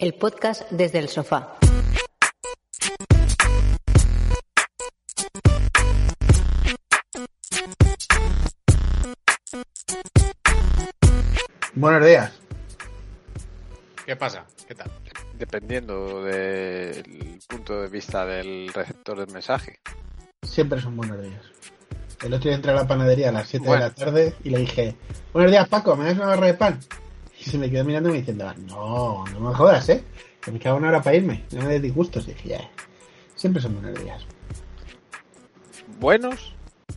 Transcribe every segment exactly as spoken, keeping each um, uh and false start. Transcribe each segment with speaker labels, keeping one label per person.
Speaker 1: el podcast desde el sofá.
Speaker 2: Buenos días.
Speaker 3: ¿Qué pasa? ¿Qué tal?
Speaker 4: Dependiendo del punto de vista del receptor del mensaje.
Speaker 2: Siempre son buenos días. El otro día entré a la panadería a las siete
Speaker 4: Bueno.
Speaker 2: de la tarde y le dije: buenos días, Paco, ¿me das una barra de pan? Y se me quedó mirando y me diciendo: no, no me jodas, ¿eh? Que me queda una hora para irme, no me des disgustos. Y dije: ya, siempre son buenos días.
Speaker 4: ¿Buenos?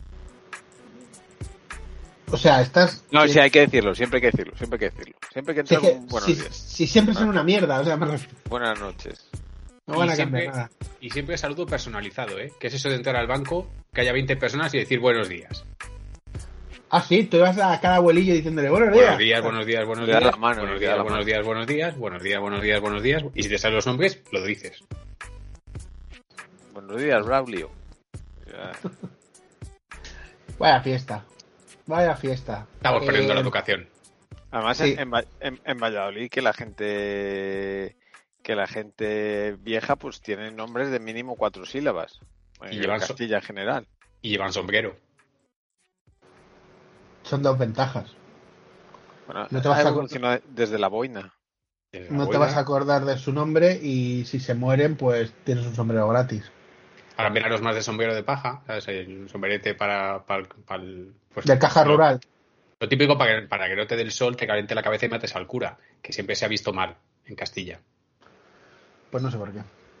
Speaker 2: O sea, estás...
Speaker 4: No,
Speaker 2: sí,
Speaker 4: sí, hay que decirlo, siempre hay que decirlo, siempre hay que decirlo. Siempre hay que
Speaker 2: sí,
Speaker 4: entrar
Speaker 2: que-
Speaker 4: con buenos
Speaker 2: si,
Speaker 4: días.
Speaker 2: si siempre son una mierda, o sea, me refiero,
Speaker 4: Buenas noches.
Speaker 2: no van
Speaker 3: Y
Speaker 2: a cambiar
Speaker 3: siempre-
Speaker 2: nada.
Speaker 3: Y siempre saludo personalizado, ¿eh? ¿Qué es eso de entrar al banco, que haya veinte personas y decir buenos días?
Speaker 2: Ah, sí, tú vas a cada abuelillo diciéndole: buenos días.
Speaker 3: Buenos días, buenos días, buenos
Speaker 4: Le das
Speaker 3: días.
Speaker 4: la mano,
Speaker 3: buenos
Speaker 4: le das
Speaker 3: días,
Speaker 4: la
Speaker 3: buenos
Speaker 4: mano.
Speaker 3: días, buenos días, buenos días, buenos días, buenos días. Y si te salen los nombres, lo dices.
Speaker 4: Buenos días, Braulio. Ya.
Speaker 2: Vaya fiesta. Vaya fiesta.
Speaker 3: Estamos
Speaker 2: Eh,
Speaker 3: perdiendo la educación.
Speaker 4: Además,
Speaker 2: Sí.
Speaker 4: en, en, Va- en- en Valladolid, que la gente que la gente vieja pues tiene nombres de mínimo cuatro sílabas. En
Speaker 3: Y llevan so-
Speaker 4: Castilla en general.
Speaker 3: Y llevan sombrero.
Speaker 2: Son dos ventajas.
Speaker 4: Bueno,
Speaker 2: No te vas
Speaker 4: ha
Speaker 2: a-
Speaker 4: evolucionado desde la boina.
Speaker 3: Desde la
Speaker 2: No te
Speaker 3: boina.
Speaker 2: vas a acordar de su nombre y si se mueren, pues tienes un sombrero gratis.
Speaker 3: Ahora veranos más de sombrero de paja, ¿sabes? El sombrerete para, para, para el... pues,
Speaker 2: De caja
Speaker 3: lo-
Speaker 2: rural.
Speaker 3: Lo típico para que, para que no te dé el sol, te caliente la cabeza y mates al cura, que siempre se ha visto mal en Castilla.
Speaker 2: Pues no sé por qué.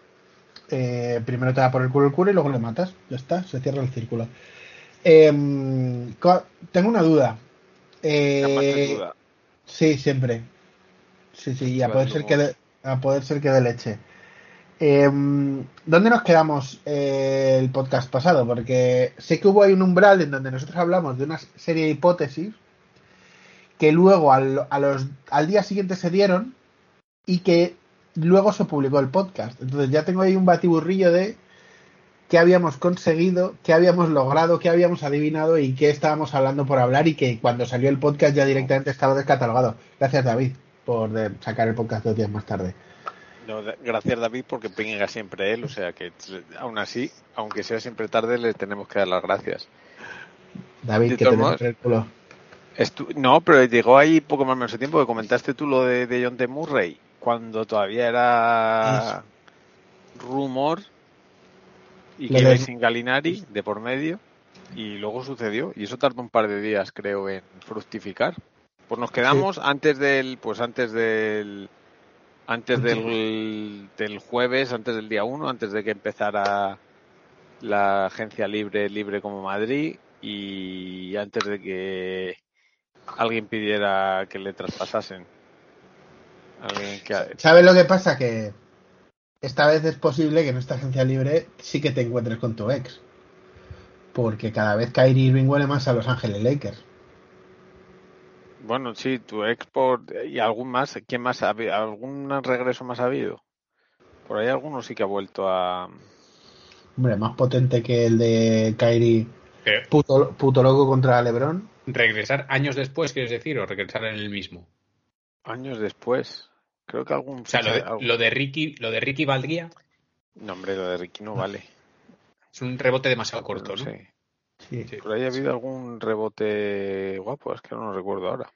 Speaker 2: Eh, primero te da por el culo el cura y luego le matas. Ya está, se cierra el círculo. Eh, co- tengo una duda.
Speaker 4: Jamás en
Speaker 2: Eh,
Speaker 4: duda.
Speaker 2: sí, siempre. Sí, sí, y a
Speaker 4: Festival
Speaker 2: poder
Speaker 4: del
Speaker 2: ser que
Speaker 4: humor.
Speaker 2: de, a poder ser que de leche. Eh, ¿Dónde nos quedamos eh, el podcast pasado? Porque sé que hubo ahí un umbral en donde nosotros hablamos de una serie de hipótesis que luego al, a los, al día siguiente se dieron y que luego se publicó el podcast. Entonces ya tengo ahí un batiburrillo de qué habíamos conseguido, qué habíamos logrado, qué habíamos adivinado y qué estábamos hablando por hablar, y que cuando salió el podcast ya directamente estaba descatalogado. Gracias, David, por de- sacar el podcast dos días más tarde.
Speaker 4: No, da- gracias, David, porque pinga siempre él. O sea que t- aún así, aunque sea siempre tarde, le tenemos que dar las gracias.
Speaker 2: David,
Speaker 4: De
Speaker 2: que
Speaker 4: todos
Speaker 2: te den
Speaker 4: modos,
Speaker 2: por el culo.
Speaker 4: Estu- no, pero llegó ahí poco más o menos tiempo que comentaste tú lo de, de John T. Murray, cuando todavía era rumor y
Speaker 2: Lo
Speaker 4: que iba
Speaker 2: de-
Speaker 4: sin Galinari de por medio, y luego sucedió, y eso tardó un par de días, creo, en fructificar. Pues nos quedamos antes del, pues antes del, antes del, del jueves, antes del día uno, antes de que empezara la agencia libre, libre como Madrid, y antes de que alguien pidiera que le traspasasen. Alguien que...
Speaker 2: ¿Sabes lo que pasa? Que esta vez es posible que en esta agencia libre sí que te encuentres con tu ex. Porque cada vez Kyrie Irving huele más a Los Ángeles Lakers.
Speaker 4: Bueno, sí, tu ex por... y algún más. ¿Quién más ha habido? ¿Algún regreso más ha habido? Por ahí alguno sí que ha vuelto a...
Speaker 2: Hombre, más potente que el de Kyrie,
Speaker 3: Pero,
Speaker 2: puto, puto loco contra LeBron.
Speaker 3: ¿regresar años después, quieres decir, o regresar en el mismo?
Speaker 4: años después. Creo que algún...
Speaker 3: O sea, lo de,
Speaker 4: algún-
Speaker 3: lo de Ricky, lo de Ricky valdría
Speaker 4: No, hombre, lo de Ricky no vale.
Speaker 3: es un rebote demasiado
Speaker 4: Pero
Speaker 3: corto,
Speaker 4: no
Speaker 3: ¿no?
Speaker 4: sé.
Speaker 2: Sí.
Speaker 3: Sí.
Speaker 4: Por ahí ha habido algún rebote guapo, es que no lo recuerdo ahora.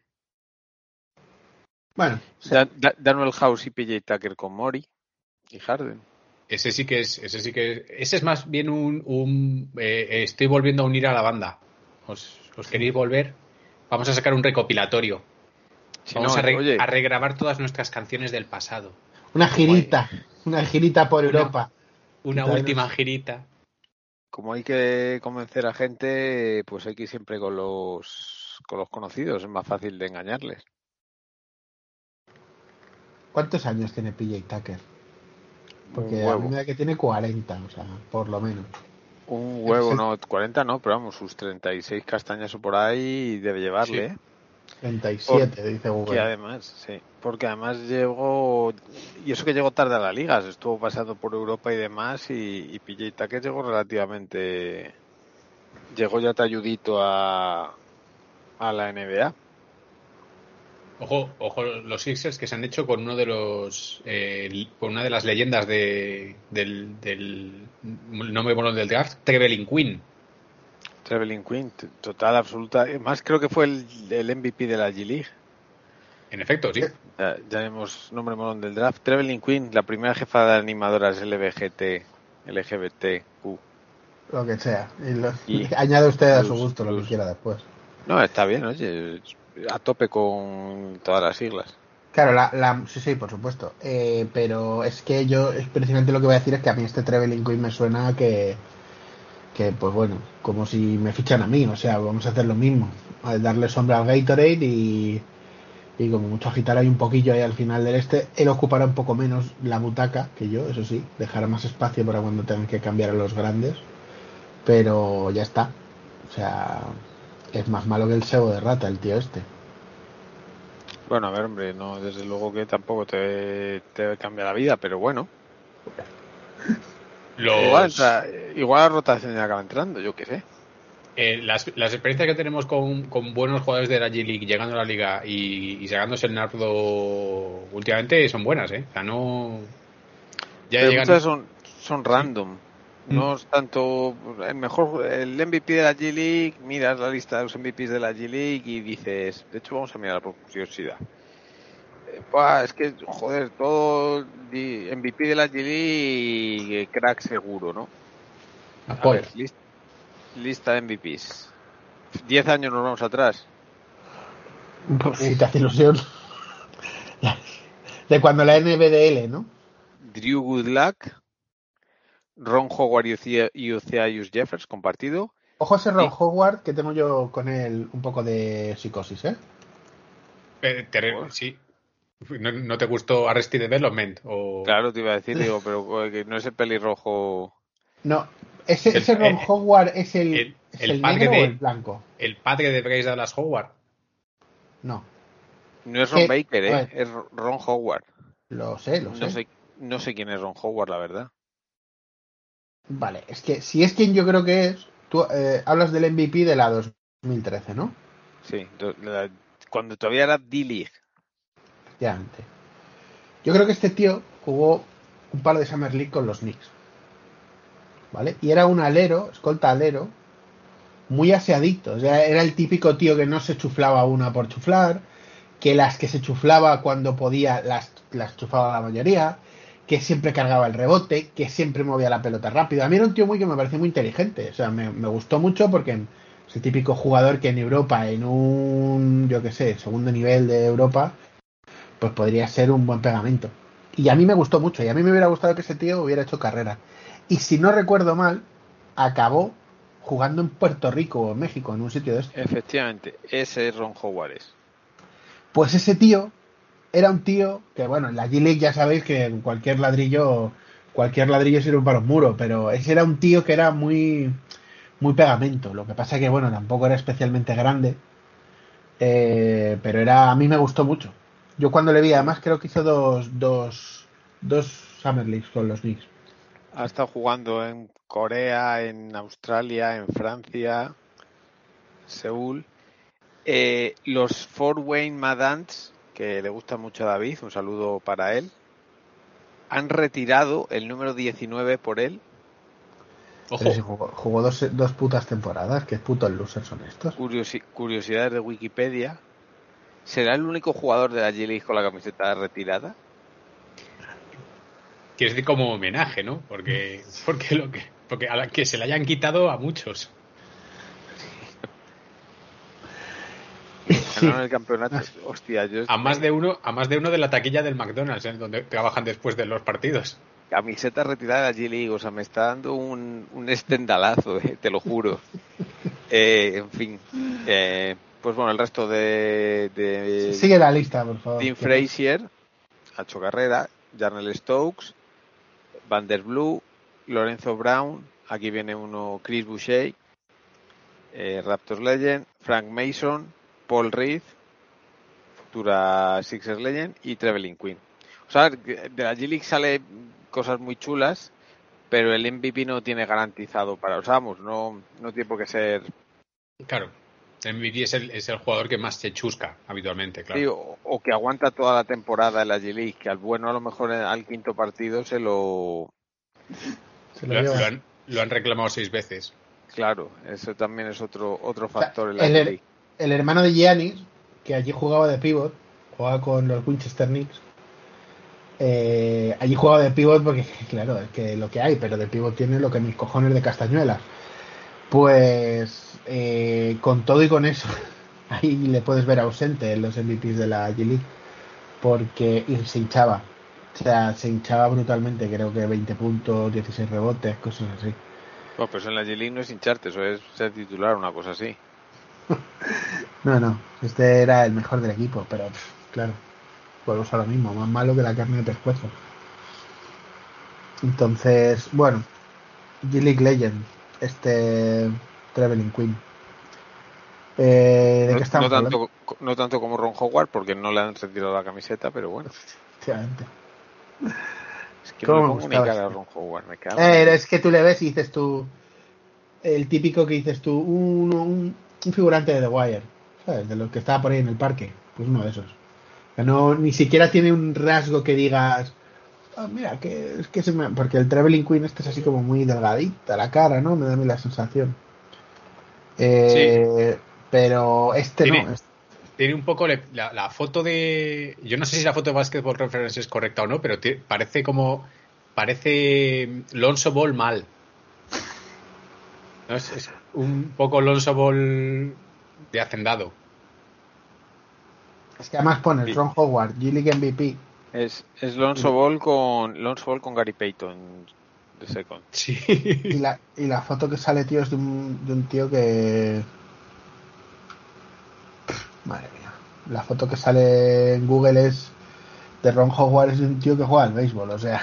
Speaker 2: Bueno, sí.
Speaker 4: Da- Da- Daniel House y P J Tucker con Mori y Harden.
Speaker 3: Ese sí que es, ese sí que es, ese es más bien un, un eh, estoy volviendo a unir a la banda. ¿Os, os queréis volver? Vamos a sacar un recopilatorio.
Speaker 4: Si
Speaker 3: Vamos
Speaker 4: no,
Speaker 3: a, re-
Speaker 4: oye,
Speaker 3: a regrabar todas nuestras canciones del pasado.
Speaker 2: Una
Speaker 4: como hay,
Speaker 2: girita. Una girita por
Speaker 3: Una-
Speaker 2: Europa.
Speaker 3: Una
Speaker 2: Todavía no
Speaker 3: última
Speaker 2: sé.
Speaker 3: girita.
Speaker 4: como hay que convencer a gente, pues hay que ir siempre con los con los conocidos, es más fácil de engañarles.
Speaker 2: ¿Cuántos años tiene P J Tucker?
Speaker 4: Un
Speaker 2: Porque a mí
Speaker 4: huevo,
Speaker 2: me da que tiene cuarenta, o sea, por lo menos.
Speaker 4: un
Speaker 2: Es
Speaker 4: huevo,
Speaker 2: el
Speaker 4: no, cuarenta no, pero vamos, sus treinta y seis castañas o por ahí debe llevarle,
Speaker 3: Sí.
Speaker 4: ¿eh?
Speaker 2: treinta y siete,
Speaker 4: Porque
Speaker 2: dice Google.
Speaker 4: además, sí, porque además llegó, y eso que llegó tarde a la liga, se estuvo pasando por Europa y demás, y, y P J Tucker llegó relativamente, llegó ya talludito a, a la N B A.
Speaker 3: Ojo, ojo, los Sixers que se han hecho con uno de los, eh, con una de las leyendas de, del, del, no me acuerdo del draft, Trevelin Quinn.
Speaker 4: Trevelin Quinn, total, absoluta. Más creo que fue el, el M V P de la G-League.
Speaker 3: En efecto, sí.
Speaker 4: Ya, ya hemos nombre molón del draft. Trevelin Quinn, la primera jefa de animadoras L G B T, L G B T Q.
Speaker 2: Lo que sea. Y lo,
Speaker 4: Y
Speaker 2: añade usted a su
Speaker 4: plus,
Speaker 2: gusto
Speaker 4: plus.
Speaker 2: lo que quiera después.
Speaker 4: No, está bien, oye, a tope con todas las siglas.
Speaker 2: Claro, la, la, sí, sí, por supuesto. Eh, pero es que yo, es precisamente lo que voy a decir es que a mí este Trevelin Quinn me suena que, que, pues bueno, como si me fichan a mí. O sea, vamos a hacer lo mismo. A darle sombra al Gatorade y, y como mucho agitar ahí un poquillo ahí al final del este. Él ocupará un poco menos la butaca que yo, eso sí. Dejará más espacio para cuando tengan que cambiar a los grandes. Pero ya está. O sea, es más malo que el sebo de rata el tío este.
Speaker 4: Bueno, a ver, hombre, no, desde luego que tampoco te, te cambia la vida, pero bueno.
Speaker 3: Los,
Speaker 4: igual, entra, igual la rotación ya acaba entrando, yo qué sé.
Speaker 3: Eh, las, las experiencias que tenemos con, con buenos jugadores de la G-League llegando a la liga y, y sacándose el nardo últimamente son buenas, ¿eh? O sea, no... Ya
Speaker 4: Pero
Speaker 3: llegan...
Speaker 4: muchas son, son random.
Speaker 3: Sí.
Speaker 4: No es tanto... El mejor... El M V P de la G-League, miras la lista de los M V Ps de la G-League y dices... De hecho, vamos a mirar por curiosidad. Eh, pues, es que, joder, todo M V P de la G-League, crack seguro, ¿no? A
Speaker 2: Apoyo.
Speaker 4: ver, list, lista de M V Ps. Diez años nos vamos atrás.
Speaker 2: Pues si te hace ilusión. De cuando la N B D L, ¿no?
Speaker 4: Drew Goodluck, Ron Howard y Oceanius Jeffers compartido.
Speaker 2: Ojo a ese Ron
Speaker 4: y...
Speaker 2: Howard, que tengo yo con él un poco de psicosis, ¿eh?
Speaker 3: Eh, te, sí. ¿No, ¿No te gustó Arrested Development? O...
Speaker 4: Claro, te iba a decir, digo, pero que no es el pelirrojo.
Speaker 2: No, ese,
Speaker 3: el,
Speaker 2: ese Ron
Speaker 3: eh,
Speaker 2: Howard es el,
Speaker 3: el,
Speaker 2: ¿es
Speaker 3: el,
Speaker 2: el
Speaker 3: padre
Speaker 2: negro
Speaker 3: de,
Speaker 2: o el blanco?
Speaker 3: El padre de Bryce Dallas Howard.
Speaker 2: No.
Speaker 4: No es Ron
Speaker 2: que,
Speaker 4: Baker, ¿eh? Es Ron Howard.
Speaker 2: Lo sé, lo
Speaker 4: no
Speaker 2: sé.
Speaker 4: sé. No sé quién es Ron Howard, la verdad.
Speaker 2: Vale, es que si es quien yo creo que es, tú eh, hablas del M V P de la dos mil trece, ¿no?
Speaker 4: Sí, la, cuando todavía era D-League.
Speaker 2: Efectivamente. Yo creo que este tío jugó un par de Summer League con los Knicks. ¿Vale? Y era un alero, escolta alero, muy aseadito. O sea, era el típico tío que no se chuflaba una por chuflar, que las que se chuflaba cuando podía las, las chufaba la mayoría, que siempre cargaba el rebote, que siempre movía la pelota rápido. A mí era un tío muy que me pareció muy inteligente. O sea, me, me gustó mucho porque es el típico jugador que en Europa, en un, yo qué sé, segundo nivel de Europa, pues podría ser un buen pegamento. Y a mí me gustó mucho, y a mí me hubiera gustado que ese tío hubiera hecho carrera. Y si no recuerdo mal, acabó jugando en Puerto Rico o en México, en un sitio de estos.
Speaker 4: Efectivamente, ese es Ron Howard. Es.
Speaker 2: Pues ese tío era un tío que, bueno, en la G-League ya sabéis que en cualquier ladrillo, cualquier ladrillo sirve para un muro, pero ese era un tío que era muy, muy pegamento. Lo que pasa que, bueno, tampoco era especialmente grande, eh, pero era, a mí me gustó mucho. Yo cuando le vi, además creo que hizo dos, dos, dos Summer Leagues con los Knicks.
Speaker 4: Ha estado jugando en Corea, en Australia, en Francia, Seúl. Eh, los Fort Wayne Mad Ants, que le gusta mucho a David, un saludo para él, han retirado el número diecinueve por él.
Speaker 3: Ojo.
Speaker 2: Pero si jugó, jugó dos, dos putas temporadas, ¿qué putos losers son estos?
Speaker 4: Curiosi- curiosidades de Wikipedia. ¿Será el único jugador de la G-League con la camiseta retirada?
Speaker 3: Quiero decir como homenaje, ¿no? Porque, porque lo que, porque a la que se le hayan quitado a muchos.
Speaker 4: Ganaron sí. el campeonato. Hostia, yo
Speaker 3: a más de uno, a más de uno de la taquilla del McDonald's, ¿eh? Donde trabajan después de los partidos.
Speaker 4: Camiseta retirada de la G-League, o sea, me está dando un, un estendalazo, eh, te lo juro. eh, en fin, eh, pues bueno, el resto de, de
Speaker 2: sigue la lista, por favor.
Speaker 4: Tim Frazier ha hecho carrera, Jarnell Stokes, Van der Blue, Lorenzo Brown, aquí viene uno, Chris Boucher, eh, Raptors Legend, Frank Mason, Paul Reed, futura Sixers Legend, y Trevelin Quinn. O sea, de la G-League sale cosas muy chulas, pero el M V P no tiene garantizado para, o sea, vamos, no, no tiene por qué ser.
Speaker 3: Claro. El M V P es el, es el jugador que más se chusca habitualmente, claro.
Speaker 4: Sí, o, o que aguanta toda la temporada en la G-League, que al bueno a lo mejor al quinto partido se lo...
Speaker 2: Se lo
Speaker 3: Lo,
Speaker 2: lleva.
Speaker 3: lo han, lo han reclamado seis veces.
Speaker 4: Claro, eso también es otro otro
Speaker 2: O sea,
Speaker 4: factor en la
Speaker 2: el, her-
Speaker 4: G-League.
Speaker 2: el hermano de Giannis, que allí jugaba de pivot, jugaba con los Winchester Knicks. Eh, allí jugaba de pivot porque, claro, es que lo que hay, pero de pivot tiene lo que mis cojones de castañuelas. Pues eh, con todo y con eso, ahí le puedes ver ausente en los M V Ps de la G-League, porque y se hinchaba. O sea, se hinchaba brutalmente, creo que veinte puntos, dieciséis rebotes, cosas así.
Speaker 4: Bueno, pues en la G-League no es hincharte, eso es ser titular, una cosa así.
Speaker 2: No, no, este era el mejor del equipo, pero pff, claro, volvemos a lo mismo, más malo que la carne de pescuezo. Entonces, bueno, G-League Legend, este Traveling Queen. Eh, ¿De
Speaker 4: No,
Speaker 2: qué
Speaker 4: no
Speaker 2: estamos hablando?
Speaker 4: tanto no tanto como Ron Howard, porque no le han retirado la camiseta, pero bueno.
Speaker 2: Efectivamente.
Speaker 4: Es que no
Speaker 2: ¿Cómo
Speaker 4: le
Speaker 2: me
Speaker 4: pongo ni
Speaker 2: gustaba
Speaker 4: cara a
Speaker 2: este?
Speaker 4: Ron Howard, me cago en
Speaker 2: Eh,
Speaker 4: Dios.
Speaker 2: es que tú le ves y dices tú, el típico que dices tú, un, un, un figurante de The Wire, ¿sabes? De los que estaba por ahí en el parque, pues uno de esos. Que no, ni siquiera tiene un rasgo que digas, ah, mira, que es que se me... Porque el Traveling Queen este es así como muy delgadita la cara, ¿no? Me da a mí la sensación.
Speaker 3: Sí,
Speaker 2: Eh, pero este no.
Speaker 3: tiene,
Speaker 2: Es...
Speaker 3: tiene un poco le- la, la foto de... Yo no sé si la foto de Basketball Reference es correcta o no, pero ti- parece como... Parece Lonzo Ball mal. ¿No? Es, es un poco Lonzo Ball de hacendado.
Speaker 2: es que además pones
Speaker 4: Sí,
Speaker 2: Ron Howard, G-League M V P.
Speaker 4: es, es Lonzo Ball con Lonzo Ball con Gary Payton de second.
Speaker 3: Sí.
Speaker 2: Y la, y la foto que sale, tío, es de un, de un tío que... Madre mía. La foto que sale en Google es de Ron Howard, es de un tío que juega al béisbol, o sea...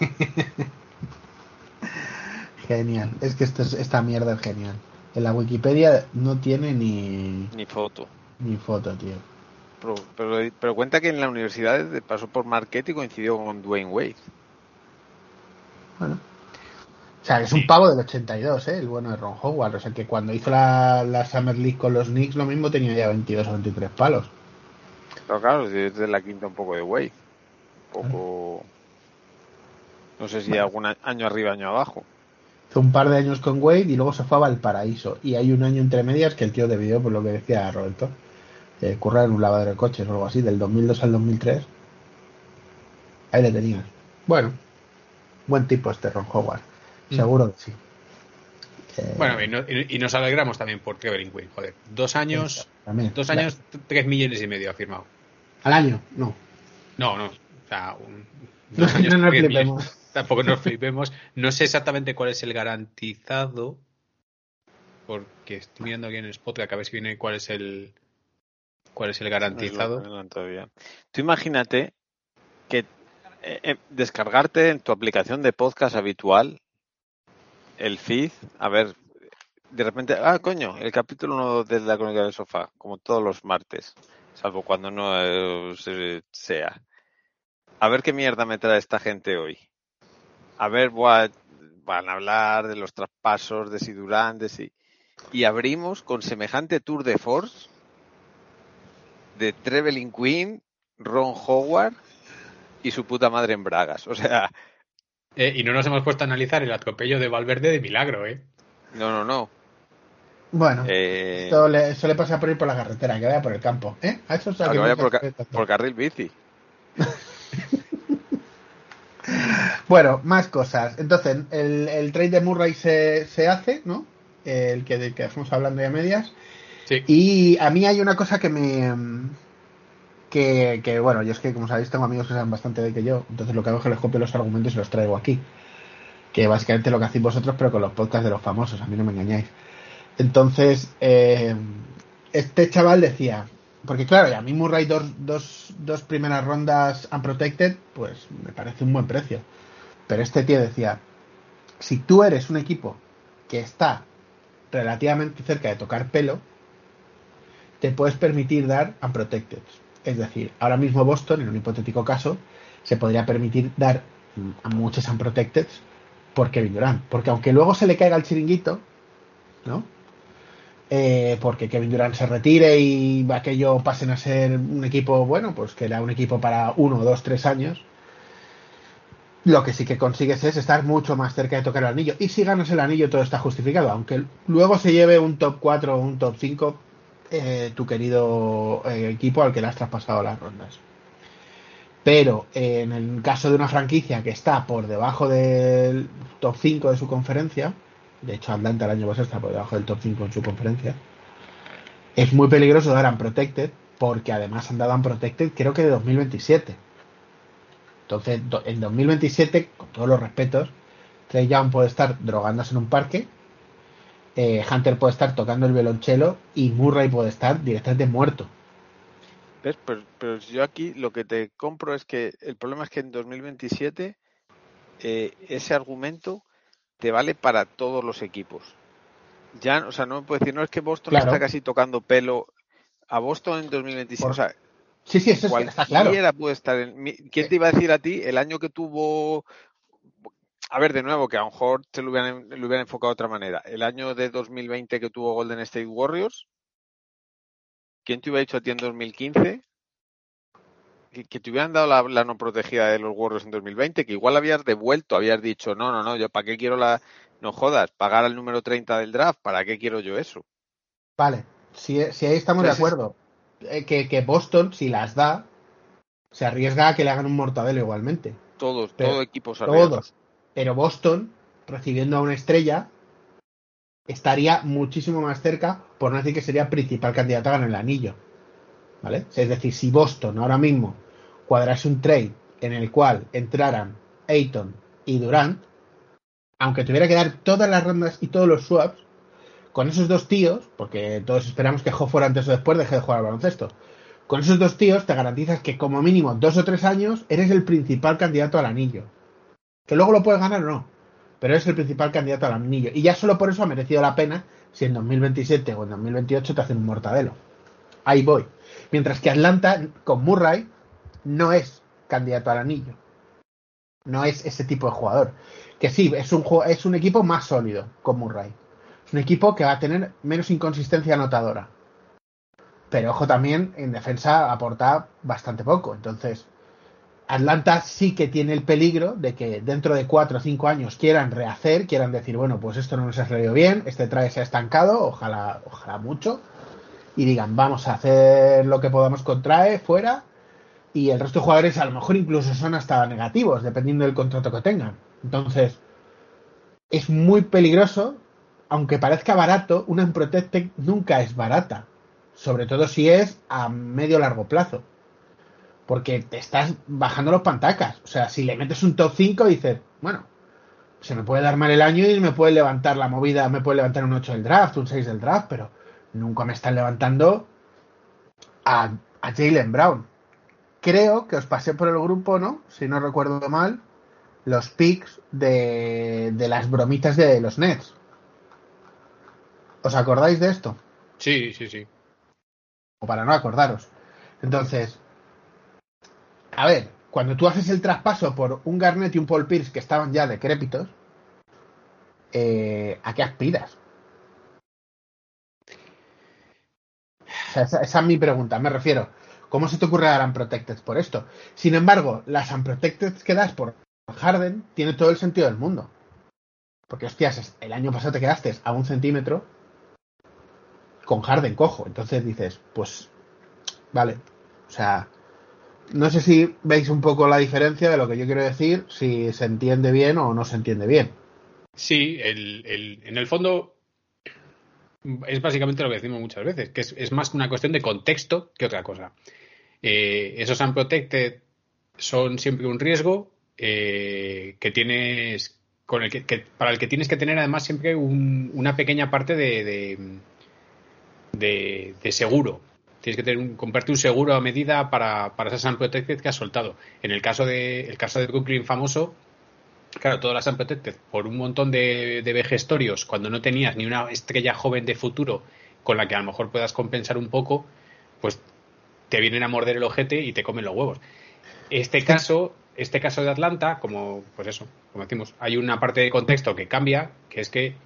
Speaker 2: Genial. Es que esto es, esta mierda es genial. En la Wikipedia no tiene ni,
Speaker 4: Ni foto.
Speaker 2: ni foto, tío.
Speaker 4: Pero, pero, pero cuenta que en la universidad pasó por Marquette y coincidió con Dwayne Wade.
Speaker 2: Bueno. O sea, es un pavo del ochenta y dos, ¿eh? El bueno de Ron Howard. O sea, que cuando hizo la, la Summer League con los Knicks, lo mismo tenía ya veintidós o veintitrés palos.
Speaker 4: Pero claro, desde la quinta un poco de Wade. Un poco... No sé si
Speaker 2: Bueno.
Speaker 4: algún año arriba, año abajo.
Speaker 2: Hizo un par de años con Wade y luego se fue a Valparaíso. Y hay un año entre medias que el tío debió, por lo que decía Roberto, eh, currar en un lavadero de coches o algo así, del dos mil dos al dos mil tres. Ahí le tenías. Bueno, buen tipo este Ron Howard. Seguro que sí. Eh,
Speaker 3: Bueno, y, no- y- y nos alegramos también por Traveling Queen, joder. Dos años,
Speaker 2: también.
Speaker 3: dos años, tres millones y medio ha firmado.
Speaker 2: Al año, no.
Speaker 3: No, no, o sea, un,
Speaker 2: No,
Speaker 3: dos años,
Speaker 2: no nos
Speaker 3: tres millones.
Speaker 2: flipemos.
Speaker 3: Tampoco nos flipemos. No sé exactamente cuál es el garantizado, porque estoy mirando aquí en Spotify a ver si viene cuál es el cuál es el garantizado.
Speaker 4: No es lo- todavía. Tú imagínate que eh, eh, descargarte en tu aplicación de podcast habitual el feed, a ver, de repente, ah, coño, el capítulo uno de la Crónica del Sofá, como todos los martes, salvo cuando no eh, se- sea. A ver qué mierda me trae esta gente hoy. A ver, buah, van a hablar de los traspasos, de si Durán, de si... Y abrimos con semejante tour de force de Traveling Queen, Ron Howard y su puta madre en bragas. O sea,
Speaker 3: Eh, y no nos hemos puesto a analizar el atropello de Valverde de milagro, ¿eh?
Speaker 4: no, no, no.
Speaker 2: Bueno,
Speaker 4: Eh,
Speaker 2: esto, le, esto le pasa por ir por la carretera, que vaya por el campo. ¿Eh? A eso es a
Speaker 4: a
Speaker 2: que
Speaker 4: que vaya
Speaker 2: no
Speaker 4: por,
Speaker 2: se-
Speaker 4: ca- por carril bici.
Speaker 2: Bueno, más cosas. Entonces, el, el trade de Murray se, se hace, ¿no? El que, del que estamos hablando ya a medias.
Speaker 3: Sí.
Speaker 2: Y a mí hay una cosa que me... Que, que, bueno, yo es que, como sabéis, tengo amigos que saben bastante de que yo. Entonces lo que hago es que les copio los argumentos y los traigo aquí. Que básicamente lo que hacéis vosotros, pero con los podcasts de los famosos. A mí no me engañáis. Entonces, eh, este chaval decía... Porque claro, y a mí Murray dos, dos, dos primeras rondas unprotected, pues me parece un buen precio. Pero este tío decía, si tú eres un equipo que está relativamente cerca de tocar pelo, te puedes permitir dar unprotected. Es decir, ahora mismo Boston, en un hipotético caso, se podría permitir dar a muchos unprotected por Kevin Durant. Porque aunque luego se le caiga el chiringuito, ¿no? eh, porque Kevin Durant se retire y aquello pasen a ser un equipo, bueno, pues que era un equipo para uno, dos, tres años. Lo que sí que consigues es estar mucho más cerca de tocar el anillo. Y si ganas el anillo todo está justificado. Aunque luego se lleve un top cuatro o un top cinco eh, tu querido eh, equipo al que le has traspasado las rondas. Pero eh, en el caso de una franquicia que está por debajo del top cinco de su conferencia, de hecho Atlanta el año pasado está por debajo del top cinco en su conferencia, es muy peligroso dar Unprotected, porque además han dado Unprotected creo que de dos mil veintisiete. Entonces, en dos mil veintisiete, con todos los respetos, Trae Young puede estar drogándose en un parque, eh, Hunter puede estar tocando el violonchelo y Murray puede estar directamente muerto.
Speaker 4: ¿Ves? Pero, pero yo aquí lo que te compro es que el problema es que en dos mil veintisiete eh, ese argumento te vale para todos los equipos. Ya, o sea, no me puedo decir, no es que Boston claro. está casi tocando pelo. A Boston en dos mil veintisiete, Por... o sea,
Speaker 2: sí, sí, eso
Speaker 4: cualquiera
Speaker 2: está claro.
Speaker 4: puede estar en... ¿Quién te iba a decir a ti el año que tuvo... A ver, de nuevo, que a lo mejor te lo hubieran, lo hubieran enfocado de otra manera. El año de dos mil veinte que tuvo Golden State Warriors, ¿quién te hubiera dicho a ti en dos mil quince que, que te hubieran dado la, la no protegida de los Warriors en dos mil veinte? Que igual habías devuelto, habías dicho, no, no, no, yo para qué quiero la... No jodas, pagar al número treinta del draft, ¿para qué quiero yo eso?
Speaker 2: Vale, si, si ahí estamos Entonces, de acuerdo. Eh, que, que Boston, si las da, se arriesga a que le hagan un mortadelo igualmente.
Speaker 4: Todos,
Speaker 2: Pero,
Speaker 4: todo equipos arriesga.
Speaker 2: Todos. Pero Boston, recibiendo a una estrella, estaría muchísimo más cerca, por no decir que sería principal candidato a ganar el anillo. ¿Vale? Es decir, si Boston ahora mismo cuadrase un trade en el cual entraran Ayton y Durant, aunque tuviera que dar todas las rondas y todos los swaps, con esos dos tíos, porque todos esperamos que Hofford antes o después deje de jugar al baloncesto, con esos dos tíos te garantizas que como mínimo dos o tres años eres el principal candidato al anillo. Que luego lo puedes ganar o no, pero eres el principal candidato al anillo. Y ya solo por eso ha merecido la pena si en dos mil veintisiete o en dos mil veintiocho te hacen un mortadelo. Ahí voy. Mientras que Atlanta, con Murray, no es candidato al anillo. No es ese tipo de jugador. Que sí, es un, es un equipo más sólido con Murray. Es un equipo que va a tener menos inconsistencia anotadora. Pero ojo, también en defensa aporta bastante poco. Entonces, Atlanta sí que tiene el peligro de que dentro de cuatro o cinco años quieran rehacer, quieran decir, bueno, pues esto no nos ha salido bien, este trae se ha estancado, ojalá, ojalá mucho, y digan, vamos a hacer lo que podamos con trae fuera, y el resto de jugadores a lo mejor incluso son hasta negativos, dependiendo del contrato que tengan. Entonces, es muy peligroso, aunque parezca barato, una Unprotected nunca es barata, sobre todo si es a medio largo plazo. Porque te estás bajando los pantacas. O sea, si le metes un top cinco, dices, bueno, se me puede dar mal el año y me puede levantar la movida, me puede levantar un ocho del draft, un seis del draft, pero nunca me están levantando a, a Jaylen Brown. Creo que os pasé por el grupo, ¿no? Si no recuerdo mal, los picks de, de las bromitas de los Nets. ¿Os acordáis de esto?
Speaker 3: Sí, sí, sí.
Speaker 2: O para no acordaros. Entonces, a ver, cuando tú haces el traspaso por un Garnett y un Paul Pierce que estaban ya decrépitos, eh, ¿a qué aspiras? O sea, esa, esa es mi pregunta, me refiero. ¿Cómo se te ocurre dar Unprotected por esto? Sin embargo, las Unprotected que das por Harden tiene todo el sentido del mundo. Porque, hostias, el año pasado te quedaste a un centímetro con Harden cojo. Entonces dices, pues, vale. O sea, no sé si veis un poco la diferencia de lo que yo quiero decir, si se entiende bien o no se entiende bien.
Speaker 3: Sí, el, el, en el fondo es básicamente lo que decimos muchas veces, que es, es más una cuestión de contexto que otra cosa. Eh, esos Unprotected son siempre un riesgo eh, que tienes con el que, que para el que tienes que tener además siempre un, una pequeña parte de, de, de, de seguro. Tienes que tener un, comprarte un seguro a medida para, para esas Unprotected que has soltado. En el caso de el caso de Brooklyn famoso, claro, todas las Unprotected por un montón de, de vejestorios, cuando no tenías ni una estrella joven de futuro con la que a lo mejor puedas compensar un poco, pues te vienen a morder el ojete y te comen los huevos. Este caso, este caso de Atlanta, como pues eso, como decimos, hay una parte de contexto que cambia, que es que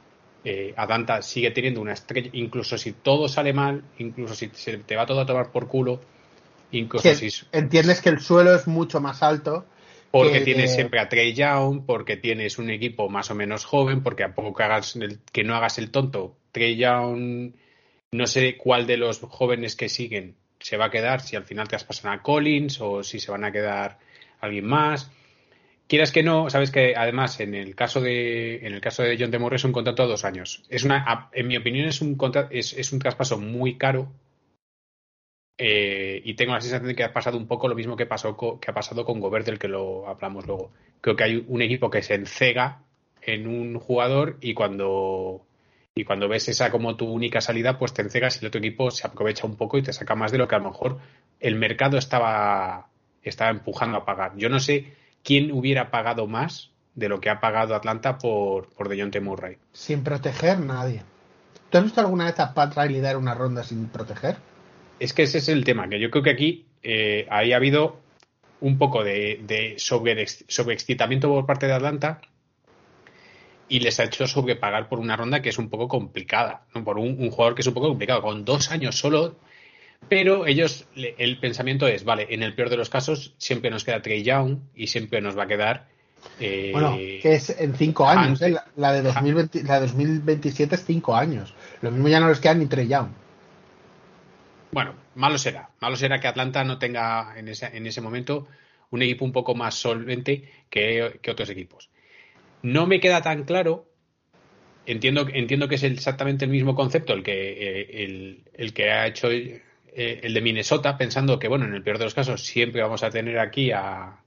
Speaker 3: eh, Atlanta sigue teniendo una estrella, incluso si todo sale mal, incluso si se te va todo a tomar por culo, incluso
Speaker 2: Sí,
Speaker 3: si...
Speaker 2: entiendes que el suelo es mucho más alto
Speaker 3: Porque
Speaker 2: que
Speaker 3: tienes
Speaker 2: de...
Speaker 3: siempre a Trey Young, porque tienes un equipo más o menos joven, porque a poco que, hagas el, que no hagas el tonto, Trey Young, no sé cuál de los jóvenes que siguen se va a quedar, si al final te has pasado a Collins o si se van a quedar alguien más. Quieras que no, sabes que además en el caso de en el caso de John Temurray es un contrato a dos años. Es una, en mi opinión es un contra, es, es un traspaso muy caro. Eh, y tengo la sensación de que ha pasado un poco lo mismo que pasó co, que ha pasado con Gobert, del que lo hablamos luego. Creo que hay un equipo que se encega en un jugador y cuando y cuando ves esa como tu única salida, pues te encegas y el otro equipo se aprovecha un poco y te saca más de lo que a lo mejor el mercado estaba estaba empujando a pagar. Yo no sé quién hubiera pagado más de lo que ha pagado Atlanta por por DeJounte Murray.
Speaker 2: Sin proteger nadie. ¿Tú has visto alguna vez a Pat Riley dar una ronda sin proteger?
Speaker 3: Es que ese es el tema, que yo creo que aquí eh, ahí ha habido un poco de, de sobre, sobreexcitamiento por parte de Atlanta y les ha hecho sobrepagar por una ronda que es un poco complicada, ¿no? Por un, un jugador que es un poco complicado, con dos años solo, pero ellos, el pensamiento es, vale, en el peor de los casos siempre nos queda Trey Young y siempre nos va a quedar eh,
Speaker 2: Bueno, que es en cinco años, ¿eh?
Speaker 3: Hunt,
Speaker 2: La, la de dos mil veinte, la de dos mil veintisiete es cinco años. Lo mismo ya no les queda ni Trey Young.
Speaker 3: Bueno, malo será. Malo será que Atlanta no tenga en ese, en ese momento un equipo un poco más solvente que, que otros equipos. No me queda tan claro. Entiendo, entiendo que es exactamente el mismo concepto el que, eh, el, el que ha hecho eh, el de Minnesota, pensando que, bueno, en el peor de los casos siempre vamos a tener aquí a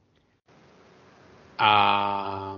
Speaker 3: a,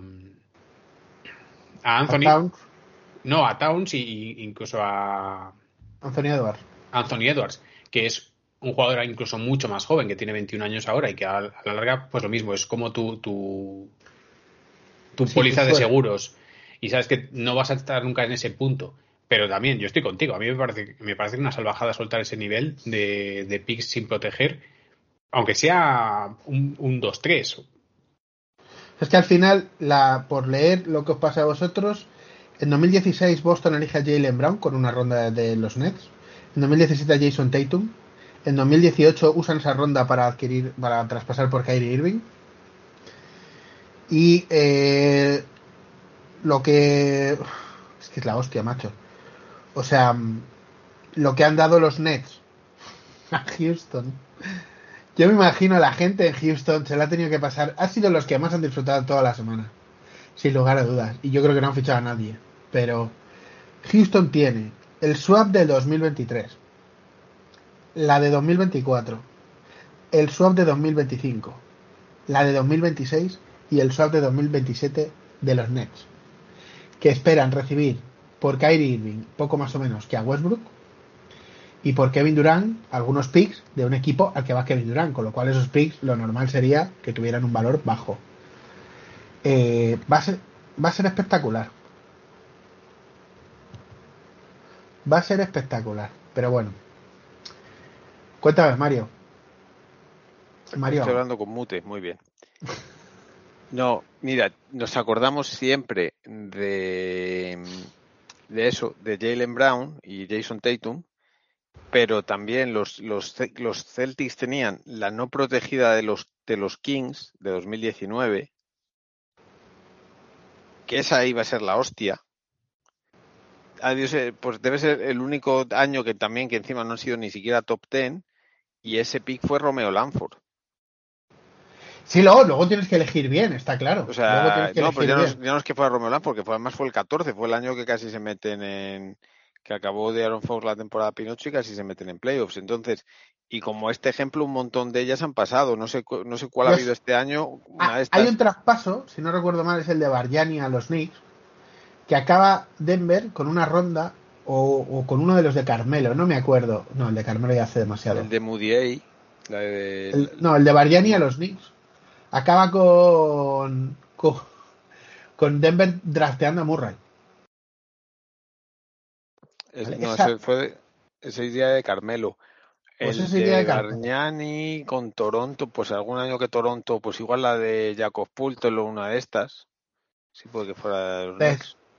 Speaker 3: a Anthony.
Speaker 2: A Towns,
Speaker 3: No, a Towns y incluso a
Speaker 2: Anthony Edwards.
Speaker 3: Anthony Edwards, que es un jugador incluso mucho más joven, que tiene veintiún años ahora y que a, a la larga, pues lo mismo, es como tu, tu, tu
Speaker 2: Sí, tu
Speaker 3: póliza de
Speaker 2: suerte.
Speaker 3: seguros y sabes que no vas a estar nunca en ese punto. Pero también, yo estoy contigo, a mí me parece, me parece una salvajada soltar ese nivel de, de picks sin proteger, aunque sea un, un dos tres.
Speaker 2: Es que al final, la, por leer lo que os pasa a vosotros, en dos mil dieciséis Boston elige a Jaylen Brown con una ronda de los Nets. En dos mil diecisiete a Jason Tatum. En dos mil dieciocho usan esa ronda para adquirir, para traspasar por Kyrie Irving. Y eh, lo que... Es que es la hostia, macho. O sea, lo que han dado los Nets a Houston. Yo me imagino a la gente en Houston, se la ha tenido que pasar. Ha sido los que más han disfrutado toda la semana. Sin lugar a dudas. Y yo creo que no han fichado a nadie. Pero Houston tiene el swap de dos mil veintitrés, la de dos mil veinticuatro, el swap de dos mil veinticinco, la de dos mil veintiséis y el swap de dos mil veintisiete de los Nets, que esperan recibir por Kyrie Irving poco más o menos que a Westbrook y por Kevin Durant algunos picks de un equipo al que va Kevin Durant, con lo cual esos picks lo normal sería que tuvieran un valor bajo. Eh, va a ser, va a ser espectacular. Va a ser espectacular. Pero bueno. Cuéntame, Mario. Mario.
Speaker 4: Estoy hablando con mute, muy bien. No, mira, nos acordamos siempre de, de eso, de Jaylen Brown y Jason Tatum, pero también los, los, los Celtics tenían la no protegida de los, de los Kings de dos mil diecinueve, que esa iba a ser la hostia. Adiós, pues debe ser el único año que también, que encima no han sido ni siquiera top diez, y ese pick fue Romeo Langford.
Speaker 2: Sí, luego, luego tienes que elegir bien, está claro.
Speaker 4: O sea,
Speaker 2: que
Speaker 4: no, pues ya no, es, ya no es que fuera Romeo Langford, porque fue, además fue el catorce, fue el año que casi se meten en... que acabó de Aaron Fox la temporada Pinocho y casi se meten en playoffs. Entonces, y como este ejemplo, un montón de ellas han pasado. No sé, no sé cuál
Speaker 2: Dios,
Speaker 4: ha habido este año. Una
Speaker 2: ah,
Speaker 4: de estas...
Speaker 2: Hay un traspaso, si no recuerdo mal, es el de Bargiani a los Knicks, que acaba Denver con una ronda o, o con uno de los de Carmelo, no me acuerdo. No, el de Carmelo ya hace demasiado.
Speaker 4: El de Moody, la de...
Speaker 2: el, no, el de Bargiani a los Knicks. Acaba con, con, con Denver drafteando a Murray.
Speaker 4: Es,
Speaker 2: ¿Vale?
Speaker 4: no,
Speaker 2: Esa,
Speaker 4: ese fue ese día de Carmelo.
Speaker 2: pues
Speaker 4: El
Speaker 2: ese día
Speaker 4: de
Speaker 2: de Carmelo.
Speaker 4: Bargnani con Toronto, pues algún año que Toronto, pues igual la de Jakob Poeltl o una de estas. Sí, puede que fuera de los
Speaker 2: ¿Ves?
Speaker 4: Knicks.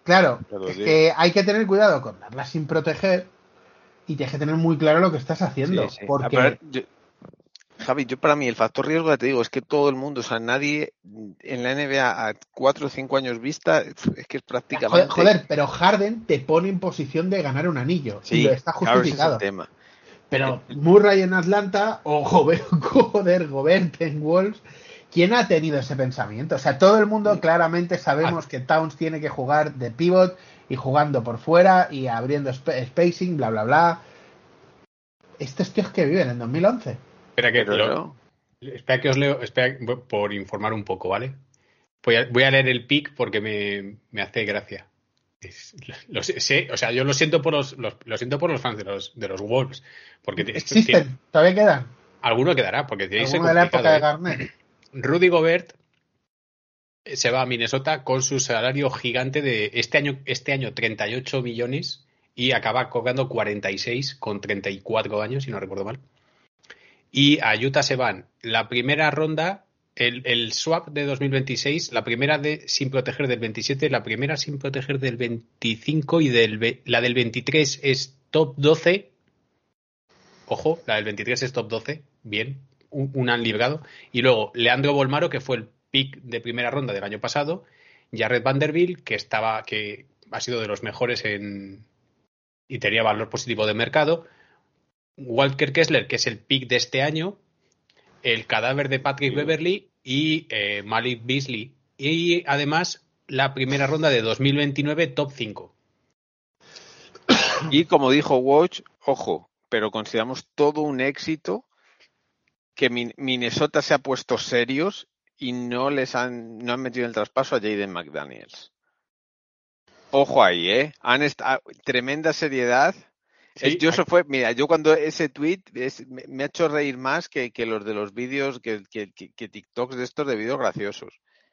Speaker 2: Claro,
Speaker 4: Pero,
Speaker 2: es
Speaker 4: tío.
Speaker 2: que hay que tener cuidado con darla sin proteger y tienes que tener muy claro lo que estás haciendo.
Speaker 4: Sí, sí.
Speaker 2: Porque
Speaker 4: A ver, yo- Javi, yo para mí el factor riesgo, ya te digo, es que todo el mundo, o sea, nadie en la N B A a cuatro o cinco años vista, es que es
Speaker 2: Joder,
Speaker 4: prácticamente...
Speaker 2: joder, pero Harden te pone en posición de ganar un anillo y lo
Speaker 4: Sí,
Speaker 2: está
Speaker 4: claro, ese es el
Speaker 2: justificado.
Speaker 4: tema.
Speaker 2: Pero Murray en Atlanta o Gobert, joder, Gobert en Wolves, ¿quién ha tenido ese pensamiento? O sea, todo el mundo claramente sabemos que Towns tiene que jugar de pivot y jugando por fuera y abriendo sp- spacing, bla, bla, bla. Estos tíos que viven en dos mil once.
Speaker 3: Espera que,
Speaker 4: Pero
Speaker 3: lo,
Speaker 4: yo...
Speaker 3: espera que os leo, espera, por informar un poco, ¿vale? Voy a, voy a leer el pick porque me, me hace gracia. Es- lo sé, sé, o sea, yo lo siento por los, los- lo siento por los fans de los, de los Wolves, porque esto tiene,
Speaker 2: Existen, todavía quedan.
Speaker 3: alguno quedará, porque tiene que ser
Speaker 2: Alguno de la época
Speaker 3: complicado,
Speaker 2: de
Speaker 3: ¿eh?
Speaker 2: Garnett.
Speaker 3: Rudy Gobert se va a Minnesota con su salario gigante de este año, este año treinta y ocho millones y acaba cobrando cuarenta y seis con treinta y cuatro años, si no recuerdo mal. Y a Utah se van la primera ronda, el, el swap de dos mil veintiséis, la primera de sin proteger del veintisiete, la primera sin proteger del veinticinco y del, la del veintitrés es top doce. Ojo, la del veintitrés es top doce, bien, un, un han librado. Y luego Leandro Bolmaro, que fue el pick de primera ronda del año pasado, Jared Vanderbilt, que estaba, que ha sido de los mejores en y tenía valor positivo de mercado, Walker Kessler, que es el pick de este año, el cadáver de Patrick
Speaker 4: Sí.
Speaker 3: Beverly y eh, Malik Beasley. Y además la primera ronda de dos mil veintinueve, top cinco.
Speaker 4: Y como dijo Watch, ojo, pero consideramos todo un éxito que Min- Minnesota se ha puesto serios y no les han, no han metido en el traspaso a Jaden McDaniels. Ojo ahí, ¿eh? Han esta- tremenda seriedad. Es,
Speaker 3: Sí,
Speaker 4: yo eso fue, mira, yo cuando ese tweet es, me, me ha hecho reír más que, que los de los vídeos, que, que, que, que TikToks de estos de vídeos graciosos.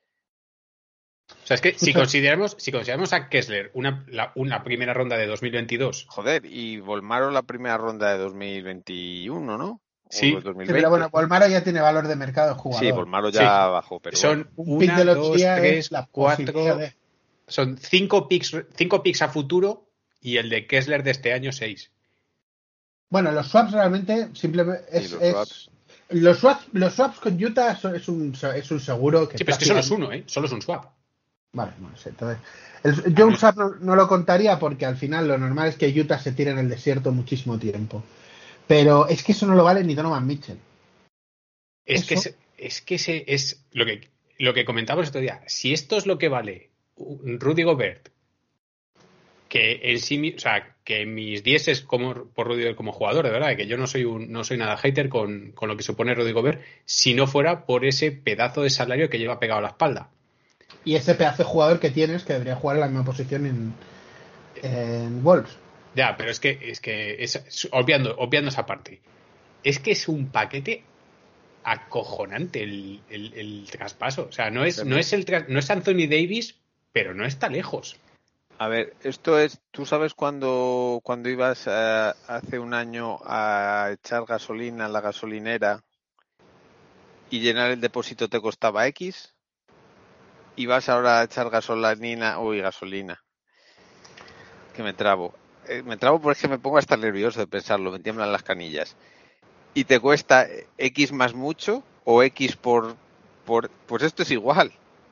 Speaker 3: o sea, es que si
Speaker 2: Escucha.
Speaker 3: consideramos, si consideramos a Kessler una, la, una primera ronda de dos mil veintidós,
Speaker 4: Joder, y Volmaro la primera ronda de dos mil veintiuno, ¿no? O
Speaker 3: sí,
Speaker 4: dos mil
Speaker 2: Sí,
Speaker 4: veinte.
Speaker 2: pero bueno, Volmaro ya tiene valor de mercado de
Speaker 4: Sí,
Speaker 2: jugador.
Speaker 4: Volmaro
Speaker 3: sí,
Speaker 4: ya bajó, pero
Speaker 3: son
Speaker 4: bueno.
Speaker 2: Un pick
Speaker 3: una,
Speaker 2: de
Speaker 3: dos,
Speaker 2: lotería es
Speaker 3: tres,
Speaker 2: la posibilidad
Speaker 3: cuatro,
Speaker 2: de...
Speaker 3: son cinco picks, cinco picks a futuro y el de Kessler de este año seis.
Speaker 2: Bueno, los swaps realmente simplemente es...
Speaker 4: Sí, los
Speaker 2: es-
Speaker 4: swaps.
Speaker 2: Los swaps, los swaps con Utah son- es un, es un seguro que
Speaker 3: Sí, pero es que solo es
Speaker 2: prácticamente-
Speaker 3: uno, ¿eh? Solo es un swap.
Speaker 2: Vale, bueno, sí, entonces... El, yo un swap no, no lo contaría porque al final lo normal es que Utah se tire en el desierto muchísimo tiempo. Pero es que eso no lo vale ni Donovan Mitchell.
Speaker 3: Es
Speaker 2: Eso.
Speaker 3: que se- es que se, es lo que lo que comentamos otro día. Si esto es lo que vale un Rudy Gobert, que en sí, mi- o sea, que mis diez es como por Rudy Gobert como jugador, de verdad, que yo no soy un, no soy nada hater con, con lo que supone Rudy Gobert, si no fuera por ese pedazo de salario que lleva pegado a la espalda.
Speaker 2: Y ese pedazo de jugador que tienes que debería jugar en la misma posición en, en Wolves.
Speaker 3: Ya, pero es que es que es, es- obviando, obviando esa parte. Es que es un paquete acojonante el, el, el traspaso. O sea, no es, no es el tra- no es Anthony Davis, pero no está lejos.
Speaker 4: A ver, esto es, tú sabes cuando, cuando ibas eh, hace un año a echar gasolina en la gasolinera y llenar el depósito te costaba X, y vas ahora a echar gasolina, uy, gasolina, que me trabo. Eh, me trabo porque me pongo hasta nervioso de pensarlo, me tiemblan las canillas. Y te cuesta X más mucho o X por, por, pues esto es igual.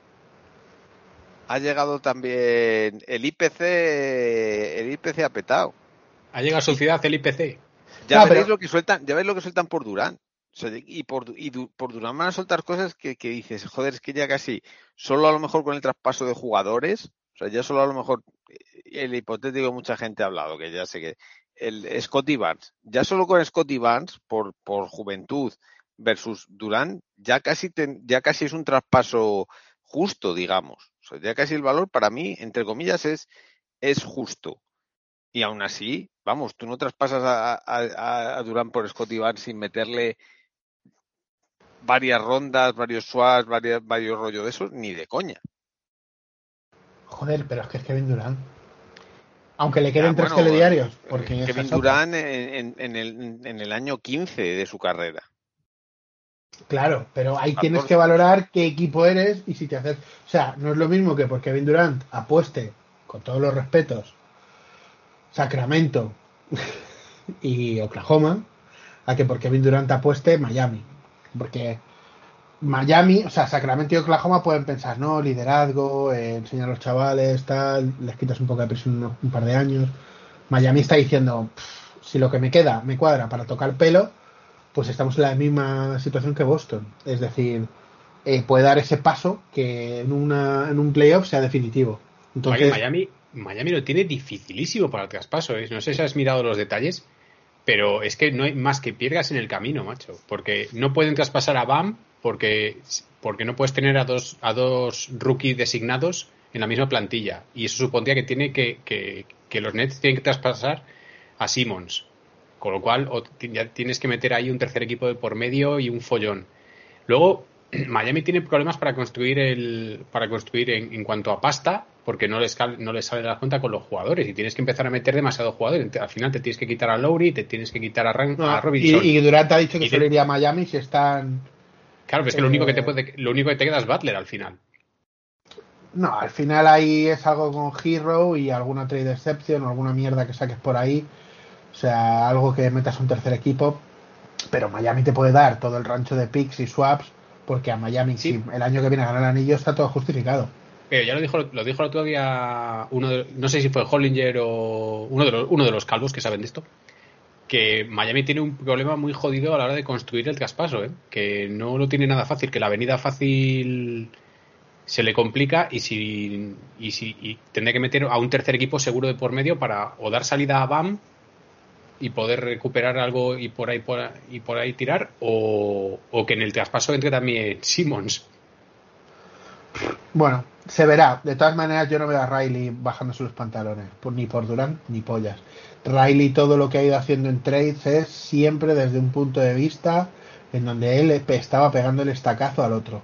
Speaker 4: Ha llegado también el I P C, el I P C ha petado.
Speaker 3: Ha llegado a su ciudad el I P C.
Speaker 4: Ya
Speaker 2: No,
Speaker 4: veréis
Speaker 2: pero-
Speaker 4: lo que sueltan, ya veréis lo que sueltan por Durán. O sea, y por, y du- por Durán van a soltar cosas que, que dices, joder, es que ya casi, solo a lo mejor con el traspaso de jugadores, o sea, ya solo a lo mejor, el hipotético mucha gente ha hablado, que ya sé que, el Scotty Barnes, ya solo con Scotty Barnes, por, por juventud versus Durán, ya casi, ten- ya casi es un traspaso justo, digamos. O sea, ya casi el valor para mí, entre comillas, es, es justo. Y aún así, vamos, tú no traspasas a, a, a Durán por Scotty Barnes sin meterle varias rondas, varios swaps, varios, varios rollos de esos, ni de coña.
Speaker 2: Joder, pero es que es Kevin Durant. Aunque le queden
Speaker 4: Ya,
Speaker 2: tres
Speaker 4: bueno,
Speaker 2: telediarios.
Speaker 4: eh,
Speaker 2: Porque esa
Speaker 4: Kevin
Speaker 2: es otra.
Speaker 4: Durant en, en, en el, en el año quince de su carrera.
Speaker 2: Claro, pero ahí tienes
Speaker 4: catorce.
Speaker 2: que valorar qué equipo eres y si te haces. O sea, no es lo mismo que por Kevin Durant apueste con todos los respetos, Sacramento y Oklahoma, a que por Kevin Durant apueste Miami. Porque Miami, o sea, Sacramento y Oklahoma pueden pensar, no, liderazgo, eh, enseñar a los chavales, tal, les quitas un poco de presión un, un par de años. Miami está diciendo, si lo que me queda me cuadra para tocar pelo, pues estamos en la misma situación que Boston. Es decir, eh, puede dar ese paso que en, una, en un playoff sea definitivo. Entonces,
Speaker 3: Oye, Miami, Miami lo tiene dificilísimo para el traspaso, ¿eh? No sé si has mirado los detalles, pero es que no hay más que piedras en el camino, macho. Porque no pueden traspasar a Bam porque, porque no puedes tener a dos, a dos rookies designados en la misma plantilla. Y eso supondría que tiene que, que, que los Nets tienen que traspasar a Simmons. Con lo cual o ya tienes que meter ahí un tercer equipo de por medio y un follón. Luego, Miami tiene problemas para construir el para construir en, en cuanto a pasta, porque no les no les sale la cuenta con los jugadores y tienes que empezar a meter demasiados jugadores. Al final te tienes que quitar a Lowry, te tienes que quitar a, Ran,
Speaker 2: no,
Speaker 3: a Robinson.
Speaker 2: Y, y Durant ha dicho que
Speaker 3: y
Speaker 2: solo
Speaker 3: te,
Speaker 2: iría a Miami si están.
Speaker 3: Claro, pero es que
Speaker 2: eh,
Speaker 3: lo único que te puede, lo único que te queda es Butler al final.
Speaker 2: No, al final ahí es algo con Hero y alguna trade exception o alguna mierda que saques por ahí. O sea, algo que metas un tercer equipo. Pero Miami te puede dar todo el rancho de picks y swaps, porque a Miami,
Speaker 3: Sí.
Speaker 2: si el año que viene a ganar el anillo, está todo justificado.
Speaker 3: Pero ya lo dijo, lo dijo el otro día uno de, no sé si fue Hollinger o uno de los, uno de los calvos que saben de esto, que Miami tiene un problema muy jodido a la hora de construir el traspaso, ¿eh? Que no lo tiene nada fácil, que la avenida fácil se le complica y si y si y tendrá que meter a un tercer equipo seguro de por medio para o dar salida a Bam y poder recuperar algo y por ahí por, y por ahí tirar o, o que en el traspaso entre también Simmons.
Speaker 2: Bueno, se verá. De todas maneras, yo no veo a Riley bajándose los pantalones, por, ni por Durant ni pollas. Riley todo lo que ha ido haciendo en trades es siempre desde un punto de vista en donde él estaba pegando el estacazo al otro.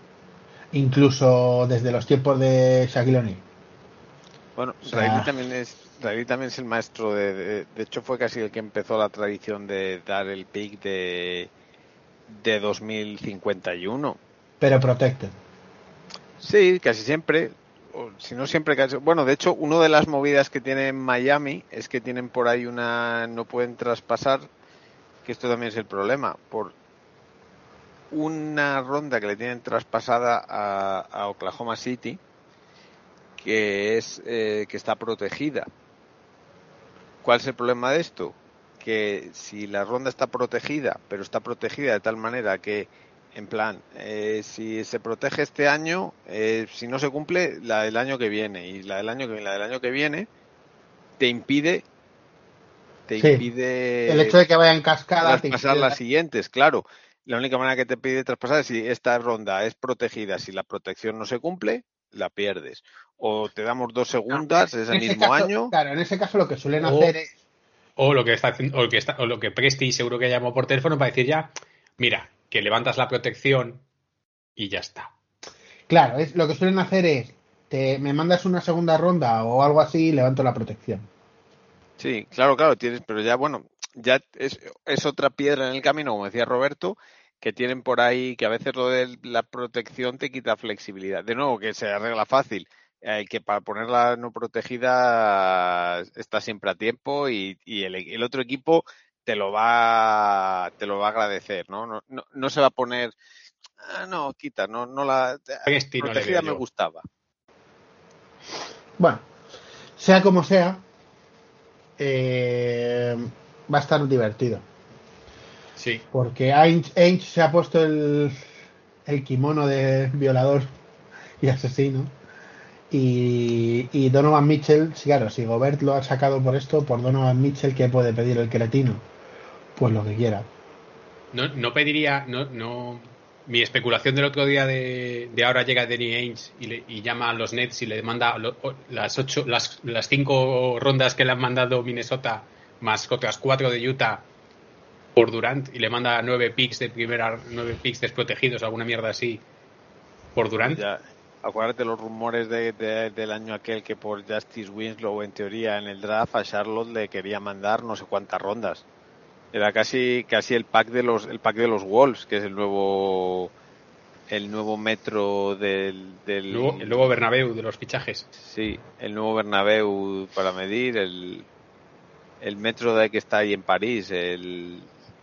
Speaker 2: Incluso desde los tiempos de Shaquille O'Neal.
Speaker 4: Bueno,
Speaker 2: O sea,
Speaker 4: Riley también es Riley también es el maestro de, de de hecho fue casi el que empezó la tradición de dar el pick de de dos mil cincuenta y uno.
Speaker 2: pero protected.
Speaker 4: Sí, casi siempre, o si no siempre casi, bueno, de hecho, una de las movidas que tiene Miami es que tienen por ahí una, no pueden traspasar, que esto también es el problema, por una ronda que le tienen traspasada a, a Oklahoma City, que es eh, que está protegida. ¿Cuál es el problema de esto? Que si la ronda está protegida, pero está protegida de tal manera que, en plan, eh, si se protege este año, eh, si no se cumple, la del año que viene, y la del año que, la del año que viene te impide te
Speaker 2: Sí.
Speaker 4: impide
Speaker 2: El hecho de que vaya en cascada te
Speaker 4: traspasar
Speaker 2: impide...
Speaker 4: las siguientes, claro. La única manera que te pide traspasar es si esta ronda es protegida, si la protección no se cumple, la pierdes. O te damos dos segundas
Speaker 2: No,
Speaker 4: ese
Speaker 2: en ese
Speaker 4: mismo
Speaker 2: caso,
Speaker 4: año.
Speaker 2: claro, en ese caso lo que suelen
Speaker 3: O,
Speaker 2: hacer es...
Speaker 3: o lo que está haciendo, o lo que está, o lo que Presti seguro que llamó por teléfono para decir ya, mira, que levantas la protección y ya está.
Speaker 2: Claro, es, lo que suelen hacer es, te, me mandas una segunda ronda o algo así y levanto la protección.
Speaker 4: Sí, claro, claro, tienes, pero ya, bueno, ya es, es otra piedra en el camino, como decía Roberto, que tienen por ahí, que a veces lo de la protección te quita flexibilidad. De nuevo, que se arregla fácil, eh, que para ponerla no protegida está siempre a tiempo y, y el, el otro equipo te lo va te lo va a agradecer, ¿no? No, no, no se va a poner, ah, no, quita, no, no la
Speaker 3: Presti no le veo
Speaker 4: protegida me
Speaker 3: yo.
Speaker 4: gustaba.
Speaker 2: Bueno, sea como sea, eh, va a estar divertido.
Speaker 3: Sí.
Speaker 2: Porque Ainge, Ainge se ha puesto el, el kimono de violador y asesino. Y, y Donovan Mitchell, sí, claro, si Gobert lo ha sacado por esto, por Donovan Mitchell, ¿qué puede pedir el cretino? Pues lo que quiera.
Speaker 3: No, no pediría, no, no. Mi especulación del otro día de, de ahora llega Danny Ainge y, le, y llama a los Nets y le manda lo, las ocho, las, las cinco rondas que le han mandado Minnesota más otras cuatro de Utah por Durant y le manda nueve picks de primera, nueve picks desprotegidos, alguna mierda así por Durant.
Speaker 4: Ya, acuérdate los rumores de, de, del año aquel que por Justice Winslow, en teoría, en el draft a Charlotte le quería mandar no sé cuántas rondas. Era casi casi el pack de los el pack de los Wolves, que es el nuevo el nuevo metro del... del
Speaker 3: el, nuevo, el nuevo Bernabéu de los fichajes.
Speaker 4: Sí, el nuevo Bernabéu para medir, el, el metro de que está ahí en París, el...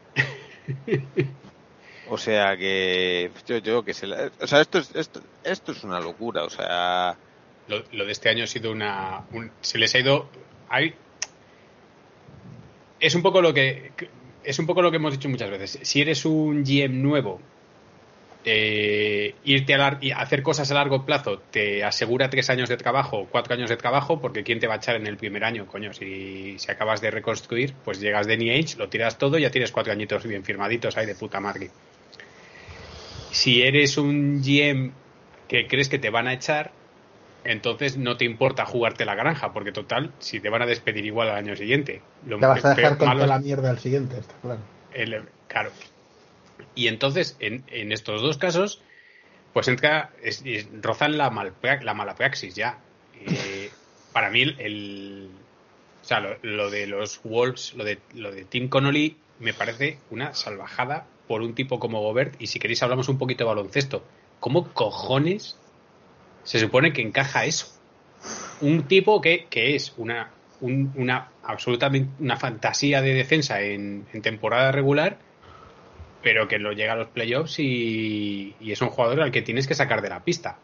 Speaker 4: O sea que yo yo que se la, o sea esto es esto esto es una locura, o sea
Speaker 3: lo, lo de este año ha sido una un, se les ha ido hay, es un poco lo que es un poco lo que hemos dicho muchas veces. Si eres un G M nuevo, eh, irte a lar- y hacer cosas a largo plazo te asegura tres años de trabajo, cuatro años de trabajo, porque quién te va a echar en el primer año, coño. Si, si acabas de reconstruir, pues llegas de N H, lo tiras todo y ya tienes cuatro añitos bien firmaditos ahí de puta madre. Si eres un G M que crees que te van a echar, entonces no te importa jugarte la granja, porque total, si te van a despedir igual al año siguiente. Lo
Speaker 2: Te vas a dejar con
Speaker 3: malo
Speaker 2: toda
Speaker 3: es-
Speaker 2: la mierda al siguiente, está claro.
Speaker 3: el- claro. Y entonces, en, en estos dos casos, pues entra, es, es- rozan la, mal, la mala praxis ya. Eh, para mí, el, el- o sea, lo, lo de los Wolves, lo de, lo de Tim Connolly, me parece una salvajada por un tipo como Gobert. Y si queréis, hablamos un poquito de baloncesto. ¿Cómo cojones se supone que encaja eso? Un tipo que, que es una, un, una absolutamente una fantasía de defensa en, en temporada regular, pero que lo llega a los playoffs y, y es un jugador al que tienes que sacar de la pista.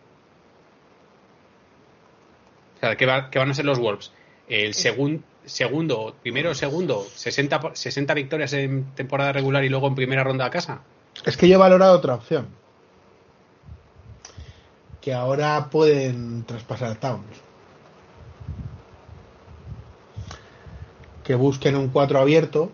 Speaker 3: O sea, ¿qué, va, qué van a ser los Wolves? El segun, segundo, primero o segundo, sesenta, sesenta victorias en temporada regular y luego en primera ronda a casa.
Speaker 2: Es que yo he valorado otra opción. Que ahora pueden traspasar Towns. Que busquen un cuatro abierto.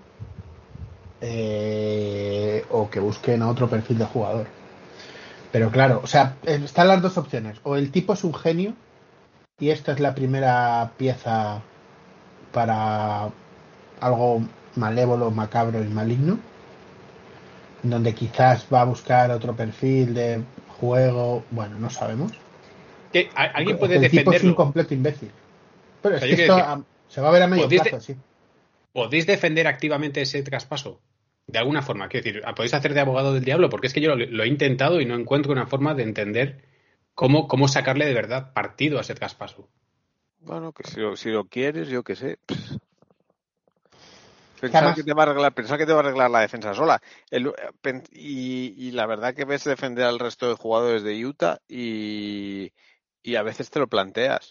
Speaker 2: Eh, o que busquen a otro perfil de jugador. Pero claro, o sea, están las dos opciones. O el tipo es un genio y esta es la primera pieza para algo malévolo, macabro y maligno, donde quizás va a buscar otro perfil de juego, bueno, no sabemos.
Speaker 3: ¿Qué? ¿Alguien
Speaker 2: O
Speaker 3: puede
Speaker 2: que el tipo es un
Speaker 3: defenderlo?
Speaker 2: completo imbécil. Pero
Speaker 3: O
Speaker 2: es
Speaker 3: sea,
Speaker 2: que
Speaker 3: yo quiero
Speaker 2: esto
Speaker 3: decir,
Speaker 2: a, se va a ver a medio
Speaker 3: ¿podéis,
Speaker 2: plazo,
Speaker 3: de,
Speaker 2: sí.
Speaker 3: ¿podéis defender activamente ese traspaso? De alguna forma, quiero decir, podéis hacer de abogado del diablo, porque es que yo lo, lo he intentado y no encuentro una forma de entender cómo, cómo sacarle de verdad partido a ese traspaso.
Speaker 4: bueno, que si lo, si lo quieres, yo qué sé. Pss.
Speaker 2: Que
Speaker 4: Pensar
Speaker 2: además,
Speaker 4: que te va a arreglar, pensar que te va a arreglar la defensa sola. El- pen- y, y la verdad que ves defender al resto de jugadores de Utah y, y a veces te lo planteas.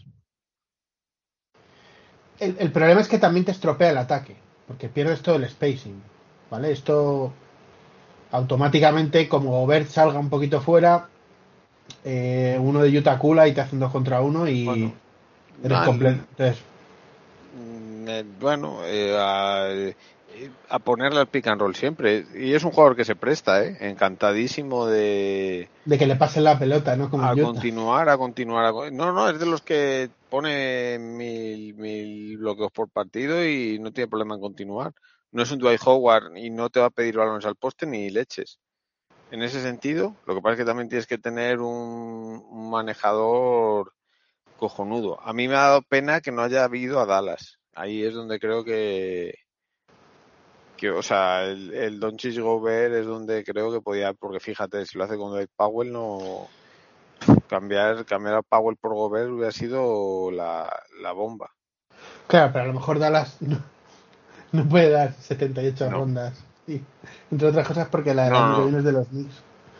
Speaker 2: el, el problema es que también te estropea el ataque, porque pierdes todo el spacing, ¿vale? Esto automáticamente, como Gobert salga un poquito fuera, eh, uno de Utah cula y te hacen dos contra uno y
Speaker 4: Bueno,
Speaker 2: eres
Speaker 4: no,
Speaker 2: completo. Entonces,
Speaker 4: Mm, eh, bueno, eh, a, eh, a ponerle al pick and roll siempre. Y es un jugador que se presta, ¿eh? Encantadísimo de
Speaker 2: de que le pasen la pelota, ¿no? Como
Speaker 4: a
Speaker 2: en Utah.
Speaker 4: continuar, a continuar. A... con- No, no, es de los que pone mil, mil bloqueos por partido y no tiene problema en continuar. No es un Dwight Howard y no te va a pedir balones al poste ni leches. En ese sentido, lo que pasa es que también tienes que tener un, un manejador cojonudo. A mí me ha dado pena que no haya habido a Dallas. Ahí es donde creo que, que o sea, el, el Doncic Gobert es donde creo que podía, porque fíjate, si lo hace con Dwight Powell, no cambiar cambiar a Powell por Gobert hubiera sido la, la bomba.
Speaker 2: Claro, pero a lo mejor Dallas no, no puede dar setenta y ocho
Speaker 4: No,
Speaker 2: rondas. Sí. Entre otras cosas porque la del
Speaker 4: no,
Speaker 2: año que
Speaker 4: no,
Speaker 2: viene es de los Knicks.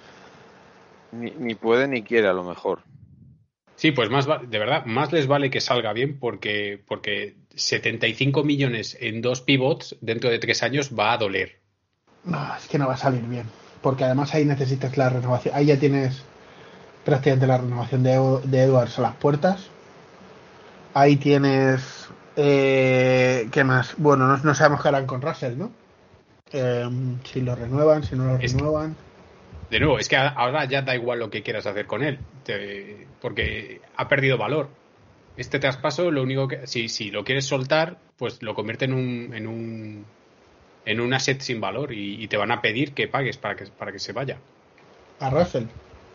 Speaker 4: ni, ni puede ni quiere a lo mejor.
Speaker 3: Sí, pues más va- de verdad, más les vale que salga bien porque, porque setenta y cinco millones en dos pivots dentro de tres años va a doler.
Speaker 2: No, es que no va a salir bien. Porque además ahí necesitas la renovación. Ahí ya tienes prácticamente la renovación de, de Edwards a las puertas. Ahí tienes... Eh, ¿Qué más? Bueno, no, no sabemos qué harán con Russell, ¿no? Eh, si lo renuevan, si no lo
Speaker 3: Es,
Speaker 2: renuevan.
Speaker 3: de nuevo, es que ahora ya da igual lo que quieras hacer con él, te- porque ha perdido valor. Este traspaso, lo único que, si, si lo quieres soltar, pues lo convierte en un, en un, en un asset sin valor y, y te van a pedir que pagues para que, para que se vaya.
Speaker 2: A Russell.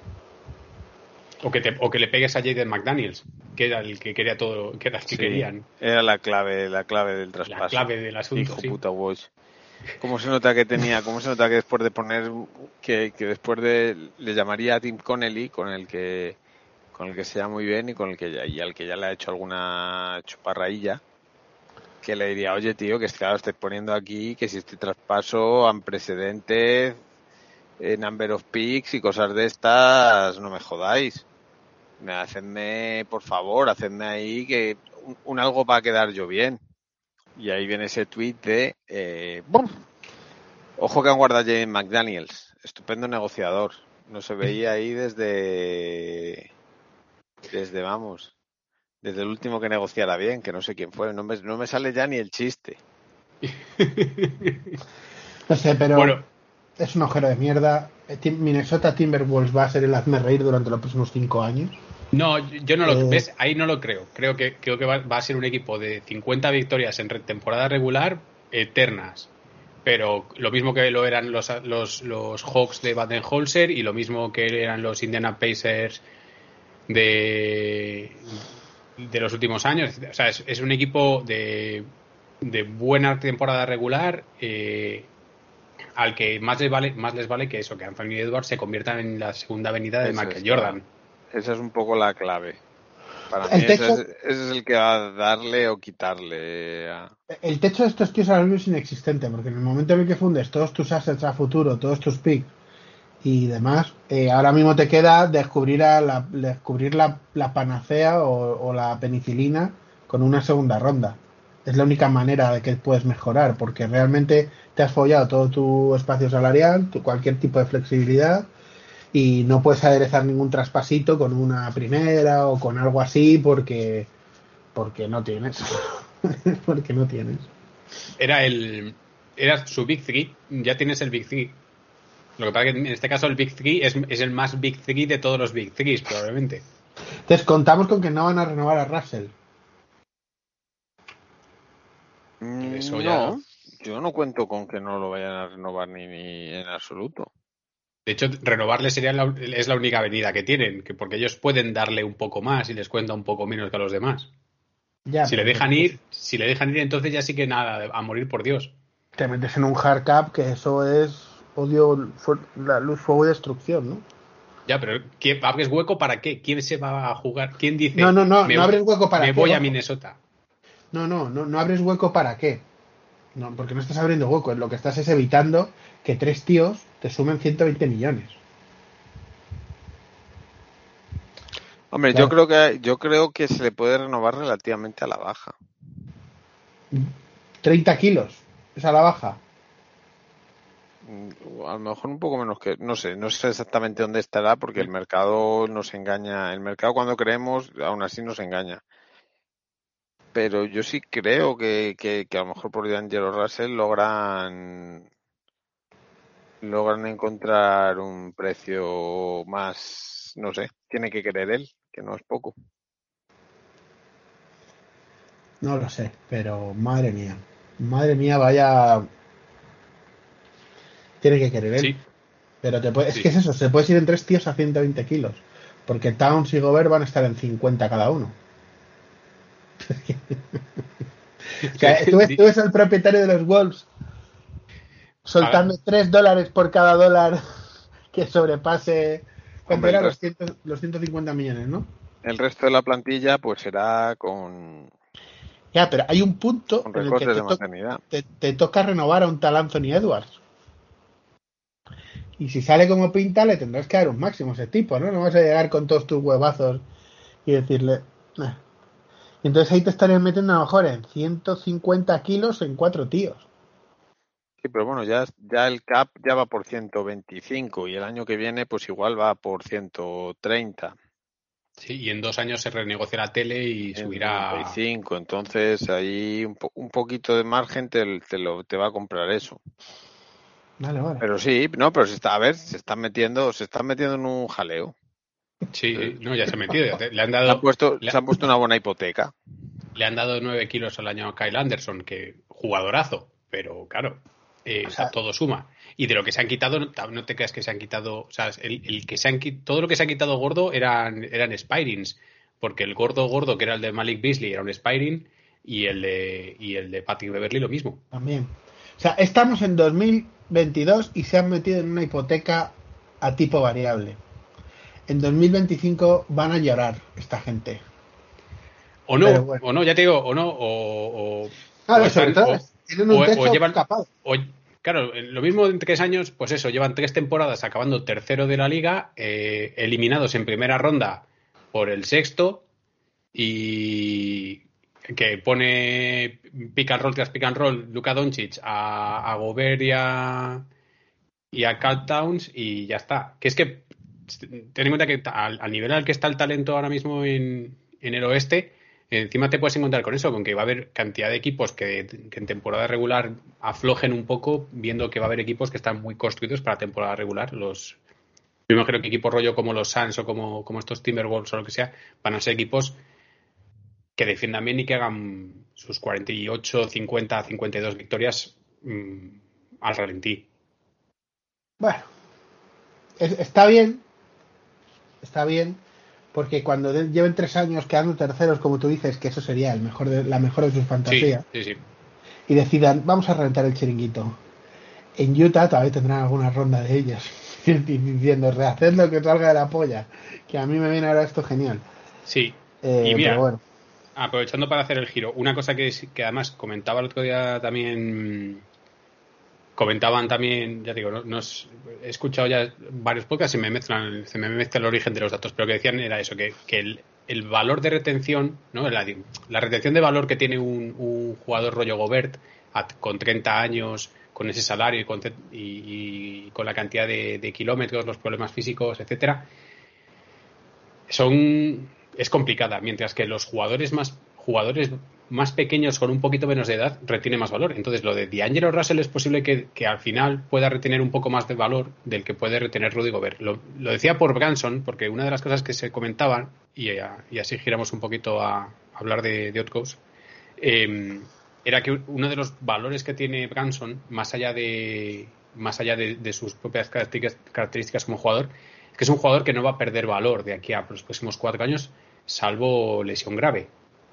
Speaker 3: O que, te, o que le pegues a Jaden McDaniels, que era el que quería todo, que era el que
Speaker 4: Sí,
Speaker 3: querían.
Speaker 4: era la clave, la clave del
Speaker 3: La
Speaker 4: traspaso.
Speaker 3: clave del asunto,
Speaker 4: Hijo
Speaker 3: sí.
Speaker 4: puta Walsh. ¿Cómo se nota que tenía, cómo se nota que después de poner, que, que después de, le llamaría a Tim Connelly, con el que, con el que se llama muy bien y con el que ya, y al que ya le ha hecho alguna chuparraílla, que le diría, oye tío, que claro, estoy poniendo aquí que si este traspaso, antecedentes, eh, number of picks y cosas de estas, no me jodáis. Me hacedme, por favor, hacedme ahí que un, un algo para quedar yo bien. Y ahí viene ese tweet de eh, ¡bum! Ojo que han guardado a James McDaniels, estupendo negociador. No se veía ahí desde desde vamos, desde el último que negociara bien, que no sé quién fue, no me, no me sale ya ni el chiste.
Speaker 2: No sé, pero
Speaker 3: Bueno,
Speaker 2: es un agujero de mierda. Minnesota Timberwolves va a ser el hazme reír durante los próximos cinco años.
Speaker 3: no, yo no lo
Speaker 2: Eh,
Speaker 3: ves, ahí no lo creo. Creo que creo que va, va a ser un equipo de cincuenta victorias en re- temporada regular eternas. Pero lo mismo que lo eran los los, los Hawks de Baden-Holzer y lo mismo que eran los Indiana Pacers de de los últimos años. O sea, es, es un equipo de de buena temporada regular eh, al que más les vale más les vale que eso, que Anthony Edwards se convierta en la segunda avenida de
Speaker 4: Esa
Speaker 3: Michael
Speaker 4: es,
Speaker 3: Jordan.
Speaker 4: esa es un poco la clave. Para mí
Speaker 2: el
Speaker 4: ese
Speaker 2: techo,
Speaker 4: es, ese es el que va a darle o quitarle a...
Speaker 2: el techo de estos tíos ahora mismo es inexistente, porque en el momento en el que fundes todos tus assets a futuro, todos tus picks y demás, eh, ahora mismo te queda descubrir, a la, descubrir la, la panacea o, o la penicilina con una segunda ronda. Es la única manera de que puedes mejorar, porque realmente te has follado todo tu espacio salarial, tu, cualquier tipo de flexibilidad, y no puedes aderezar ningún traspasito con una primera o con algo así porque porque no tienes. Porque no tienes.
Speaker 3: Era el era su Big Three, ya tienes el Big Three. Lo que pasa es que en este caso el Big Three es, es el más Big Three de todos los Big Threes, probablemente.
Speaker 2: Entonces contamos con que no van a renovar a Russell.
Speaker 3: Eso ya.
Speaker 4: No, yo no cuento con que no lo vayan a renovar ni, ni en absoluto.
Speaker 3: De hecho, renovarle sería la, es la única avenida que tienen, que porque ellos pueden darle un poco más y les cuenta un poco menos que a los demás.
Speaker 2: Ya,
Speaker 3: Si le
Speaker 2: pero
Speaker 3: dejan
Speaker 2: entonces
Speaker 3: ir, si le dejan ir, entonces ya sí que nada, a morir por Dios.
Speaker 2: te metes en un hard cap que eso es odio, la luz, fuego y destrucción, ¿no?
Speaker 3: Ya, pero ¿quién, ¿abres hueco para qué? ¿Quién se va a jugar? ¿Quién
Speaker 2: No,
Speaker 3: dice,
Speaker 2: no, no,
Speaker 3: me,
Speaker 2: no abres hueco para
Speaker 3: me
Speaker 2: qué,
Speaker 3: voy a
Speaker 2: ojo.
Speaker 3: Minnesota?
Speaker 2: No, no, no, no abres hueco para qué. No, porque no estás abriendo hueco, lo que estás es evitando que tres tíos te sumen ciento veinte millones.
Speaker 4: Hombre, yo
Speaker 2: Claro.
Speaker 4: creo que yo creo que se le puede renovar relativamente a la baja.
Speaker 2: treinta kilos, es a la baja.
Speaker 4: A lo mejor un poco menos que, no sé, no sé exactamente dónde estará porque el mercado nos engaña. El mercado cuando creemos, aún así nos engaña. Pero yo sí creo que, que, que a lo mejor por D'Angelo Russell logran logran encontrar un precio más, no sé, tiene que querer él, que no es poco.
Speaker 2: No lo sé, pero madre mía. Madre mía, vaya. Tiene que querer él.
Speaker 3: Sí,
Speaker 2: Pero te puede... es
Speaker 3: sí,
Speaker 2: que es
Speaker 3: sí.
Speaker 2: eso, se puede ir en tres tíos a ciento veinte kilos. Porque Towns y Gobert van a estar en cincuenta cada uno. O sea, tú ves, tú ves al propietario de los Wolves
Speaker 3: Ahora,
Speaker 2: soltando tres dólares por cada dólar que sobrepase. ¿Cuánto
Speaker 4: Hombre, el
Speaker 2: era? Los,
Speaker 4: resto,
Speaker 2: cien, los ciento cincuenta millones, ¿no?
Speaker 4: el resto de la plantilla pues será con,
Speaker 2: Ya, pero hay un punto
Speaker 4: con
Speaker 2: en el que
Speaker 4: recortes
Speaker 2: te,
Speaker 4: de
Speaker 2: to
Speaker 4: maternidad.
Speaker 2: te, te toca renovar a un tal Anthony Edwards. Y si sale como pinta, le tendrás que dar un máximo a ese tipo, ¿no? No vas a llegar con todos tus huevazos y decirle. "Nah". Y entonces ahí te estarían metiendo a lo mejor en ciento cincuenta kilos en cuatro tíos.
Speaker 4: Sí, pero bueno, ya, ya el cap ya va por ciento veinticinco y el año que viene pues igual va por ciento treinta,
Speaker 3: sí, y en dos años se renegocia la tele y
Speaker 4: ciento
Speaker 3: subirá.
Speaker 4: setenta y cinco, entonces ahí un, po- un poquito de margen te, te, lo, te va a comprar eso.
Speaker 2: Vale, vale.
Speaker 4: Pero sí, no, pero se está, a ver, se están metiendo, se están metiendo en un jaleo.
Speaker 3: Sí,
Speaker 4: Eh,
Speaker 3: sí, no, ya se ha metido. ya te- le han
Speaker 4: Se han
Speaker 3: dado,
Speaker 4: puesto,
Speaker 3: le,
Speaker 4: se han puesto una buena hipoteca.
Speaker 3: le han dado nueve kilos al año a Kyle Anderson, que jugadorazo, pero claro, eh,
Speaker 2: O
Speaker 3: o sea,
Speaker 2: sea,
Speaker 3: todo suma. Y de lo que se han quitado, no, no te creas que se han quitado, o sea, el, el que se han qui- todo lo que se han quitado gordo eran, eran Spirings, porque el gordo gordo, que era el de Malik Beasley, era un Spiring, y el de, y el de Patrick Beverly lo mismo.
Speaker 2: también. O sea, estamos en dos mil veintidós y se han metido en una hipoteca a tipo variable. En dos mil veinticinco van a llorar esta gente.
Speaker 3: O no,
Speaker 2: bueno.
Speaker 3: o no, ya te digo, o no, o... o
Speaker 2: claro,
Speaker 3: o
Speaker 2: sobre
Speaker 3: están,
Speaker 2: todo,
Speaker 3: o,
Speaker 2: tienen un
Speaker 3: o,
Speaker 2: techo
Speaker 3: o llevan,
Speaker 2: capaz.
Speaker 3: O, claro, lo mismo en tres años, pues eso, llevan tres temporadas acabando tercero de la liga, eh, eliminados en primera ronda por el sexto, y que pone pick and roll tras pick and roll Luka Doncic a, a Gobert y a, y a Karl Towns y ya está. Que es que ten en cuenta que al, al nivel al que está el talento ahora mismo en, en el oeste, encima te puedes encontrar con eso, con que va a haber cantidad de equipos que, que en temporada regular aflojen un poco, viendo que va a haber equipos que están muy construidos para temporada regular. Los Yo imagino que equipos rollo como los Suns o como, como estos Timberwolves o lo que sea, van a ser equipos que defiendan bien y que hagan sus cuarenta y ocho, cincuenta, cincuenta y dos victorias mmm, al ralentí.
Speaker 2: Bueno, es, está bien, está bien, porque cuando de, lleven tres años quedando terceros, como tú dices, que eso sería el mejor de, la mejor de sus fantasías,
Speaker 3: sí, sí, sí.
Speaker 2: y decidan, vamos a reventar el chiringuito. En Utah todavía tendrán alguna ronda de ellos, diciendo, rehacedlo que salga de la polla, que a mí me viene ahora esto genial.
Speaker 3: Sí,
Speaker 2: eh,
Speaker 3: y mira,
Speaker 2: pero bueno.
Speaker 3: aprovechando para hacer el giro, una cosa que, que además comentaba el otro día también, comentaban también, ya digo, no, no es, he escuchado ya varios podcasts y me mezclan, se me mezcla el origen de los datos, pero que decían era eso, que, que el, el valor de retención, ¿no? la, la retención de valor que tiene un, un jugador rollo Gobert a, con treinta años, con ese salario y con, y, y con la cantidad de, de kilómetros, los problemas físicos, etcétera, son es complicada, mientras que los jugadores más jugadores más pequeños con un poquito menos de edad retiene más valor. Entonces lo de D'Angelo Russell es posible que, que al final pueda retener un poco más de valor del que puede retener Rudy Gobert. Lo, lo decía por Branson, porque una de las cosas que se comentaban, y, y así giramos un poquito a, a hablar de, de Otcos, eh, era que uno de los valores que tiene Branson, más allá de más allá de, de sus propias características, características como jugador, es que es un jugador que no va a perder valor de aquí a los próximos cuatro años, salvo lesión grave.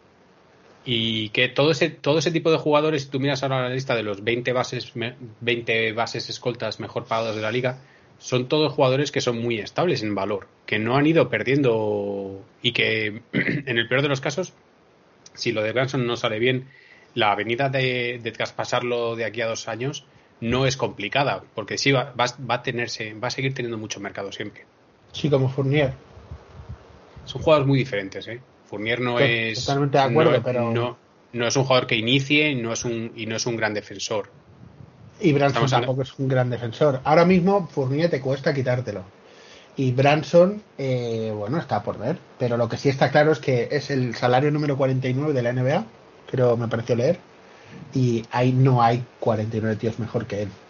Speaker 3: Y que todo ese todo ese tipo de jugadores, si tú miras ahora la lista de los veinte bases veinte bases escoltas mejor pagados de la liga, son todos jugadores que son muy estables en valor, que no han ido perdiendo y que en el peor de los casos, si lo de Branson no sale bien, la avenida de, de traspasarlo de aquí a dos años no es complicada, porque sí va, va, va a tenerse, va a seguir teniendo mucho mercado siempre.
Speaker 2: Sí, como Fournier.
Speaker 3: Son jugadores muy diferentes, ¿eh? Fournier no es
Speaker 2: totalmente de acuerdo,
Speaker 3: no,
Speaker 2: pero
Speaker 3: no, no es un jugador que inicie, no es un y no es un gran defensor.
Speaker 2: Y Branson
Speaker 3: Estamos
Speaker 2: tampoco
Speaker 3: hablando...
Speaker 2: es un gran defensor. Ahora mismo Fournier te cuesta quitártelo. Y Branson, eh, bueno, está por ver. Pero lo que sí está claro es que es el salario número cuarenta y nueve de la N B A, creo me pareció leer. Y ahí no hay cuarenta y nueve tíos mejor que él.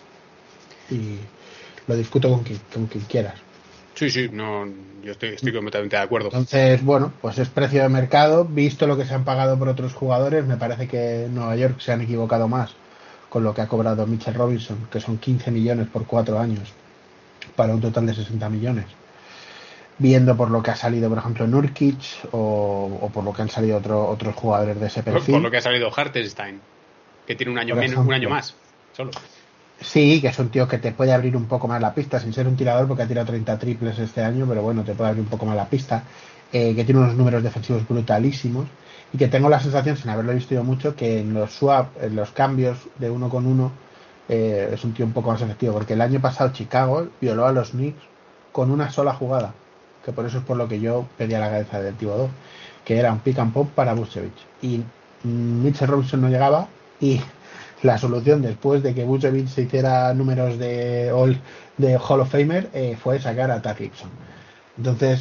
Speaker 2: Y lo discuto con quien, con quien quieras.
Speaker 3: Sí, sí, no, yo estoy, estoy completamente de acuerdo.
Speaker 2: Entonces, bueno, pues es precio de mercado. Visto lo que se han pagado por otros jugadores, me parece que en Nueva York se han equivocado más con lo que ha cobrado Mitchell Robinson, que son quince millones por cuatro años, para un total de sesenta millones. Viendo por lo que ha salido, por ejemplo, Nurkic, o, o por lo que han salido otro, otros jugadores de ese perfil.
Speaker 3: Por, por lo que ha salido Hartenstein, que tiene un año menos, ejemplo, un año más, solo.
Speaker 2: Sí, que es un tío que te puede abrir un poco más la pista, sin ser un tirador, porque ha tirado treinta triples este año, pero bueno, te puede abrir un poco más la pista. Eh, que tiene unos números defensivos brutalísimos, y que tengo la sensación, sin haberlo visto yo mucho, que en los swap, en los cambios de uno con uno, eh, es un tío un poco más efectivo, porque el año pasado Chicago violó a los Knicks con una sola jugada, que por eso es por lo que yo pedía la cabeza del Thibodeau, que era un pick and pop para Vucevic, y Mitchell Robinson no llegaba, y la solución después de que Vucevic se hiciera números de All, de Hall of Famer, eh, fue sacar a Taj Gibson. Entonces,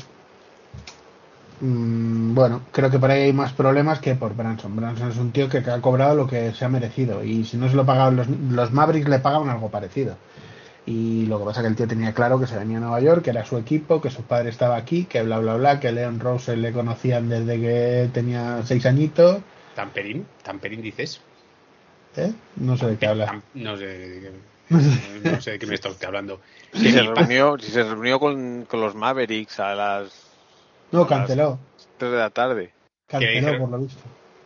Speaker 2: mmm, bueno, creo que por ahí hay más problemas que por Branson. Branson es un tío que ha cobrado lo que se ha merecido, y si no se lo pagaban los, los Mavericks, le pagaban algo parecido. Y lo que pasa es que el tío tenía claro que se venía a Nueva York, que era su equipo, que su padre estaba aquí, que bla bla bla, que Leon Rose le conocían desde que tenía seis añitos.
Speaker 3: ¿Tamperín? ¿Tamperín dices?
Speaker 2: ¿Eh? No sé de qué hablas.
Speaker 3: No sé de qué, no, no sé de qué me está usted hablando.
Speaker 4: Si se reunió, si se reunió con, con los Mavericks a las
Speaker 2: no, a canceló.
Speaker 4: las tres de la tarde.
Speaker 2: Canceló por lo visto.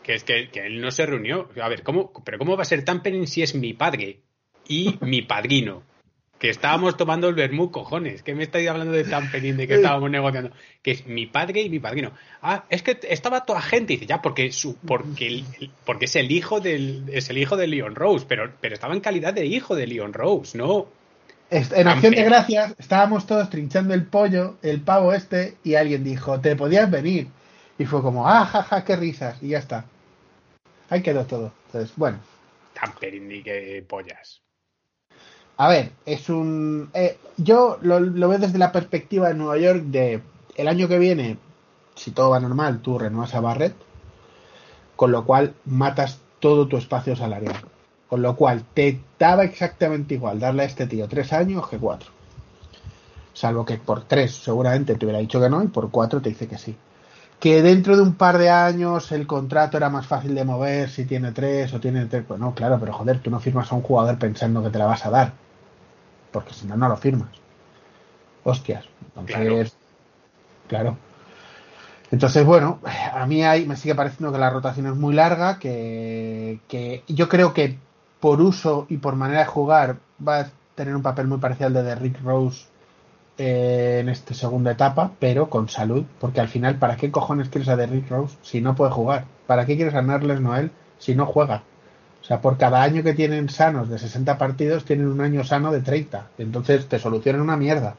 Speaker 3: Que es que, que él no se reunió. A ver, ¿cómo, pero ¿cómo va a ser tampering si es mi padre y mi padrino? Que estábamos tomando el vermú, cojones. ¿Qué me estáis hablando de tampering, de que estábamos negociando? Que es mi padre y mi padrino. Ah, es que estaba toda gente. Y dice, ya, porque su, porque, el, porque es el hijo del, es el hijo de Leon Rose, pero, pero estaba en calidad de hijo de Leon Rose, ¿no?
Speaker 2: En Acción de Gracias estábamos todos trinchando el pollo, el pavo este, y alguien dijo, te podías venir. Y fue como, ah, jaja, ja, qué risas. Y ya está. Ahí quedó todo. Entonces, bueno.
Speaker 3: Tampering ni que pollas.
Speaker 2: A ver, es un... Eh, yo lo, lo veo desde la perspectiva de Nueva York de el año que viene, si todo va normal, tú renuevas a Barrett, con lo cual matas todo tu espacio salarial. Con lo cual te daba exactamente igual darle a este tío tres años que cuatro. Salvo que por tres seguramente te hubiera dicho que no y por cuatro te dice que sí. Que dentro de un par de años el contrato era más fácil de mover si tiene tres o tiene tres. Pues no, claro, pero joder, tú no firmas a un jugador pensando que te la vas a dar. Porque si no, no lo firmas. Hostias. Entonces, claro. claro. Entonces, bueno, a mí hay, me sigue pareciendo que la rotación es muy larga, que, que yo creo que por uso y por manera de jugar va a tener un papel muy parecido al de Derrick Rose eh, en esta segunda etapa, pero con salud, porque al final, ¿para qué cojones quieres a Derrick Rose si no puede jugar? ¿Para qué quieres a Nerlens Noel si no juega? O sea, por cada año que tienen sanos de sesenta partidos, tienen un año sano de treinta. Entonces te solucionan una mierda.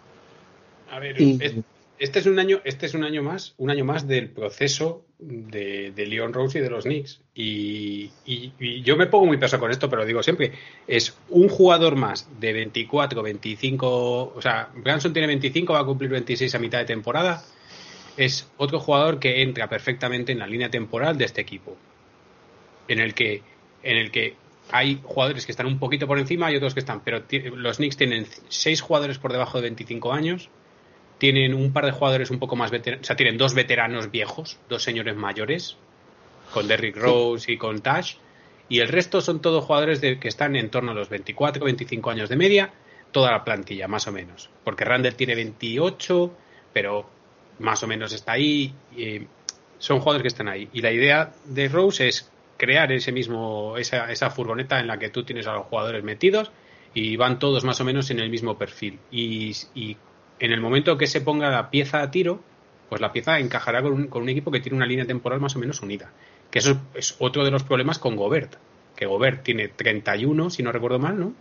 Speaker 3: A ver, y... este es un año, este es un año más, un año más del proceso de, de Leon Rose y de los Knicks. Y, y, y yo me pongo muy pesado con esto, pero lo digo siempre, es un jugador más de veinticuatro, veinticinco, o sea, Branson tiene veinticinco, va a cumplir veintiséis a mitad de temporada. Es otro jugador que entra perfectamente en la línea temporal de este equipo, en el que en el que hay jugadores que están un poquito por encima y otros que están, pero t- los Knicks tienen seis jugadores por debajo de veinticinco años, tienen un par de jugadores un poco más veteranos, o sea, tienen dos veteranos viejos, dos señores mayores, con Derrick Rose sí. y con Tash, y el resto son todos jugadores de, que están en torno a los veinticuatro, veinticinco años de media, toda la plantilla, más o menos, porque Randle tiene veintiocho, pero más o menos está ahí, y son jugadores que están ahí, y la idea de Rose es crear ese mismo esa, esa furgoneta en la que tú tienes a los jugadores metidos y van todos más o menos en el mismo perfil y, y en el momento que se ponga la pieza a tiro, pues la pieza encajará con un, con un equipo que tiene una línea temporal más o menos unida, que eso es otro de los problemas con Gobert, que Gobert tiene treinta y uno si no recuerdo mal, ¿no?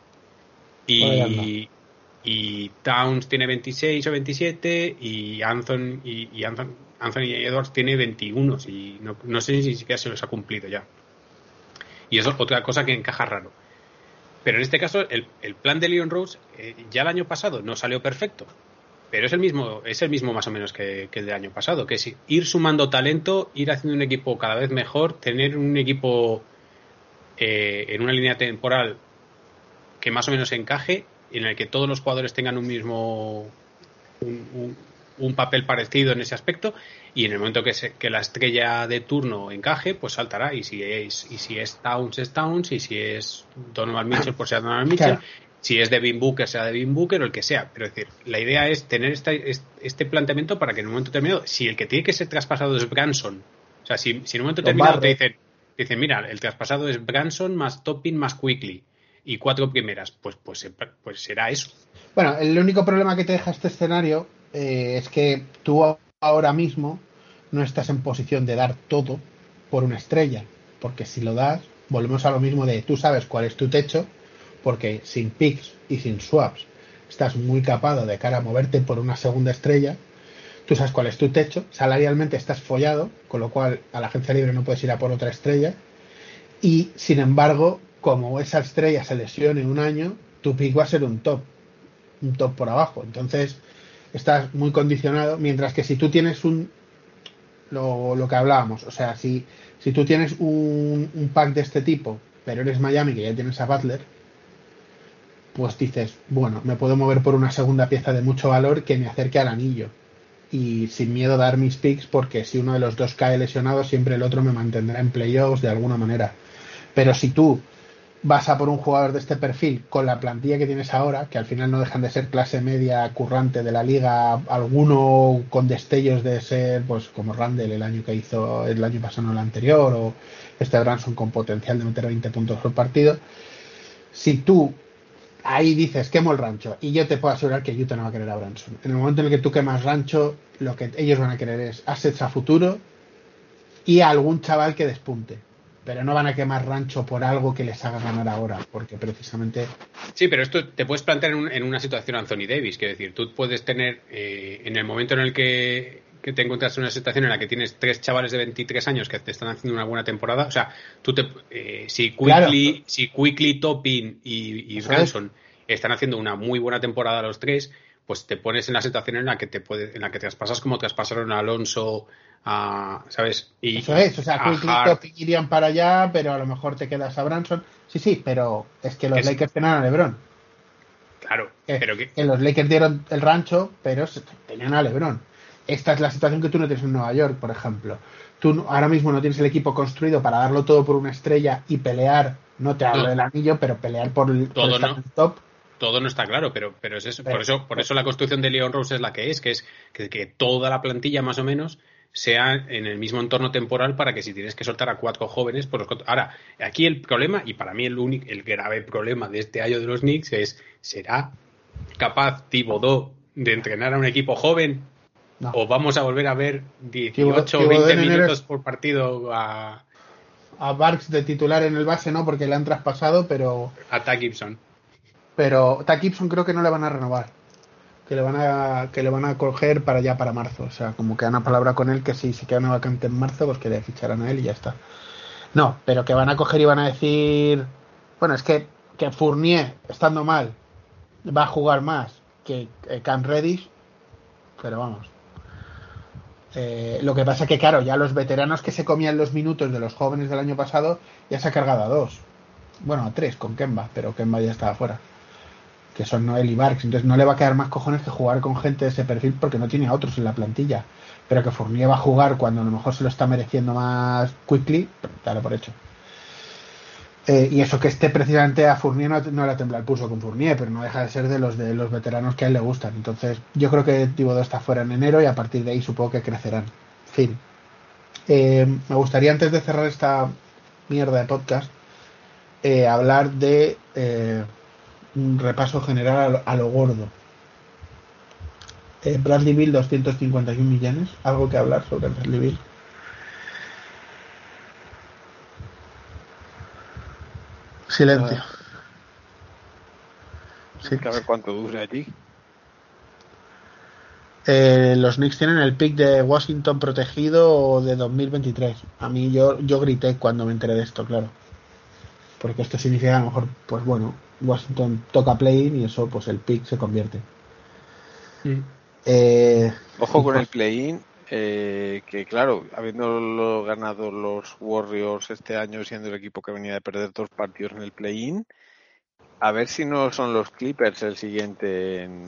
Speaker 3: Y, y Towns tiene veintiséis o veintisiete y Anthony y, y Anthony, Anthony Edwards tiene veintiuno y no, no sé si siquiera se los ha cumplido ya. Y eso es otra cosa que encaja raro. Pero en este caso, el, el plan de Leon Rose eh, ya el año pasado no salió perfecto. Pero es el mismo, es el mismo más o menos que, que el del año pasado, que es ir sumando talento, ir haciendo un equipo cada vez mejor, tener un equipo eh, en una línea temporal que más o menos encaje, en el que todos los jugadores tengan un mismo un, un, un papel parecido en ese aspecto, y en el momento que, se, que la estrella de turno encaje, pues saltará, y si es y si es Towns es Towns, y si es Donovan Mitchell pues sea Donovan Mitchell, claro. Si es Devin Booker sea Devin Booker o el que sea, pero es decir, la idea es tener esta, este planteamiento para que en un momento determinado, si el que tiene que ser traspasado es Branson, o sea, si, si en un momento determinado te dicen, te dicen, mira, el traspasado es Branson más Toppin más Quickly y cuatro primeras, pues pues pues será eso.
Speaker 2: Bueno, el único problema que te deja este escenario eh, es que tú ahora mismo no estás en posición de dar todo por una estrella, porque si lo das, volvemos a lo mismo de tú sabes cuál es tu techo, porque sin picks y sin swaps estás muy capado de cara a moverte por una segunda estrella, tú sabes cuál es tu techo, salarialmente estás follado, con lo cual a la agencia libre no puedes ir a por otra estrella, y sin embargo, como esa estrella se lesione un año, tu pick va a ser un top, un top por abajo, entonces estás muy condicionado, mientras que si tú tienes un lo, lo que hablábamos, o sea, si, si tú tienes un, un pack de este tipo, pero eres Miami que ya tienes a Butler, pues dices, bueno, me puedo mover por una segunda pieza de mucho valor que me acerque al anillo y sin miedo a dar mis picks, porque si uno de los dos cae lesionado siempre el otro me mantendrá en playoffs de alguna manera. Pero si tú vas a por un jugador de este perfil con la plantilla que tienes ahora, que al final no dejan de ser clase media currante de la liga, alguno con destellos de ser, pues como Randall el año que hizo, el año pasado no el anterior, o este Branson con potencial de meter veinte puntos por partido. Si tú ahí dices quemo el rancho, y yo te puedo asegurar que Utah no va a querer a Branson. En el momento en el que tú quemas rancho, lo que ellos van a querer es assets a futuro y a algún chaval que despunte. Pero no van a quemar rancho por algo que les haga ganar ahora, porque precisamente...
Speaker 3: Sí, pero esto te puedes plantear en, un, en una situación Anthony Davis, quiero decir, tú puedes tener, eh, en el momento en el que, que te encuentras en una situación en la que tienes tres chavales de veintitrés años que te están haciendo una buena temporada, o sea, tú te... Eh, si Quickly, claro. si Quickly, Toppin y, y Branson están haciendo una muy buena temporada los tres, pues te pones en la situación en la que te puede, en la que traspasas como traspasaron a Alonso... A, ¿sabes? Y,
Speaker 2: eso es, o sea, Quickly y Toppin irían para allá, pero a lo mejor te quedas a Branson. Sí, sí, pero es que los es, Lakers tenían a LeBron.
Speaker 3: Claro,
Speaker 2: que,
Speaker 3: pero que...
Speaker 2: que los Lakers dieron el rancho, pero tenían a LeBron. Esta es la situación que tú no tienes en Nueva York, por ejemplo. Tú ahora mismo no tienes el equipo construido para darlo todo por una estrella y pelear, no te hablo no. del anillo, pero pelear por, el,
Speaker 3: todo
Speaker 2: por estar
Speaker 3: no.
Speaker 2: en top.
Speaker 3: Todo no está claro, pero, pero es eso.
Speaker 2: Pero,
Speaker 3: por eso, por eso la construcción de Leon Rose es la que es, que es que, que toda la plantilla más o menos sea en el mismo entorno temporal para que si tienes que soltar a cuatro jóvenes, pues los... Ahora, aquí el problema, y para mí el único, el grave problema de este año de los Knicks es, ¿será capaz Thibodeau de entrenar a un equipo joven? No. ¿O vamos a volver a ver dieciocho o veinte minutos es... por partido a...
Speaker 2: a Barks de titular en el base, no, porque le han traspasado, pero...
Speaker 3: A Taj Gibson.
Speaker 2: Pero Taj Gibson creo que no le van a renovar. Que le van a que le van a coger para ya para marzo. O sea, como que dan una palabra con él que si se queda una vacante en marzo, pues que le ficharán a él y ya está. No, pero que van a coger y van a decir... Bueno, es que, que Fournier, estando mal, va a jugar más que Cam Reddish, pero vamos. Eh, lo que pasa es que, claro, ya los veteranos que se comían los minutos de los jóvenes del año pasado ya se ha cargado a dos. Bueno, a tres con Kemba, pero Kemba ya estaba fuera. Que son Noel y Barks. Entonces no le va a quedar más cojones que jugar con gente de ese perfil porque no tiene a otros en la plantilla. Pero que Fournier va a jugar cuando a lo mejor se lo está mereciendo más Quickly, dale por hecho. Eh, y eso que esté precisamente a Fournier no, no le tembla el pulso con Fournier, pero no deja de ser de los de los veteranos que a él le gustan. Entonces yo creo que Thibodeau está fuera en enero y a partir de ahí supongo que crecerán. Fin. Eh, me gustaría antes de cerrar esta mierda de podcast eh, hablar de eh, un repaso general a lo, a lo gordo. Eh, Bradley Beal doscientos cincuenta y uno millones. ¿Algo que hablar sobre Bradley Beal? Silencio.
Speaker 4: Ah. Sí. A ver cuánto dura allí.
Speaker 2: Eh, los Knicks tienen el pick de Washington protegido de dos mil veintitrés. A mí yo, yo grité cuando me enteré de esto, claro. Porque esto significa a lo mejor, pues bueno, Washington toca play-in y eso, pues el pick se convierte.
Speaker 3: Sí.
Speaker 2: Eh,
Speaker 4: Ojo con pues, el play-in, eh, que claro, habiendo ganado los Warriors este año, siendo el equipo que venía de perder dos partidos en el play-in, a ver si no son los Clippers el siguiente en...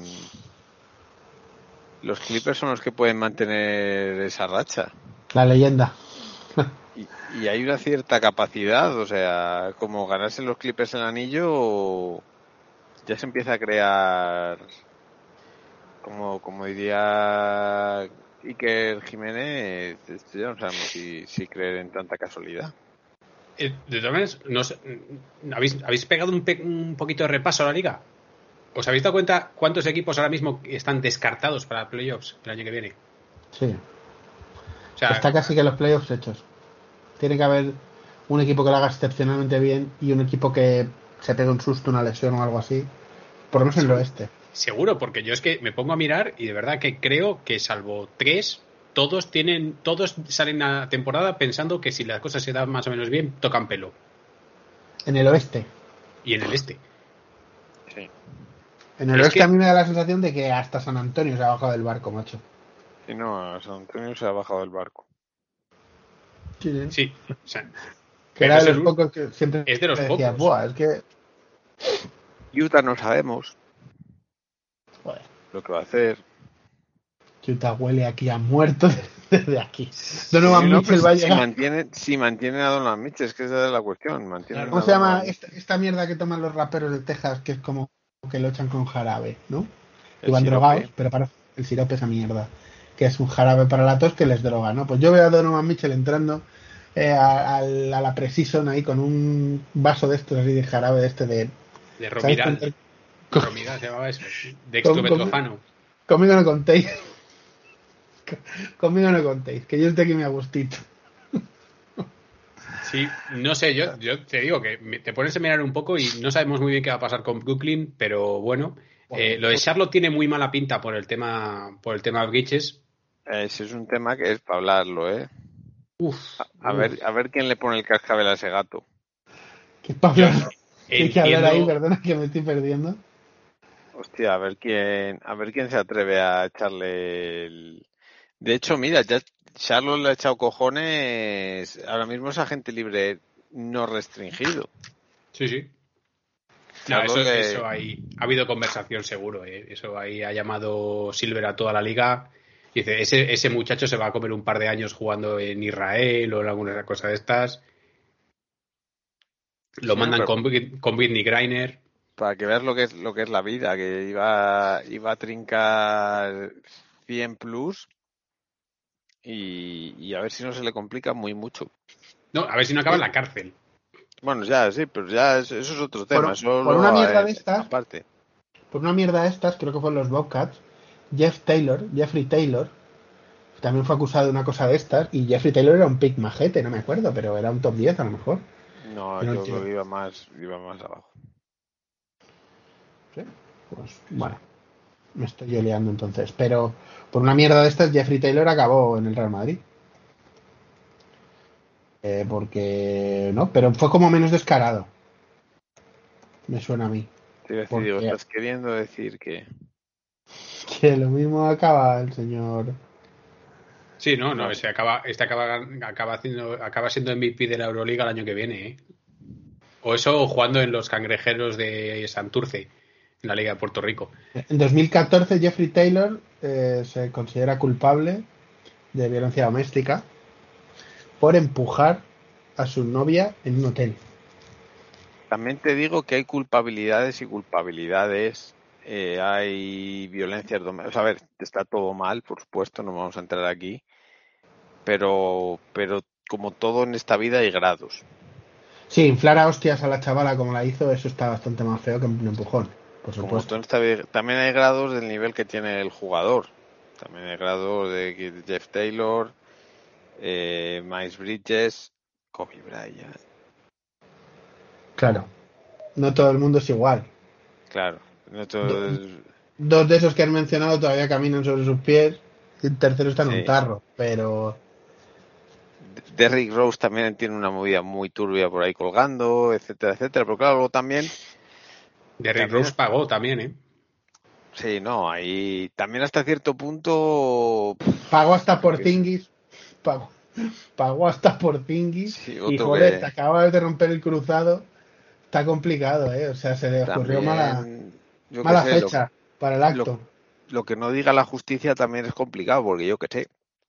Speaker 4: Los Clippers son los que pueden mantener esa racha.
Speaker 2: La leyenda.
Speaker 4: Y, y hay una cierta capacidad, o sea, como ganarse los Clippers el anillo, ya se empieza a crear, como, como diría Iker Jiménez, ya no sabemos si, si creer en tanta casualidad.
Speaker 3: Eh, de todas maneras, no sé, ¿habéis, ¿habéis pegado un, pe- un poquito de repaso a la liga? ¿Os habéis dado cuenta cuántos equipos ahora mismo están descartados para playoffs el año que viene?
Speaker 2: Sí.
Speaker 3: O sea,
Speaker 2: está casi que los playoffs hechos. Tiene que haber un equipo que lo haga excepcionalmente bien y un equipo que se pegue un susto, una lesión o algo así. Por lo menos en el oeste.
Speaker 3: Seguro, porque yo es que me pongo a mirar y de verdad que creo que salvo tres, todos tienen, todos salen a temporada pensando que si las cosas se dan más o menos bien, tocan pelo.
Speaker 2: En el oeste.
Speaker 3: Y en el este.
Speaker 4: Sí.
Speaker 2: En el
Speaker 3: es
Speaker 2: oeste
Speaker 3: que...
Speaker 2: a mí me da la sensación de que hasta San Antonio se ha bajado del barco, macho.
Speaker 4: Sí, no, San Antonio se ha bajado del barco.
Speaker 2: Sí,
Speaker 3: sí. O sea,
Speaker 2: que era de los el... pocos que siempre
Speaker 3: es de los
Speaker 2: decía,
Speaker 3: pocos.
Speaker 2: Buah, es que...
Speaker 4: Utah no sabemos.
Speaker 2: Joder.
Speaker 4: Lo que va a hacer.
Speaker 2: Utah huele aquí a muerto desde aquí. Donovan
Speaker 4: Sí, no,
Speaker 2: Mitchell
Speaker 4: pues
Speaker 2: va a
Speaker 4: si
Speaker 2: llegar.
Speaker 4: mantienen, si mantienen a Donovan Mitchell, es que esa es la cuestión. Mantienen
Speaker 2: ¿Cómo
Speaker 4: a
Speaker 2: se llama
Speaker 4: Donovan
Speaker 2: esta, esta mierda que toman los raperos de Texas, que es como que lo echan con jarabe, ¿no? Y
Speaker 4: el
Speaker 2: van drogados,
Speaker 4: sirope.
Speaker 2: pero para el sirope esa mierda, que es un jarabe para la tos que les droga, ¿no? Pues yo veo a Donovan Mitchell entrando eh, a, a la a la Precision ahí con un vaso de estos así de jarabe de este de...
Speaker 3: De
Speaker 2: ¿Sabes? Con,
Speaker 3: Romiral.
Speaker 2: con,
Speaker 3: Romiral se llamaba eso.
Speaker 2: con, con,
Speaker 3: Dextrometrofano.
Speaker 2: conmigo no contéis. Conmigo no contéis, que yo estoy aquí me a gustito.
Speaker 3: Sí, no sé, yo, yo te digo que me- te pones a mirar un poco y no sabemos muy bien qué va a pasar con Brooklyn, pero bueno, eh, lo de Charlotte tiene muy mala pinta por el tema, por el tema Bridges.
Speaker 4: Ese es un tema que es para hablarlo, ¿eh?
Speaker 3: Uf,
Speaker 4: A, a
Speaker 3: uf.
Speaker 4: ver, a ver quién le pone el cascabel a ese gato.
Speaker 2: ¿Qué, para
Speaker 3: Yo
Speaker 2: hablar? ¿Qué hay que hablar ahí?
Speaker 3: entiendo,
Speaker 2: Perdona que me estoy perdiendo.
Speaker 4: Hostia, a ver quién, a ver quién se atreve a echarle el... De hecho, mira, ya Charlotte le ha echado cojones. Ahora mismo es agente libre no restringido.
Speaker 3: sí, sí. No,
Speaker 4: Charlotte
Speaker 3: eso,
Speaker 4: le...
Speaker 3: eso ahí ha habido conversación seguro, eh. Eso ahí ha llamado Silver a toda la liga. Y dice, ese, ese muchacho se va a comer un par de años jugando en Israel o en alguna cosa de estas. Lo
Speaker 4: Sí, no,
Speaker 3: mandan
Speaker 4: pero
Speaker 3: con, Brit- con Britney Griner.
Speaker 4: para que veas lo que es lo que es la vida, que iba, iba a trincar cien plus y, y a ver si no se le complica muy mucho.
Speaker 3: No, a ver si no acaba en
Speaker 2: Sí.
Speaker 3: la cárcel.
Speaker 4: Bueno, ya, sí, pero ya es- eso es otro tema,
Speaker 2: Por,
Speaker 4: eso
Speaker 2: por una
Speaker 4: lo
Speaker 2: mierda
Speaker 4: eh,
Speaker 2: de estas,
Speaker 4: aparte.
Speaker 2: por una mierda de estas, creo que fueron los Bobcats, Jeff Taylor, Jeffrey Taylor, también fue acusado de una cosa de estas, y Jeffrey Taylor era un pick majete, no me acuerdo, pero era un top diez a lo mejor.
Speaker 4: No,
Speaker 2: Era un
Speaker 4: yo creo
Speaker 2: tío.
Speaker 4: que iba más, iba más abajo.
Speaker 2: ¿Sí? Pues
Speaker 4: Sí, sí.
Speaker 2: bueno, me estoy yo liando entonces. Pero por una mierda de estas, Jeffrey Taylor acabó en el Real Madrid. Eh, porque, ¿no? Pero fue como menos descarado, me suena a mí.
Speaker 4: Te iba a decir, digo,
Speaker 2: Porque
Speaker 4: estás queriendo decir que
Speaker 2: que lo mismo acaba el señor.
Speaker 3: Sí, no, no,
Speaker 4: no
Speaker 3: ese
Speaker 4: sé.
Speaker 3: acaba, este acaba, acaba haciendo, acaba siendo M V P de la Euroliga el año que viene, ¿eh? O eso, o jugando en los cangrejeros de Santurce, en la Liga de Puerto Rico.
Speaker 2: En dos mil catorce, Jeffrey Taylor eh, se considera culpable de violencia doméstica por empujar a su novia en un hotel.
Speaker 4: También te digo que hay culpabilidades y culpabilidades. Eh, hay violencias domésticas. A ver, está todo mal, por supuesto, no vamos a entrar aquí. Pero, pero como todo en esta vida hay grados.
Speaker 2: Sí, inflar a hostias a la chavala como la hizo, eso está bastante más feo que un empujón, por
Speaker 4: Como
Speaker 2: supuesto.
Speaker 4: todo en esta vida, también hay grados del nivel que tiene el jugador. También hay grados de que Jeff Taylor, eh, Miles Bridges, Kobe Bryant.
Speaker 2: Claro, no todo el mundo es igual.
Speaker 4: Claro, no
Speaker 2: Do-
Speaker 4: todo es-
Speaker 2: dos de esos que han mencionado todavía caminan sobre sus pies y el tercero está en un
Speaker 4: sí.
Speaker 2: tarro, pero
Speaker 4: Derrick Rose también tiene una movida muy turbia por ahí colgando, etcétera, etcétera. Pero claro, luego también,
Speaker 3: Derrick
Speaker 4: también,
Speaker 3: Rose pagó también, ¿eh?
Speaker 4: sí, no, ahí también hasta cierto punto,
Speaker 2: pagó hasta
Speaker 4: yo
Speaker 2: por
Speaker 4: qué sé,
Speaker 2: Zingis, pagó, pagó hasta por Zingis
Speaker 4: sí,
Speaker 2: y
Speaker 4: otro
Speaker 2: joder, te
Speaker 4: que
Speaker 2: acabas de romper el cruzado, está complicado, ¿eh? O sea, se le ocurrió mala,
Speaker 4: también, yo qué
Speaker 2: mala
Speaker 4: sé, lo,
Speaker 2: fecha para el
Speaker 4: lo,
Speaker 2: acto.
Speaker 4: lo que no diga la justicia también es complicado, porque yo qué sé,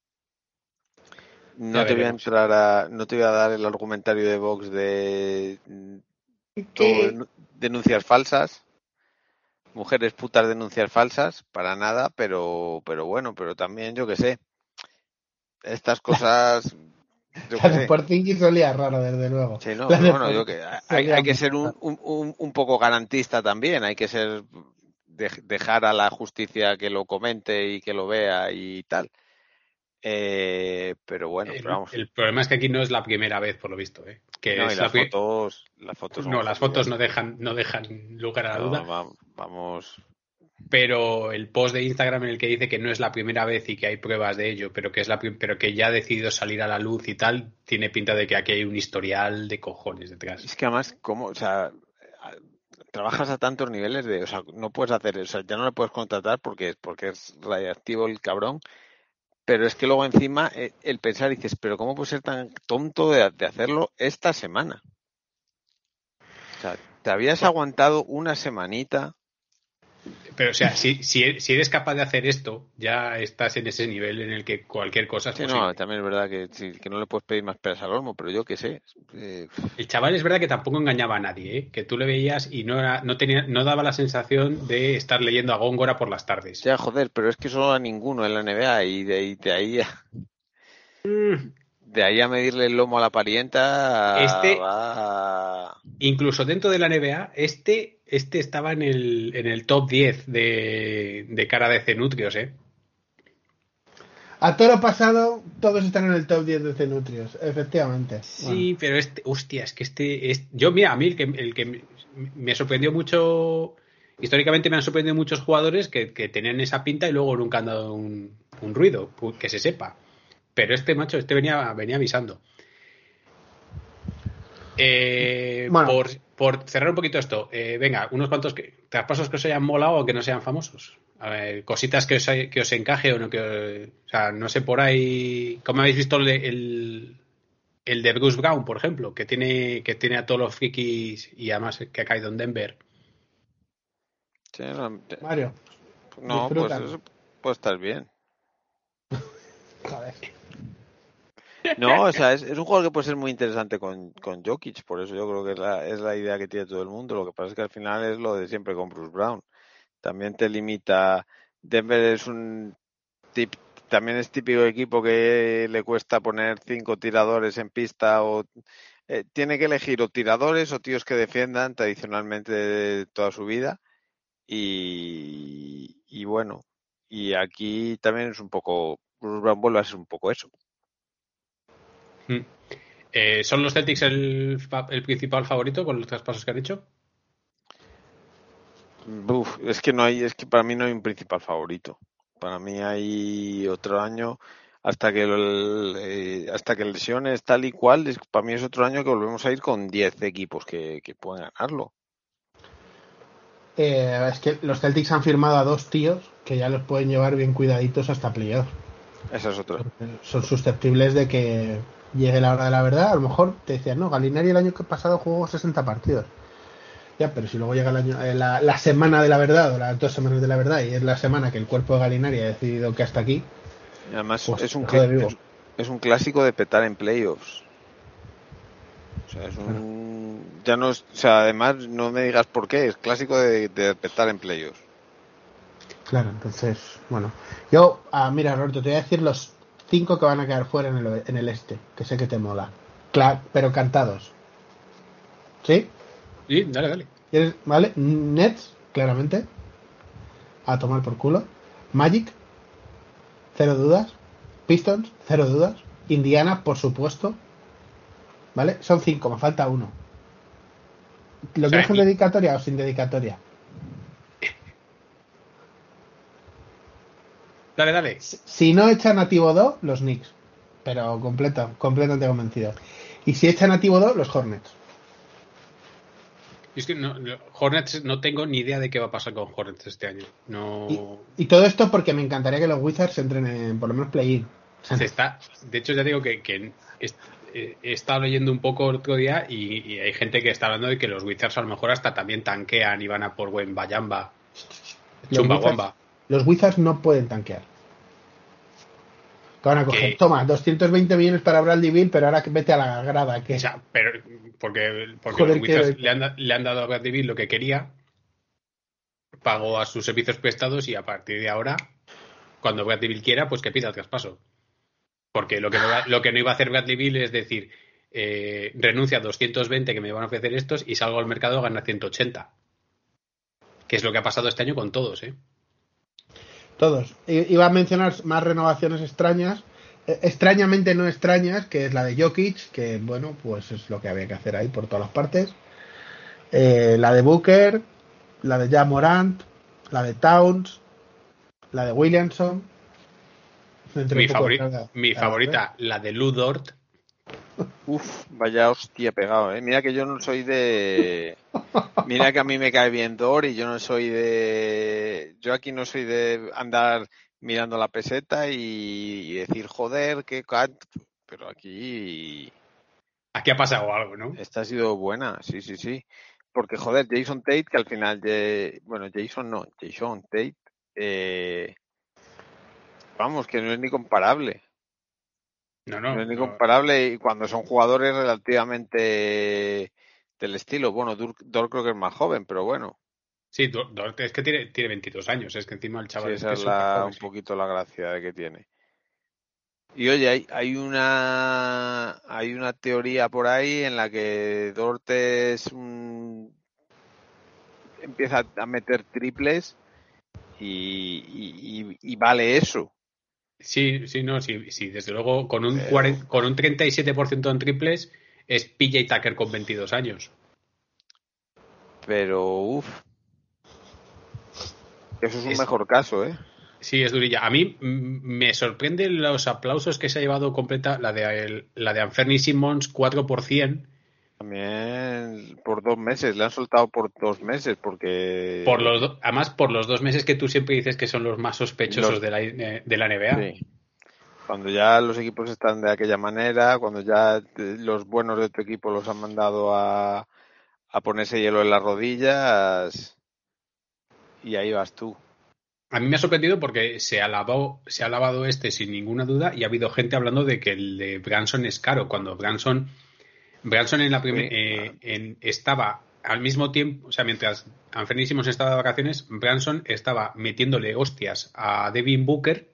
Speaker 3: Ya
Speaker 4: no te voy a
Speaker 3: veremos.
Speaker 4: entrar a, no te voy a dar el argumentario de Vox de mm, todo
Speaker 2: ¿Qué?
Speaker 4: denun- denuncias falsas, mujeres putas denuncias falsas, para nada, pero, pero bueno, pero también yo qué sé, estas cosas, yo
Speaker 2: La
Speaker 4: qué
Speaker 2: de
Speaker 4: sé.
Speaker 2: por Zingis solía raro, desde luego.
Speaker 4: Sí, no,
Speaker 2: La
Speaker 4: pero
Speaker 2: de
Speaker 4: bueno,
Speaker 2: por
Speaker 4: yo que
Speaker 2: Zingis
Speaker 4: hay,
Speaker 2: solía
Speaker 4: hay que
Speaker 2: muy
Speaker 4: ser un,
Speaker 2: raro.
Speaker 4: un, un- un poco garantista también, hay que ser de- dejar a la justicia que lo comente y que lo vea y tal. Eh, pero bueno, pero
Speaker 3: El,
Speaker 4: vamos.
Speaker 3: el problema es que aquí no es la primera vez, por lo visto, ¿eh?
Speaker 4: Y
Speaker 3: Que
Speaker 4: no, y
Speaker 3: es
Speaker 4: las
Speaker 3: la pri-
Speaker 4: fotos, las fotos son
Speaker 3: No, las fotos
Speaker 4: jodidas.
Speaker 3: no dejan, no dejan lugar a la
Speaker 4: No,
Speaker 3: duda.
Speaker 4: va- vamos.
Speaker 3: Pero el post de Instagram en el que dice que no es la primera vez y que hay pruebas de ello, pero que es la pri- pero que ya ha decidido salir a la luz y tal, tiene pinta de que aquí hay un historial de cojones detrás.
Speaker 4: Es que además, ¿cómo? O sea, a- trabajas a tantos niveles de, o sea, no puedes hacer, o sea, ya no le puedes contratar porque, porque es radiactivo el cabrón. Pero es que luego encima eh, el pensar dices, pero ¿cómo puedes ser tan tonto de, de hacerlo esta semana? O sea, te habías aguantado una semanita.
Speaker 3: Pero, o sea, si, si, si eres capaz de hacer esto, ya estás en ese nivel en el que cualquier cosa es
Speaker 4: Sí,
Speaker 3: posible.
Speaker 4: no, también es verdad que, sí, que no le puedes pedir más peras al olmo, pero yo qué sé. Eh,
Speaker 3: El chaval es verdad que tampoco engañaba a nadie, ¿eh? Que tú le veías y no era, no tenía, no daba la sensación de estar leyendo a Góngora por las tardes.
Speaker 4: ya, joder, pero es que solo a ninguno en la N B A y de, y de ahí a, de ahí a medirle el lomo a la parienta
Speaker 3: Este,
Speaker 4: va...
Speaker 3: incluso dentro de la N B A, este, este estaba en el, en el top diez de, de cara de cenutrios, ¿eh?
Speaker 2: A toro pasado, todos están en el top diez de Cenutrios, efectivamente. Bueno,
Speaker 3: Sí, pero este, hostia, es que este, es, yo, mira, a mí el que, el que me sorprendió mucho, históricamente me han sorprendido muchos jugadores que, que tenían esa pinta y luego nunca han dado un, un ruido, que se sepa. Pero este macho, este venía, venía avisando. Eh,
Speaker 2: bueno,
Speaker 3: por, por cerrar un poquito esto, eh, venga, unos cuantos que, traspasos que os hayan molado o que no sean famosos. A ver, cositas que os, que os encaje o no que, o sea, no sé por ahí, ¿cómo habéis visto el, el, el de Bruce Brown, por ejemplo, que tiene, que tiene a todos los frikis y además que ha caído en Denver?
Speaker 4: Sí, no,
Speaker 2: Mario,
Speaker 4: no, pues
Speaker 2: disfrútalo.
Speaker 4: eso puede estar bien.
Speaker 2: Joder.
Speaker 4: No, o sea, es, es un jugador que puede ser muy interesante con, con Jokic, por eso yo creo que es la, es la idea que tiene todo el mundo. Lo que pasa es que al final es lo de siempre con Bruce Brown. También te limita. Denver es un tip, también es típico equipo que le cuesta poner cinco tiradores en pista o eh, tiene que elegir o tiradores o tíos que defiendan tradicionalmente toda su vida y, y bueno, y aquí también es un poco, Bruce Brown vuelve a ser un poco eso.
Speaker 3: Mm. Eh, ¿Son los Celtics el, el principal favorito con los traspasos que han hecho?
Speaker 4: Uf, es que no hay, es que para mí no hay un principal favorito. Para mí hay otro año hasta que el, eh, hasta que lesiones tal y cual, es, para mí es otro año que volvemos a ir con diez equipos que, que pueden ganarlo.
Speaker 2: Eh, es que los Celtics han firmado a dos tíos que ya los pueden llevar bien cuidaditos hasta playoff.
Speaker 4: Esa es otra.
Speaker 2: Son susceptibles de que llegue la hora de la verdad. A lo mejor te decían, no, Gallinari el año pasado jugó sesenta partidos. Ya, pero si luego llega el año, eh, la, la semana de la verdad o las dos semanas de la verdad y es la semana que el cuerpo de Gallinari ha decidido que hasta aquí,
Speaker 4: Y además
Speaker 2: pues
Speaker 4: es un,
Speaker 2: joder, vivo.
Speaker 4: es, es un clásico de petar en playoffs. O sea, es un... Ya no es... O sea, además no me digas por qué, es clásico de, de petar en playoffs.
Speaker 2: Claro, entonces, bueno. Yo, ah, mira, Roberto, te voy a decir los cinco que van a quedar fuera en el, en el este, que sé que te mola. Claro, pero cantados. ¿Sí?
Speaker 3: Sí, dale, dale.
Speaker 2: ¿Quieres? ¿Vale? Nets, claramente. A tomar por culo. Magic, cero dudas. Pistons, cero dudas. Indiana, por supuesto. ¿Vale? Son cinco, me falta uno. ¿Lo
Speaker 3: O sea,
Speaker 2: quieres con
Speaker 3: y,
Speaker 2: dedicatoria o sin dedicatoria?
Speaker 3: dale, dale.
Speaker 2: Si no echan a Thibodeau, los Knicks. Pero completo, completamente convencido. Y si echan a Thibodeau, los Hornets.
Speaker 3: Es que no, no, Hornets no tengo ni idea de qué va a pasar con Hornets este año. No.
Speaker 2: Y, y todo esto porque me encantaría que los Wizards entren en por lo menos play-in. O sea,
Speaker 3: Se está, de hecho, ya digo que, que es, eh, he estado leyendo un poco el otro día y, y hay gente que está hablando de que los Wizards a lo mejor hasta también tanquean y van a por buen Bayamba,
Speaker 2: los,
Speaker 3: Chumba
Speaker 2: Wizards,
Speaker 3: Wamba.
Speaker 2: los Wizards no pueden tanquear. Que van a coger,
Speaker 3: Que,
Speaker 2: toma, doscientos veinte millones para Bradley Beal, pero ahora que vete a la grada. Que
Speaker 3: o sea, pero porque, porque
Speaker 2: joder,
Speaker 3: los Wizards
Speaker 2: que...
Speaker 3: le han, le han dado a Bradley Beal lo que quería, pagó a sus servicios prestados y a partir de ahora, cuando Bradley Beal quiera, pues que pida el traspaso. Porque lo que no, lo que no iba a hacer Bradley Beal es decir, eh, renuncia a doscientos veinte que me van a ofrecer estos y salgo al mercado a ganar ciento ochenta. Que es lo que ha pasado este año con todos, ¿eh?
Speaker 2: Todos. Iba a mencionar más renovaciones extrañas, eh, extrañamente no extrañas, que es la de Jokic, que bueno, pues es lo que había que hacer ahí por todas las partes. Eh, la de Booker, la de Ja Morant, la de Towns, la de Williamson. Entre
Speaker 3: Mi,
Speaker 2: un poco de
Speaker 3: favori
Speaker 2: cada,
Speaker 3: mi
Speaker 2: cada vez.
Speaker 3: favorita, la de Lou Dort.
Speaker 4: Uf, vaya hostia pegado, ¿eh? Mira que yo no soy de... Mira que a mí me cae bien Dor y yo no soy de... Yo aquí no soy de andar mirando la peseta y, y decir, joder, qué cat... Pero aquí...
Speaker 3: Aquí ha pasado algo, ¿no?
Speaker 4: Esta ha sido buena, sí, sí, sí. porque joder, Jason Tate, que al final, de, bueno, Jason no, Jason Tate, eh, vamos, que no es ni comparable.
Speaker 3: No, no.
Speaker 4: No es ni
Speaker 3: no.
Speaker 4: comparable y cuando son jugadores relativamente del estilo. Bueno, Dort creo que es más joven, pero bueno.
Speaker 3: Sí, Dort es que tiene, tiene veintidós años, es que encima el chaval
Speaker 4: sí, esa
Speaker 3: es,
Speaker 4: es
Speaker 3: súper
Speaker 4: la,
Speaker 3: joven,
Speaker 4: un
Speaker 3: sí.
Speaker 4: poquito la gracia de que tiene. Y oye, hay, hay una hay una teoría por ahí en la que Dort es un, empieza a meter triples y, y, y, y vale eso.
Speaker 3: Sí, sí, no, sí, sí, desde luego con un,
Speaker 4: Pero...
Speaker 3: cuarenta, con un treinta y siete por ciento en triples es P J Tucker con veintidós años.
Speaker 4: Pero, uff, eso es un
Speaker 3: es,
Speaker 4: mejor caso, ¿eh?
Speaker 3: Sí, es durilla. A mí mm, me sorprenden los aplausos que se ha llevado completa la de, el, la de Anthony Simmons cuatro por cien.
Speaker 4: También por dos meses, le han soltado por dos meses porque...
Speaker 3: Por los do, además, por los dos meses que tú siempre dices que son los más sospechosos
Speaker 4: los,
Speaker 3: de, la, de la N B A.
Speaker 4: Sí. Cuando ya los equipos están de aquella manera, cuando ya los buenos de tu equipo los han mandado a, a ponerse hielo en las rodillas y ahí vas tú.
Speaker 3: A mí me ha sorprendido porque se ha lavado, se ha lavado este sin ninguna duda y ha habido gente hablando de que el de Branson es caro, cuando Branson, Branson en la primer,
Speaker 4: Sí.
Speaker 3: eh, en, estaba al mismo tiempo, o sea, mientras Anthony Simmons estaba de vacaciones, Branson estaba metiéndole hostias a Devin Booker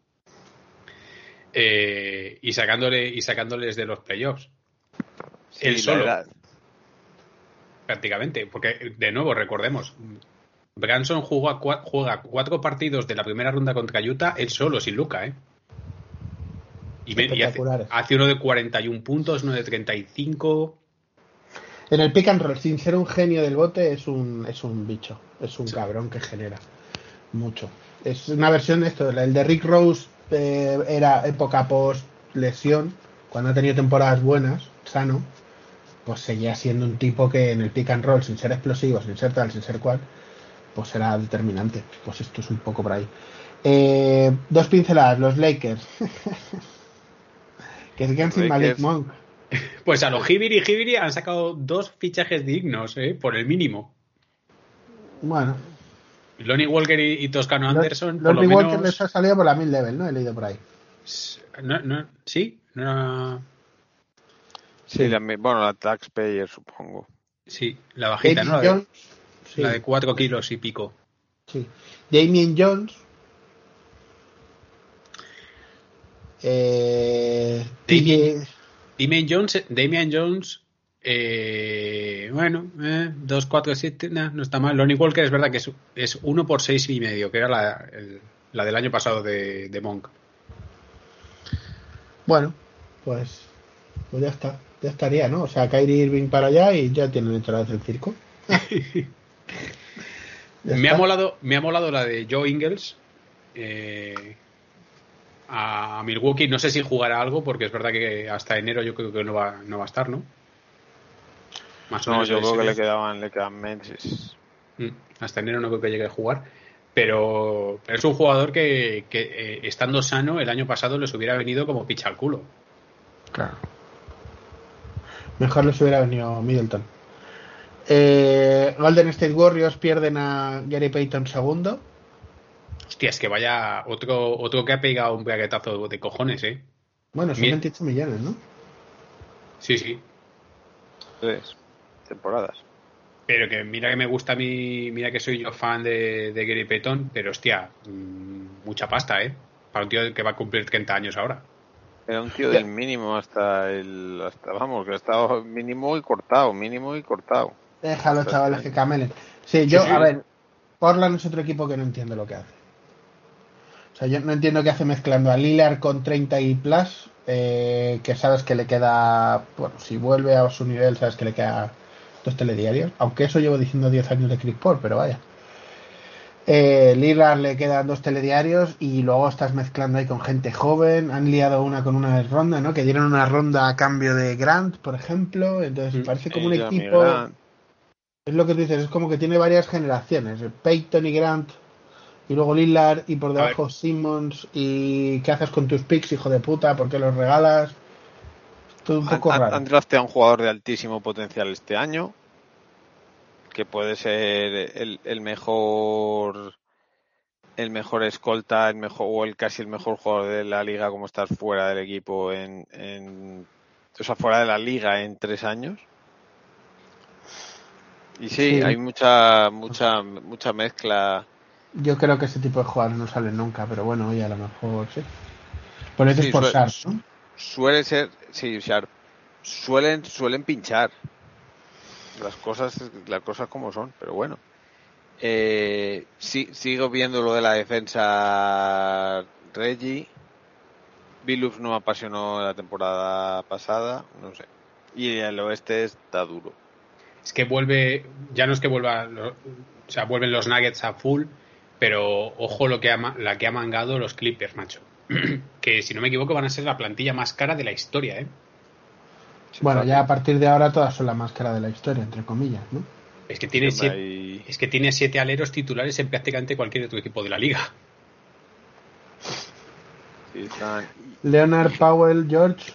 Speaker 3: eh, y sacándole y sacándoles de los playoffs.
Speaker 4: Sí,
Speaker 3: Él solo,
Speaker 4: la
Speaker 3: prácticamente, porque de nuevo recordemos, Branson jugó a cua, juega cuatro partidos de la primera ronda contra Utah, él solo, sin Luka, ¿eh? Y, y hace, hace uno de cuarenta y un puntos, uno de treinta y cinco.
Speaker 2: En el pick and roll, sin ser un genio del bote, es un, es un bicho. Es un sí. cabrón que genera mucho. Es una versión de esto. El de Rick Rose eh, era época post lesión, cuando ha tenido temporadas buenas, sano. Pues seguía siendo un tipo que en el pick and roll, sin ser explosivo, sin ser tal, sin ser cual, pues era determinante. Pues esto es un poco por ahí. Eh, dos pinceladas, los Lakers. Que se quedan sin Malik Monk.
Speaker 3: Pues a los Hibiri Hibiri han sacado dos fichajes dignos, ¿eh? Por el mínimo.
Speaker 2: Bueno.
Speaker 3: Lonnie Walker y, y Toscano Anderson,
Speaker 2: Los,
Speaker 3: por lo
Speaker 2: Lonnie
Speaker 3: menos...
Speaker 2: Walker les ha salido por la mid-level, ¿no? He leído por ahí.
Speaker 3: No, no, ¿sí? No...
Speaker 4: Sí, la, bueno, la taxpayer, supongo.
Speaker 3: Sí, la bajita,
Speaker 2: Damien
Speaker 3: ¿no? La de,
Speaker 2: Jones, sí.
Speaker 3: la de cuatro kilos y pico.
Speaker 2: Sí. Damien Jones. Eh,
Speaker 3: Damien, Damien Jones, Damien Jones, eh, bueno, eh, dos, cuatro, siete, nah, no está mal. Lonnie Walker es verdad que es, es uno por seis y medio, que era la, el, la del año pasado de, de Monk.
Speaker 2: Bueno, pues, pues ya está, ya estaría, ¿no? O sea, Kyrie Irving para allá y ya tienen hecho la vez el circo.
Speaker 3: me ha molado, me ha molado la de Joe Ingles. Eh, a Milwaukee, no sé si jugará algo porque es verdad que hasta enero yo creo que no va, no va a estar, ¿no?
Speaker 4: Más o no, menos yo creo que le quedaban, le quedan meses.
Speaker 3: Hasta enero no creo que llegue a jugar, pero, pero es un jugador que, que eh, estando sano el año pasado les hubiera venido como picha al culo.
Speaker 2: Claro. Mejor les hubiera venido Middleton. Eh, Golden State Warriors pierden a Gary Payton segundo.
Speaker 3: Hostia, es que vaya otro otro que ha pegado un braguetazo de cojones, ¿eh?
Speaker 2: Bueno, son Mira. veintiocho millones, ¿no?
Speaker 3: Sí, sí.
Speaker 4: Tres temporadas.
Speaker 3: Pero que mira que me gusta a mí, mira que soy yo fan de, de Gary Payton, pero hostia, mmm, mucha pasta, ¿eh? Para un tío que va a cumplir treinta años ahora.
Speaker 4: Era un tío del mínimo hasta el... hasta vamos, que ha estado mínimo y cortado, mínimo y cortado.
Speaker 2: Déjalo, chavales, que camelen. Sí, yo, sí, sí. a ver, Portland es otro equipo que no entiendo lo que hace. O sea, yo no entiendo qué hace mezclando a Lillard con treinta y plus, eh, que sabes que le queda, bueno, si vuelve a su nivel, sabes que le queda dos telediarios, aunque eso llevo diciendo diez años de Chris Paul, pero vaya. Eh, Lillard le quedan dos telediarios y luego estás mezclando ahí con gente joven, han liado una con una ronda, ¿no? Que dieron una ronda a cambio de Grant, por ejemplo, entonces parece como un equipo... Es lo que tú dices, es como que tiene varias generaciones, Peyton y Grant, y luego Lillard, y por debajo Simmons, y ¿qué haces con tus picks, hijo de puta? ¿Por qué los regalas? Todo un poco
Speaker 4: han,
Speaker 2: raro.
Speaker 4: Han drafteado a un jugador de altísimo potencial este año, que puede ser el, el mejor el mejor escolta, el mejor o el casi el mejor jugador de la liga, como estar fuera del equipo en, en o sea, fuera de la liga en tres años. Y sí, sí, hay mucha mucha mucha mezcla.
Speaker 2: Yo creo que ese tipo de jugadores no salen nunca, pero bueno, oye, a lo mejor sí. Por eso
Speaker 4: sí,
Speaker 2: es por
Speaker 4: suele,
Speaker 2: Sharp, ¿no?
Speaker 4: Suele ser, sí, Sharp. Suelen, suelen pinchar. Las cosas, las cosas como son, pero bueno. Eh, sí, sigo viendo lo de la defensa Reggie. Billups no me apasionó la temporada pasada, no sé. Y el oeste está duro.
Speaker 3: Es que vuelve, ya no es que vuelva, o sea, vuelven los Nuggets a full, pero ojo lo que ha, la que ha mangado los Clippers, macho. Que si no me equivoco van a ser la plantilla más cara de la historia, ¿eh?
Speaker 2: Bueno, ya a partir de ahora todas son la más cara de la historia, entre comillas, ¿no?
Speaker 3: Es que tiene,
Speaker 4: Sí,
Speaker 3: siete,
Speaker 4: hay...
Speaker 3: es que tiene siete aleros titulares en prácticamente cualquier otro equipo de la liga.
Speaker 4: Sí, están...
Speaker 2: Leonard, Powell, George,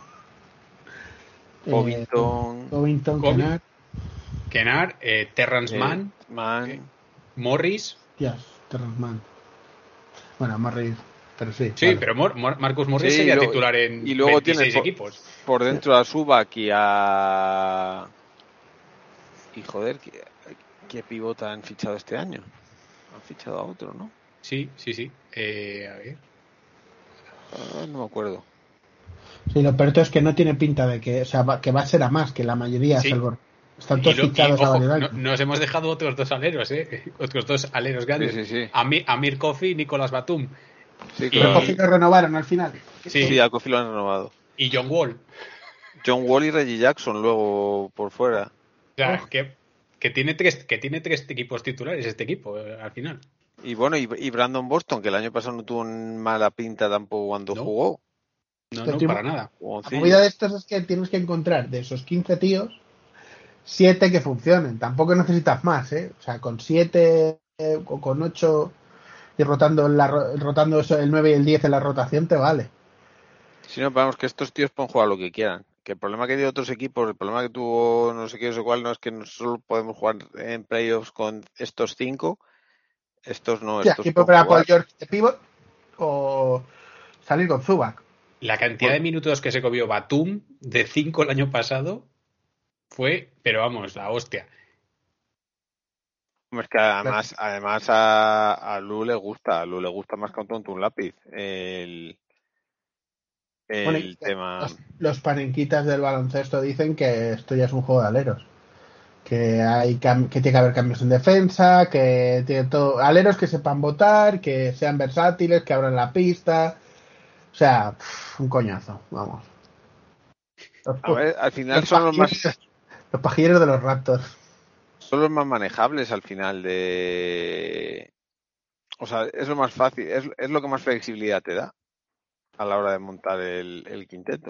Speaker 4: Covington,
Speaker 2: eh, Covington,
Speaker 3: Coving-
Speaker 2: Kennard,
Speaker 3: Kennard, eh, Terrence
Speaker 4: eh,
Speaker 3: Mann,
Speaker 4: Mann.
Speaker 3: eh, Morris.
Speaker 2: Yes, Terrence Mann. Bueno, Morris, pero sí.
Speaker 3: Sí,
Speaker 2: vale.
Speaker 3: pero Mor- Mor- Marcus Morris
Speaker 4: Sí,
Speaker 3: sería
Speaker 4: y lo-
Speaker 3: titular en
Speaker 4: y luego
Speaker 3: veintiséis
Speaker 4: tiene por,
Speaker 3: equipos.
Speaker 4: por dentro a Zubac y a... Y joder, ¿qué, qué pivota han fichado este año? Han fichado a otro, ¿no?
Speaker 3: Sí, sí, sí. Eh, a ver.
Speaker 4: Ah, no me acuerdo.
Speaker 2: Sí, lo peor es que no tiene pinta de que, o sea, va, que va a ser a más que la mayoría,
Speaker 3: Sí.
Speaker 2: salvo. Están
Speaker 3: Y
Speaker 2: todos
Speaker 3: lo- y,
Speaker 2: fichados a
Speaker 3: ojo,
Speaker 2: variedad.
Speaker 3: no- nos hemos dejado otros dos aleros, ¿eh? Otros dos aleros grandes.
Speaker 4: Sí, sí, sí.
Speaker 3: Amir, Amir Kofi y Nicolás Batum.
Speaker 4: Sí,
Speaker 3: Y-
Speaker 2: Pero
Speaker 4: claro.
Speaker 2: Kofi lo renovaron al final.
Speaker 3: Sí,
Speaker 4: Sí, a Kofi lo han renovado.
Speaker 3: y John Wall.
Speaker 4: John Wall y Reggie Jackson luego por fuera.
Speaker 3: O sea,
Speaker 2: Oh.
Speaker 3: que, que, tiene tres, que tiene tres equipos titulares este equipo, eh, al final.
Speaker 4: Y bueno, y, y Brandon Boston, que el año pasado no tuvo mala pinta tampoco cuando
Speaker 3: No.
Speaker 4: jugó.
Speaker 3: No,
Speaker 2: Pero
Speaker 3: no,
Speaker 2: tío,
Speaker 3: para nada.
Speaker 2: La
Speaker 4: Jugoncillo.
Speaker 2: movida de estos es que tienes que encontrar de esos quince tíos siete que funcionen. Tampoco necesitas más, ¿eh? O sea, con siete eh, o con ocho y rotando, en la, ro- rotando eso, el nueve y el diez en la rotación te vale.
Speaker 4: Si no, vamos, que estos tíos pueden jugar lo que quieran. Que el problema que tiene otros equipos, el problema que tuvo no sé qué, no sé cuál, no es que no solo podemos jugar en playoffs con estos cinco. Estos no,
Speaker 2: Ya,
Speaker 4: estos
Speaker 2: aquí
Speaker 4: pueden
Speaker 2: poner a
Speaker 4: jugar.
Speaker 2: Paul George de pivot o salir con Zubac.
Speaker 3: La cantidad
Speaker 4: Bueno.
Speaker 3: de minutos que se comió Batum de cinco el año pasado fue, pero vamos, la hostia.
Speaker 4: Es que además, además a, a Lu le gusta, a Lu le gusta más que a un tonto un lápiz. El, el
Speaker 2: Bueno, y
Speaker 4: tema.
Speaker 2: los, los panenquitas del baloncesto dicen que esto ya es un juego de aleros. Que hay cam- que tiene que haber cambios en defensa, que tiene todo, aleros que sepan votar, que sean versátiles, que abran la pista. O sea, pff, un coñazo, vamos. Los,
Speaker 4: A ver, al final
Speaker 2: los
Speaker 4: son los más,
Speaker 2: pajilleros, los pajilleros de los Raptors.
Speaker 4: son los más manejables al final de. O sea, es lo más fácil, es, es lo que más flexibilidad te da a la hora de montar el, el quinteto.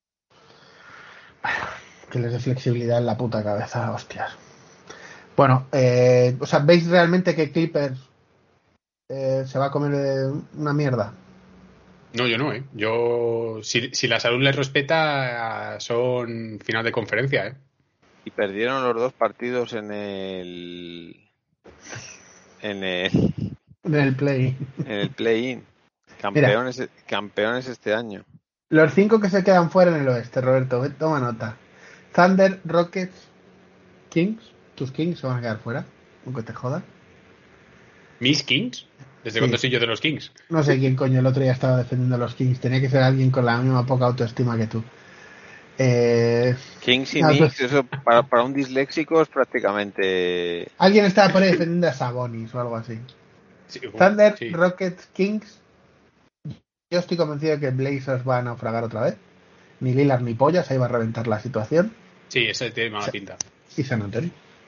Speaker 2: Que les dé flexibilidad en la puta cabeza, hostias. Bueno, eh, o sea, ¿veis realmente que Clippers eh, se va a comer eh, una mierda?
Speaker 3: No, yo no, ¿eh? Yo, si, si la salud les respeta, son final de conferencia, ¿eh?
Speaker 4: Y perdieron los dos partidos en el. En el,
Speaker 2: En el play.
Speaker 4: en el play-in. Campeones, campeones este año.
Speaker 2: Los cinco que se quedan fuera en el oeste, Roberto, ve- toma nota. Thunder, Rockets, Kings. Tus Kings se van a quedar fuera, aunque te jodas.
Speaker 3: ¿Mis Kings? ¿Desde
Speaker 2: Sí.
Speaker 3: cuándo soy yo de los Kings?
Speaker 2: No sé quién coño el otro día estaba defendiendo a los Kings. Tenía que ser alguien con la misma poca autoestima que tú. Eh,
Speaker 4: Kings y
Speaker 2: no,
Speaker 4: Knicks,
Speaker 2: pues-
Speaker 4: eso para, para un disléxico es prácticamente.
Speaker 2: alguien estaba por ahí defendiendo a Sabonis o algo así.
Speaker 3: Sí, bueno,
Speaker 2: Thunder,
Speaker 3: sí.
Speaker 2: Rockets, Kings. Yo estoy convencido de que Blazers va a naufragar otra vez. Ni Lillard ni pollas, ahí va a reventar la situación.
Speaker 3: Sí, ese tiene mala
Speaker 2: Sí.
Speaker 3: pinta.
Speaker 2: Y San Antonio.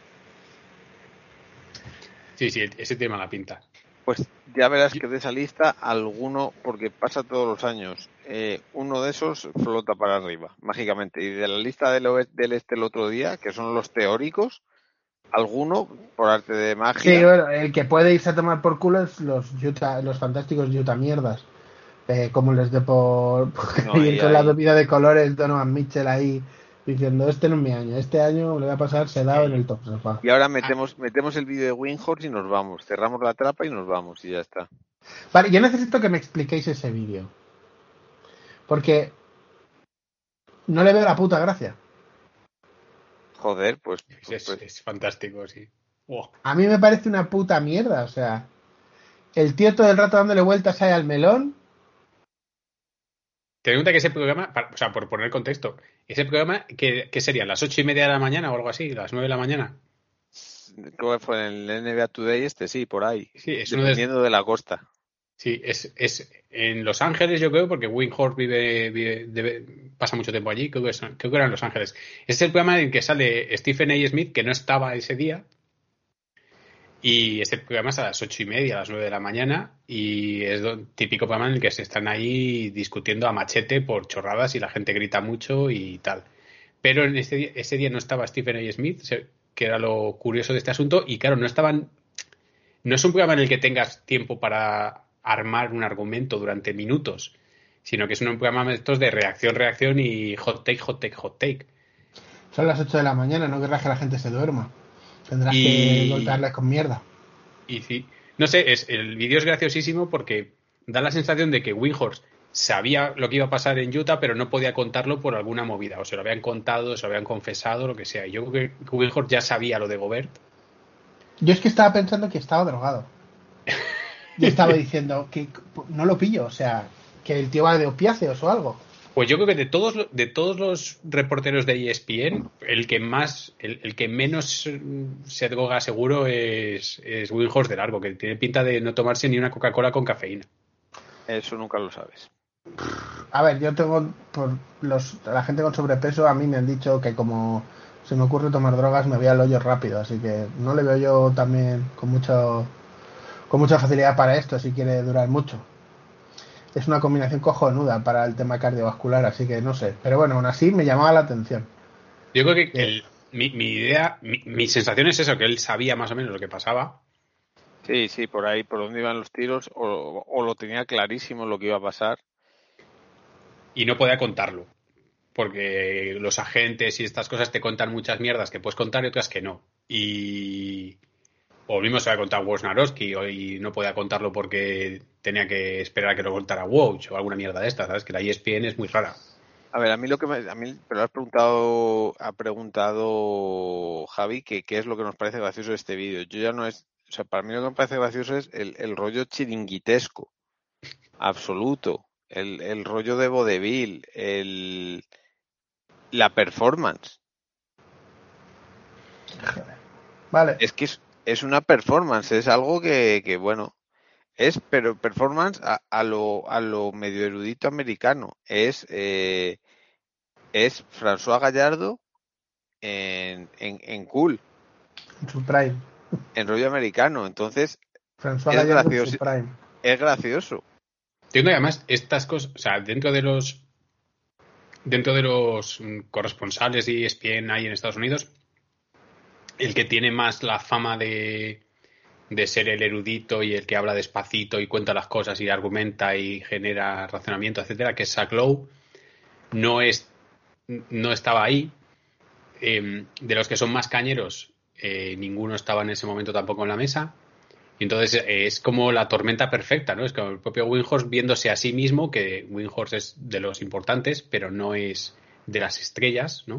Speaker 3: Sí, sí, ese tiene mala pinta.
Speaker 4: Pues ya verás que de esa lista alguno, porque pasa todos los años, eh, uno de esos flota para arriba, mágicamente. Y de la lista del, oeste, del este el otro día, que son los teóricos, alguno, por arte de magia...
Speaker 2: Sí, bueno, el que puede irse a tomar por culo es los Utah, los fantásticos Utah mierdas. Eh, como les dé por, por
Speaker 4: No,
Speaker 2: ir
Speaker 4: y
Speaker 2: con la
Speaker 4: ahí-
Speaker 2: bebida de colores Donovan Mitchell ahí diciendo, este no es mi año, este año le voy a pasar sedado en el top sofá.
Speaker 4: Y ahora metemos, metemos el vídeo de Windhorse y nos vamos. Cerramos la trapa y nos vamos y ya está.
Speaker 2: Vale, yo necesito que me expliquéis ese vídeo. Porque no le veo la puta gracia.
Speaker 4: Joder, pues...
Speaker 3: Es,
Speaker 4: pues,
Speaker 3: es, es fantástico, sí. Wow.
Speaker 2: A mí me parece una puta mierda, o sea... El tío todo el rato dándole vueltas ahí al melón.
Speaker 3: Te pregunta que ese programa, para, o sea, por poner contexto, ese programa, ¿qué, qué sería? ¿Las ocho y media de la mañana o algo así? ¿Las nueve de la mañana?
Speaker 4: creo que fue en el N B A Today este, sí, por ahí.
Speaker 3: Sí, es
Speaker 4: dependiendo
Speaker 3: uno de...
Speaker 4: de la costa.
Speaker 3: Sí, es, es en Los Ángeles, yo creo, porque Windhorse vive, vive debe, pasa mucho tiempo allí, creo que, es, creo que era en Los Ángeles. Este es el programa en el que sale Stephen A. Smith, que no estaba ese día, y este programa es a las ocho y media, a las nueve de la mañana, y es el típico programa en el que se están ahí discutiendo a machete por chorradas y la gente grita mucho y tal. Pero en este día, ese día no estaba Stephen A. Smith, que era lo curioso de este asunto, y claro, no estaban... No es un programa en el que tengas tiempo para armar un argumento durante minutos, sino que es un programa de estos de reacción, reacción y hot take, hot take, hot take.
Speaker 2: Son las ocho de la mañana, no querrás que la gente se duerma. Tendrás
Speaker 3: y...
Speaker 2: que golpearles con mierda.
Speaker 3: Y sí, no sé, es, el vídeo es graciosísimo porque da la sensación de que Windhorse sabía lo que iba a pasar en Utah, pero no podía contarlo por alguna movida. O se lo habían contado, se lo habían confesado, lo que sea. Y yo creo que Windhorse ya sabía lo de Gobert.
Speaker 2: Yo es que estaba pensando que estaba drogado. Yo estaba diciendo que no lo pillo, o sea, que el tío va de opiáceos o algo.
Speaker 3: Pues yo creo que de todos de todos los reporteros de E S P N, el que más, el, el que menos se droga seguro es, es Windhorse de largo, que tiene pinta de no tomarse ni una Coca-Cola con cafeína.
Speaker 4: Eso nunca lo sabes.
Speaker 2: A ver, yo tengo por los la gente con sobrepeso, a mí me han dicho que como se me ocurre tomar drogas me voy al hoyo rápido, así que no le veo yo también con mucho con mucha facilidad para esto si quiere durar mucho. Es una combinación cojonuda para el tema cardiovascular, así que no sé. Pero bueno, aún así me llamaba la atención.
Speaker 3: Yo creo que el, mi, mi idea, mi, mi sensación es eso, que él sabía más o menos lo que pasaba.
Speaker 4: Sí, sí, por ahí, por dónde iban los tiros, o, o lo tenía clarísimo lo que iba a pasar.
Speaker 3: Y no podía contarlo. Porque los agentes y estas cosas te cuentan muchas mierdas que puedes contar y otras que no. Y... O mismo se había contado Wojnarowski y no podía contarlo porque tenía que esperar a que lo contara Woj o alguna mierda de estas, ¿sabes? Que la E S P N es muy rara.
Speaker 4: A ver, a mí lo que me, a mí, pero has preguntado, ha preguntado Javi que qué es lo que nos parece gracioso de este vídeo. Yo ya no es, o sea, para mí lo que me parece gracioso es el, el rollo chiringuitesco, absoluto, el, el rollo de vodevil, el, la performance.
Speaker 2: Vale.
Speaker 4: Es que es, es una performance, es algo que, que bueno, es pero performance a, a lo a lo medio erudito americano. Es eh, es François Gallardo en, en, en cool.
Speaker 2: En su prime.
Speaker 4: En rollo americano. Entonces,
Speaker 2: François
Speaker 4: es
Speaker 2: Gallardo
Speaker 4: gracioso.
Speaker 2: en su prime.
Speaker 4: Es gracioso.
Speaker 3: Entiendo además estas cosas, o sea, dentro de los dentro de los corresponsales de E S P N ahí en Estados Unidos, el que tiene más la fama de, de ser el erudito y el que habla despacito y cuenta las cosas y argumenta y genera razonamiento, etcétera, que es Zach Lowe, no es no estaba ahí. Eh, de los que son más cañeros, eh, ninguno estaba en ese momento tampoco en la mesa. Y entonces eh, es como la tormenta perfecta, ¿no? Es como el propio Windhorse viéndose a sí mismo, que Windhorse es de los importantes, pero no es de las estrellas, ¿no?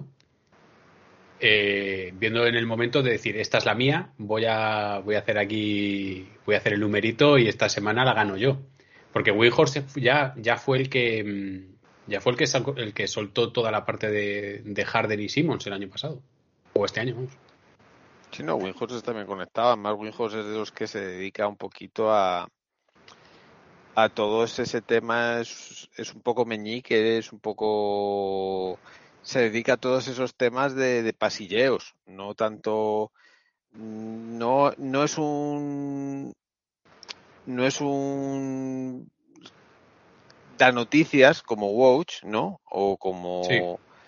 Speaker 3: Eh, viendo en el momento de decir, esta es la mía, voy a, voy a hacer aquí, voy a hacer el numerito y esta semana la gano yo. Porque Windhorse ya, ya fue el que ya fue el que sacó, el que soltó toda la parte de, de Harden y Simmons el año pasado. O este año, vamos.
Speaker 4: Sí, no, Windhorse está bien conectado. Además, Windhorse es de los que se dedica un poquito a a todo ese tema. Es, es un poco meñique, es un poco... Se dedica a todos esos temas de, de pasilleos. No tanto... No, no es un... No es un... Da noticias como Woj, ¿no? O como...
Speaker 3: Sí.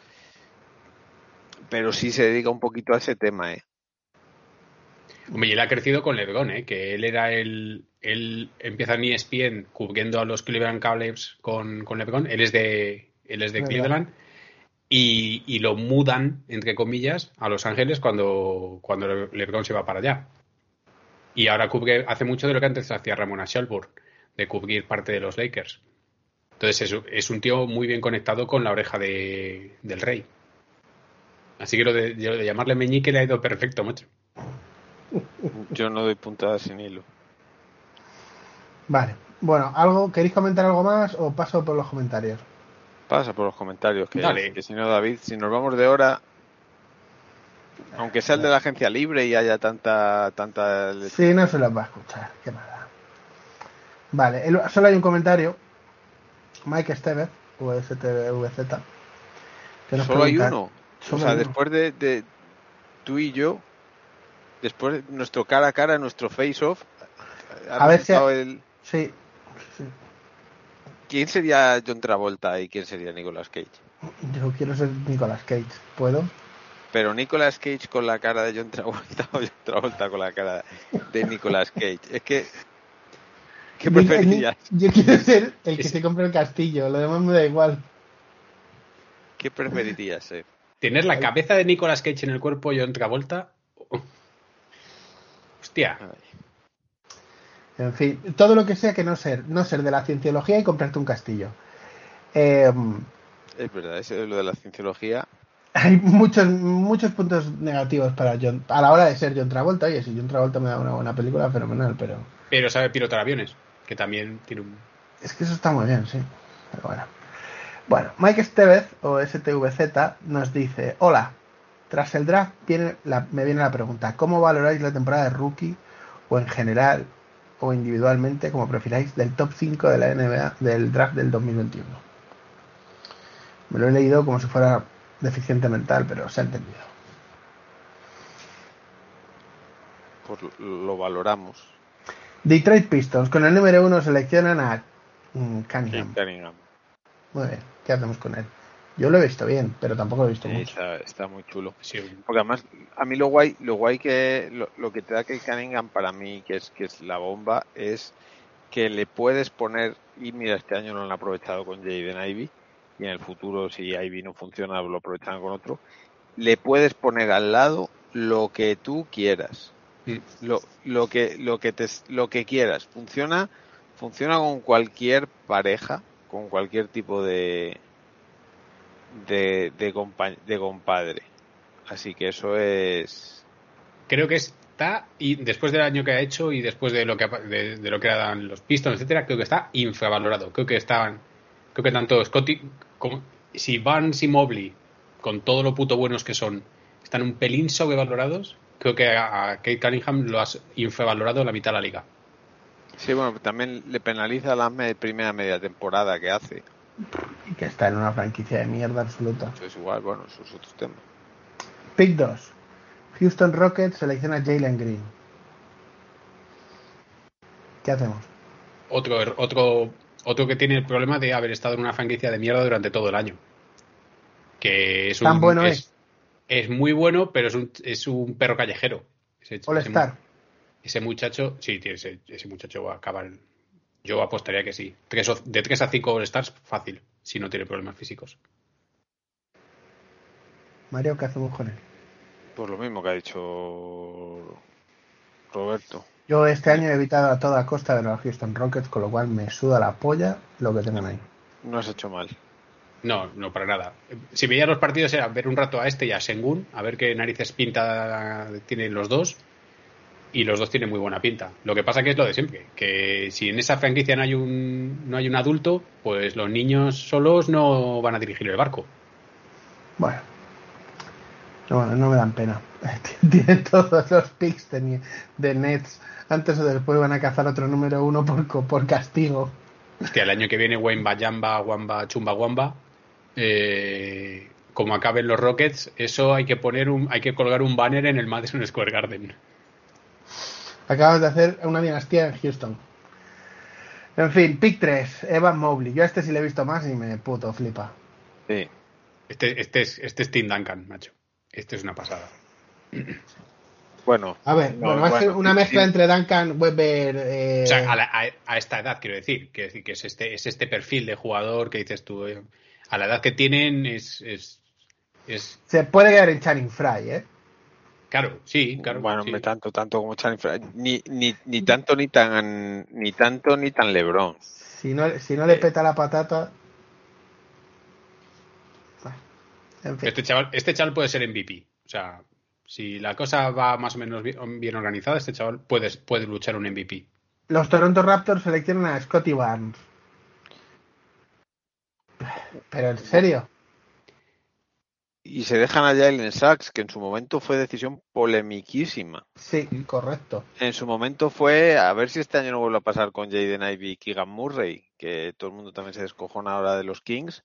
Speaker 4: Pero sí se dedica un poquito a ese tema, ¿eh?
Speaker 3: Hombre, y él ha crecido con LeBron, ¿eh? Que él era el... Él empieza en E S P N cubriendo a los Cleveland Cavaliers con, con LeBron. Él es de, él es de Cleveland. y, y lo mudan, entre comillas, a Los Ángeles cuando, cuando LeBron se va para allá. Y ahora cubre, hace mucho de lo que antes hacía Ramona Shelburne, de cubrir parte de los Lakers. Entonces es, es un tío muy bien conectado con la oreja de, del rey. Así que lo de, lo de llamarle Meñique le ha ido perfecto, macho.
Speaker 4: Yo no doy puntadas sin hilo.
Speaker 2: Vale. Bueno, algo ¿queréis comentar algo más o paso por los comentarios?
Speaker 4: Pasa por los comentarios, que,
Speaker 3: Dale.
Speaker 4: que si no, David, si nos vamos de hora, aunque sea el de la agencia libre y haya tanta... tanta...
Speaker 2: Sí, no se los va a escuchar, qué mala. Vale, el, solo hay un comentario. Mike Estevez, U S T V Z. Que nos
Speaker 4: Solo hay
Speaker 2: pregunta,
Speaker 4: uno.
Speaker 2: solo
Speaker 4: O sea,
Speaker 2: hay uno.
Speaker 4: después de, de tú y yo, después de nuestro cara a cara, nuestro face-off, ha
Speaker 2: A ver si...
Speaker 4: resultado el...
Speaker 2: Sí, sí.
Speaker 4: ¿Quién sería John Travolta y quién sería Nicolas Cage?
Speaker 2: Yo quiero ser Nicolas Cage, ¿puedo?
Speaker 4: Pero Nicolas Cage con la cara de John Travolta o John Travolta con la cara de Nicolas Cage. Es que... ¿Qué preferirías?
Speaker 2: Yo, yo quiero ser el que se compra el castillo, lo demás me da igual.
Speaker 4: ¿Qué preferirías, eh?
Speaker 3: Tener la cabeza de Nicolas Cage en el cuerpo y otra vuelta. Hostia.
Speaker 2: En fin, todo lo que sea que no ser, no ser de la cienciología y comprarte un castillo. Eh,
Speaker 4: Es verdad, eso es lo de la cienciología.
Speaker 2: hay muchos muchos puntos negativos para John a la hora de ser John Travolta. Oye, si John Travolta me da una buena película, fenomenal, pero...
Speaker 3: Pero sabe pilotar aviones, que también tiene un...
Speaker 2: Es que eso está muy bien, sí. Pero bueno. Bueno, Mike Estevez, o S T V Z, nos dice: hola, tras el draft viene la, me viene la pregunta, ¿cómo valoráis la temporada de rookie, o en general, o individualmente, como prefiráis, del top cinco de la N B A del draft del dos mil veintiuno? Me lo he leído como si fuera deficiente mental, pero se ha entendido.
Speaker 4: Pues lo valoramos.
Speaker 2: Detroit Pistons, con el número uno seleccionan a mm, Cunningham.
Speaker 4: Cunningham.
Speaker 2: Muy bien, ¿qué hacemos con él? Yo lo he visto bien, pero tampoco lo he visto
Speaker 4: Sí,
Speaker 2: mucho.
Speaker 4: está, está muy chulo.
Speaker 3: Sí.
Speaker 4: Porque además, a mí lo guay, lo guay que lo, lo que te da que Cunningham para mí, que es que es la bomba, es que le puedes poner, y mira, este año no lo han aprovechado con Jaden Ivey, y en el futuro, si Ivey no funciona, lo aprovecharán con otro. Le puedes poner al lado lo que tú quieras.
Speaker 3: Mm.
Speaker 4: Lo, lo que lo que te lo que quieras. Funciona funciona con cualquier pareja, con cualquier tipo de de de, compa de compadre. Así que eso es...
Speaker 3: Creo que está, y después del año que ha hecho y después de lo que ha- de, de lo que eran los Pistons, etcétera, creo que está infravalorado. Creo que estaban, creo que tanto Scotty como si Barnes y Mobley, con todo lo puto buenos que son, están un pelín sobrevalorados, creo que a, a Kate Cunningham lo has infravalorado la mitad de la liga.
Speaker 4: Sí, bueno, también le penaliza la me primera media temporada que hace.
Speaker 2: Y que está en una franquicia de mierda absoluta.
Speaker 4: Eso es igual, bueno, eso es otro tema.
Speaker 2: Pick dos. Houston Rockets selecciona a Jalen Green. ¿Qué hacemos?
Speaker 3: Otro, otro, otro que tiene el problema de haber estado en una franquicia de mierda durante todo el año. Que es un,
Speaker 2: Tan bueno
Speaker 3: es, es muy bueno, pero es un, es un perro callejero. Ese,
Speaker 2: All
Speaker 3: ese,
Speaker 2: Star.
Speaker 3: ese muchacho, sí, tío, ese, ese muchacho va a acabar. Yo apostaría que sí. Tres o- de tres a cinco All Stars, fácil, si no tiene problemas físicos.
Speaker 2: Mario, ¿qué hacemos con él?
Speaker 4: Pues lo mismo que ha dicho Roberto.
Speaker 2: Yo este año he evitado a toda costa de los Houston Rockets, con lo cual me suda la polla lo que tengan ahí.
Speaker 4: No has hecho mal.
Speaker 3: No, no, para nada. Si veía los partidos era ver un rato a este y a Sengun, a ver qué narices pinta tienen los dos. Y los dos tienen muy buena pinta. Lo que pasa que es lo de siempre, que si en esa franquicia no hay un no hay un adulto, pues los niños solos no van a dirigir el barco.
Speaker 2: Bueno, no, no me dan pena. Tienen todos los picks de, de Nets. Antes o después van a cazar otro número uno por, por castigo.
Speaker 3: Hostia, el año que viene Wayne Bayamba, Wamba, Chumba Wamba, eh, como acaben los Rockets, eso hay que poner un, hay que colgar un banner en el Madison Square Garden.
Speaker 2: Acabas de hacer una dinastía en Houston. En fin, pick tres, Evan Mobley. Yo a este sí le he visto más y me puto flipa.
Speaker 4: Sí.
Speaker 3: Este, este es, este es Tim Duncan, macho. Este es una pasada.
Speaker 4: Bueno.
Speaker 2: A ver,
Speaker 4: no,
Speaker 2: bueno, va a ser
Speaker 4: bueno,
Speaker 2: una
Speaker 4: sí,
Speaker 2: mezcla
Speaker 4: sí.
Speaker 2: entre Duncan, Weber... Eh...
Speaker 3: O sea, a, la- a- a esta edad, quiero decir, que, que es este es este perfil de jugador que dices tú. eh, a la edad que tienen es, es es...
Speaker 2: Se puede quedar en Channing Frye, ¿eh?
Speaker 3: Claro, sí, claro.
Speaker 4: Bueno,
Speaker 3: sí.
Speaker 4: me tanto, tanto como Channing Frye. Ni, ni, ni tanto ni tan ni tanto ni tan LeBron.
Speaker 2: Si no, si no le peta la patata. Bueno, en fin.
Speaker 3: Este chaval, este chaval puede ser M V P. O sea, si la cosa va más o menos bien, bien organizada, este chaval puede, puede luchar un M V P.
Speaker 2: Los Toronto Raptors seleccionan a Scottie Barnes. Pero en serio.
Speaker 4: Y se dejan a Jalen Sachs, que en su momento fue decisión polemiquísima.
Speaker 2: Sí, correcto.
Speaker 4: En su momento fue, a ver si este año no vuelve a pasar con Jaden Ivey y Keegan Murray, que todo el mundo también se descojona ahora de los Kings.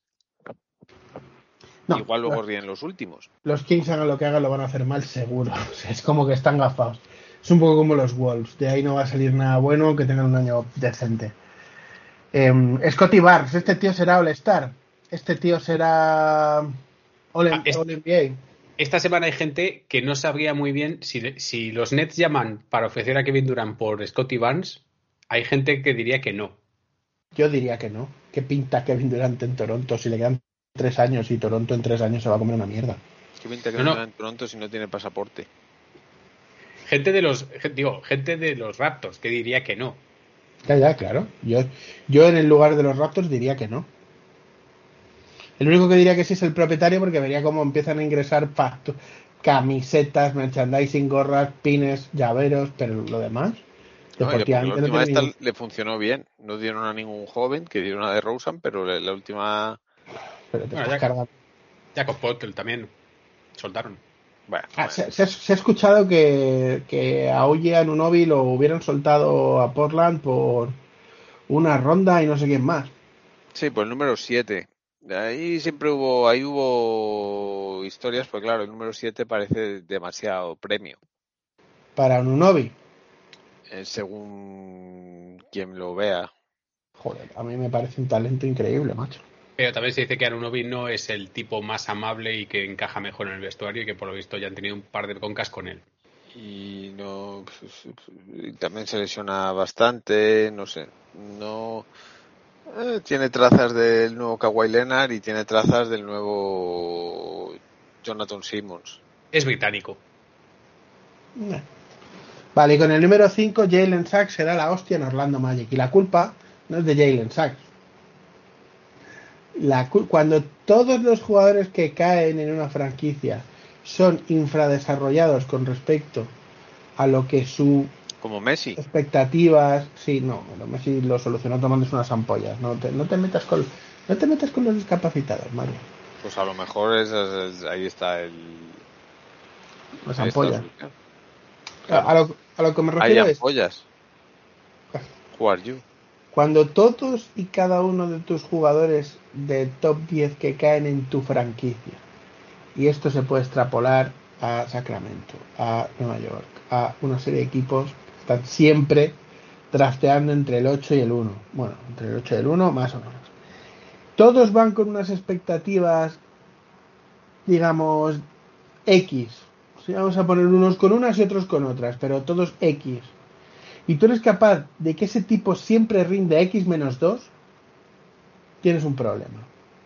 Speaker 2: No,
Speaker 4: Igual luego
Speaker 2: los,
Speaker 4: ríen los últimos.
Speaker 2: los Kings hagan lo que hagan lo van a hacer mal seguro. O sea, es como que están gafados. Es un poco como los Wolves. De ahí no va a salir nada bueno aunque tengan un año decente. Eh, Scottie Barnes, este tío será All-Star. Este tío será All,
Speaker 3: Ah, es-
Speaker 2: All N B A.
Speaker 3: Esta semana hay gente que no sabría muy bien si, si los Nets llaman para ofrecer a Kevin Durant por Scottie Barnes. Hay gente que diría que no.
Speaker 2: Yo diría que no. ¿Qué pinta Kevin Durant en Toronto si le quedan tres años y Toronto en tres años se va a comer una mierda?
Speaker 4: ¿Qué pinta que
Speaker 3: No,
Speaker 4: no,
Speaker 3: no.
Speaker 4: en Toronto si no tiene pasaporte?
Speaker 3: Gente de los, digo, gente de los Raptors que diría que no.
Speaker 2: Ya, ya, claro. Yo, yo en el lugar de los Raptors diría que no. El único que diría que sí es el propietario porque vería cómo empiezan a ingresar factu- camisetas, merchandising, gorras, pines, llaveros, pero lo demás,
Speaker 4: No, y la, la
Speaker 2: deportivamente no
Speaker 4: última
Speaker 2: tiene
Speaker 4: esta
Speaker 2: ningún...
Speaker 4: le funcionó bien. No dieron a ningún joven, que dieron a DeRozan, pero la, la última...
Speaker 2: Pero te
Speaker 3: Bueno,
Speaker 2: estás
Speaker 3: ya,
Speaker 2: cargando.
Speaker 3: Jacob Poeltl también soltaron.
Speaker 4: Bueno,
Speaker 2: Ah,
Speaker 4: bueno.
Speaker 2: se, se ha- se ha escuchado que, que a Oye Anunoby lo hubieran soltado a Portland por una ronda y no sé quién más.
Speaker 4: Sí, pues el número siete. Ahí siempre hubo, ahí hubo historias, pues claro, el número siete parece demasiado premio,
Speaker 2: Para Anunoby.
Speaker 4: eh, según quien lo vea.
Speaker 2: Joder, a mí me parece un talento increíble, macho.
Speaker 3: Pero también se dice que Anunoby no es el tipo más amable y que encaja mejor en el vestuario y que por lo visto ya han tenido un par de concas con él.
Speaker 4: Y no, y también se lesiona bastante, no sé, no eh, tiene trazas del nuevo Kawhi Leonard y tiene trazas del nuevo Jonathan Simmons.
Speaker 3: Es británico.
Speaker 2: Eh. Vale, y con el número cinco, Jalen Sachs será la hostia en Orlando Magic. Y la culpa no es de Jalen Sachs. La cul- cuando todos los jugadores que caen en una franquicia son infradesarrollados con respecto a lo que su
Speaker 4: Como Messi.
Speaker 2: expectativas, sí, no, pero Messi lo solucionó tomándose unas ampollas. No te, no te metas con, no te metas con los discapacitados, Mario.
Speaker 4: Pues a lo mejor es, es- es- ahí está el
Speaker 2: Las
Speaker 4: ahí está la
Speaker 2: ampollas.
Speaker 4: solución.
Speaker 2: A,
Speaker 4: Claro.
Speaker 2: a lo, a lo que me
Speaker 4: Hay
Speaker 2: refiero es
Speaker 4: ampollas. Who are you?
Speaker 2: cuando todos y cada uno de tus jugadores de top diez que caen en tu franquicia, y esto se puede extrapolar a Sacramento, a Nueva York, a una serie de equipos que están siempre drafteando entre el ocho y el uno. Bueno, entre el ocho y el uno, más o menos. Todos van con unas expectativas, digamos, X. O sea, vamos a poner unos con unas y otros con otras, pero todos X. Y tú eres capaz de que ese tipo siempre rinde X menos dos, tienes un problema.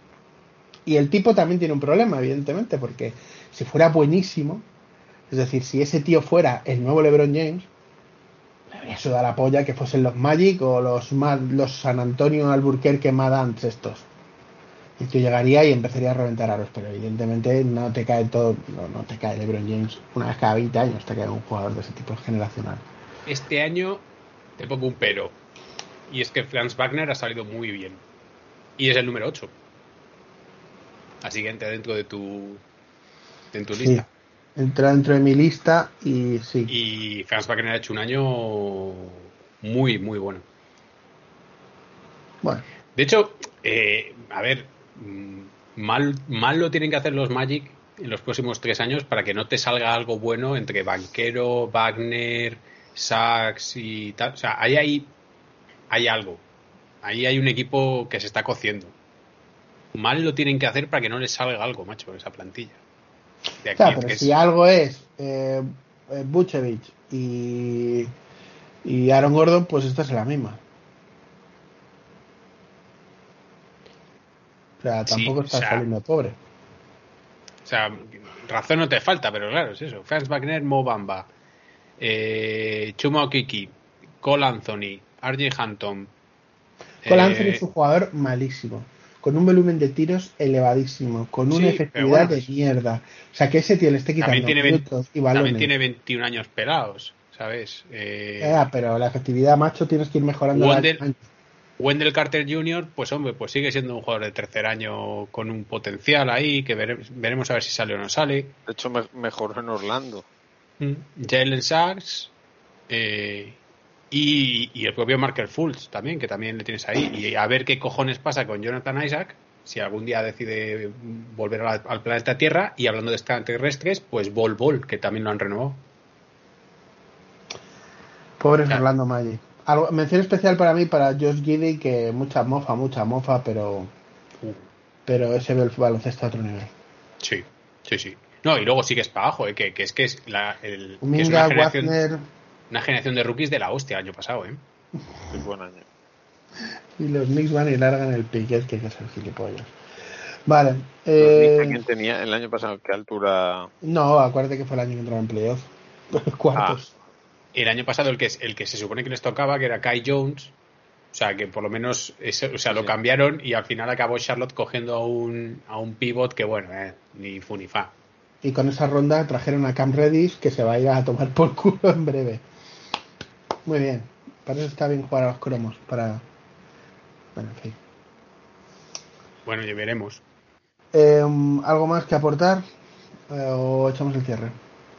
Speaker 2: Y el tipo también tiene un problema, evidentemente, porque si fuera buenísimo, es decir, si ese tío fuera el nuevo LeBron James, le habría sudado la polla que fuesen los Magic o los, los San Antonio Albuquerque Mad Ants estos. Y tú llegaría y empezaría a reventar aros, pero evidentemente no te cae todo, no, no te cae LeBron James. Una vez cada veinte años te cae un jugador de ese tipo generacional.
Speaker 3: Este año te pongo un pero. Y es que Franz Wagner ha salido muy bien. Y es el número ocho. Así que entra dentro de tu, de tu
Speaker 2: Sí,
Speaker 3: lista.
Speaker 2: entra dentro de mi lista y sí.
Speaker 3: Y Franz Wagner ha hecho un año muy, muy bueno.
Speaker 2: Bueno.
Speaker 3: De hecho, eh, a ver, mal, mal lo tienen que hacer los Magic en los próximos tres años para que no te salga algo bueno entre Banquero, Wagner, Sachs y tal. O sea, ahí hay, hay algo. Ahí hay un equipo que se está cociendo. Mal lo tienen que hacer para que no les salga algo, macho, esa plantilla. De aquí,
Speaker 2: O sea, pero
Speaker 3: es...
Speaker 2: si algo es eh, Vucevic y, y Aaron Gordon, pues esta es la misma. O sea, tampoco
Speaker 3: Sí,
Speaker 2: está
Speaker 3: o sea,
Speaker 2: saliendo pobre.
Speaker 3: sea, razón no te falta, pero claro, es eso. Franz Wagner, Mo Bamba, eh, Chuma Okiki, Cole Anthony, R J Hampton.
Speaker 2: Cole
Speaker 3: eh,
Speaker 2: Anthony es un jugador malísimo, con un volumen de tiros elevadísimo, con una
Speaker 3: sí,
Speaker 2: efectividad
Speaker 3: bueno,
Speaker 2: de mierda. O sea, que ese tío le esté
Speaker 3: también
Speaker 2: quitando
Speaker 3: tiene,
Speaker 2: minutos y
Speaker 3: también
Speaker 2: balones.
Speaker 3: tiene veintiún años pelados, ¿sabes? Eh,
Speaker 2: Ah, pero la efectividad, macho, tienes que ir mejorando.
Speaker 3: Wendell, Wendell Carter junior, pues hombre, pues sigue siendo un jugador de tercer año con un potencial ahí, que vere, veremos a ver si sale o no sale.
Speaker 4: De hecho, me, mejoró en Orlando.
Speaker 3: Mm. Jalen Sachs eh, y, y el propio Markel Fultz también, que también le tienes ahí. Y a ver qué cojones pasa con Jonathan Isaac, si algún día decide volver a la, al planeta Tierra. Y hablando de extraterrestres, pues Bol Bol, que también lo han renovado.
Speaker 2: Pobres
Speaker 3: O sea,
Speaker 2: Orlando Magic. Algo, mención especial para mí, para Josh Giddey, que mucha mofa, mucha mofa, pero
Speaker 3: uh,
Speaker 2: pero ese ve el baloncesto a otro nivel.
Speaker 3: sí, sí, sí. No, y luego sí que es para abajo, ¿eh? que, que es que es, la, el, que es una
Speaker 2: Minga,
Speaker 3: generación,
Speaker 2: Wagner
Speaker 3: una generación de rookies de la hostia el año pasado, ¿eh?
Speaker 4: Es buen año.
Speaker 2: y los Knicks van y largan el piquet, que hay que ser gilipollas. Vale.
Speaker 4: Los
Speaker 2: Eh,
Speaker 4: Knicks, ¿quién tenía el año pasado? ¿Qué altura?
Speaker 2: no, acuérdate que fue el año que entraron en playoff. Cuartos.
Speaker 4: Ah,
Speaker 3: El año pasado el que, el que se supone que les tocaba, que era Kai Jones, o sea, que por lo menos ese, o sea,
Speaker 4: sí,
Speaker 3: lo
Speaker 4: sí.
Speaker 3: cambiaron y al final acabó Charlotte cogiendo a un, a un pivot que, bueno, eh, ni fu ni fa.
Speaker 2: Y con esa ronda trajeron a Cam Reddish, que se va a ir a tomar por culo en breve. Muy bien. Para eso está bien jugar a los cromos. Para. Bueno, en fin.
Speaker 3: Bueno, ya veremos.
Speaker 2: Eh, ¿Algo más que aportar? Eh, ¿O echamos el cierre?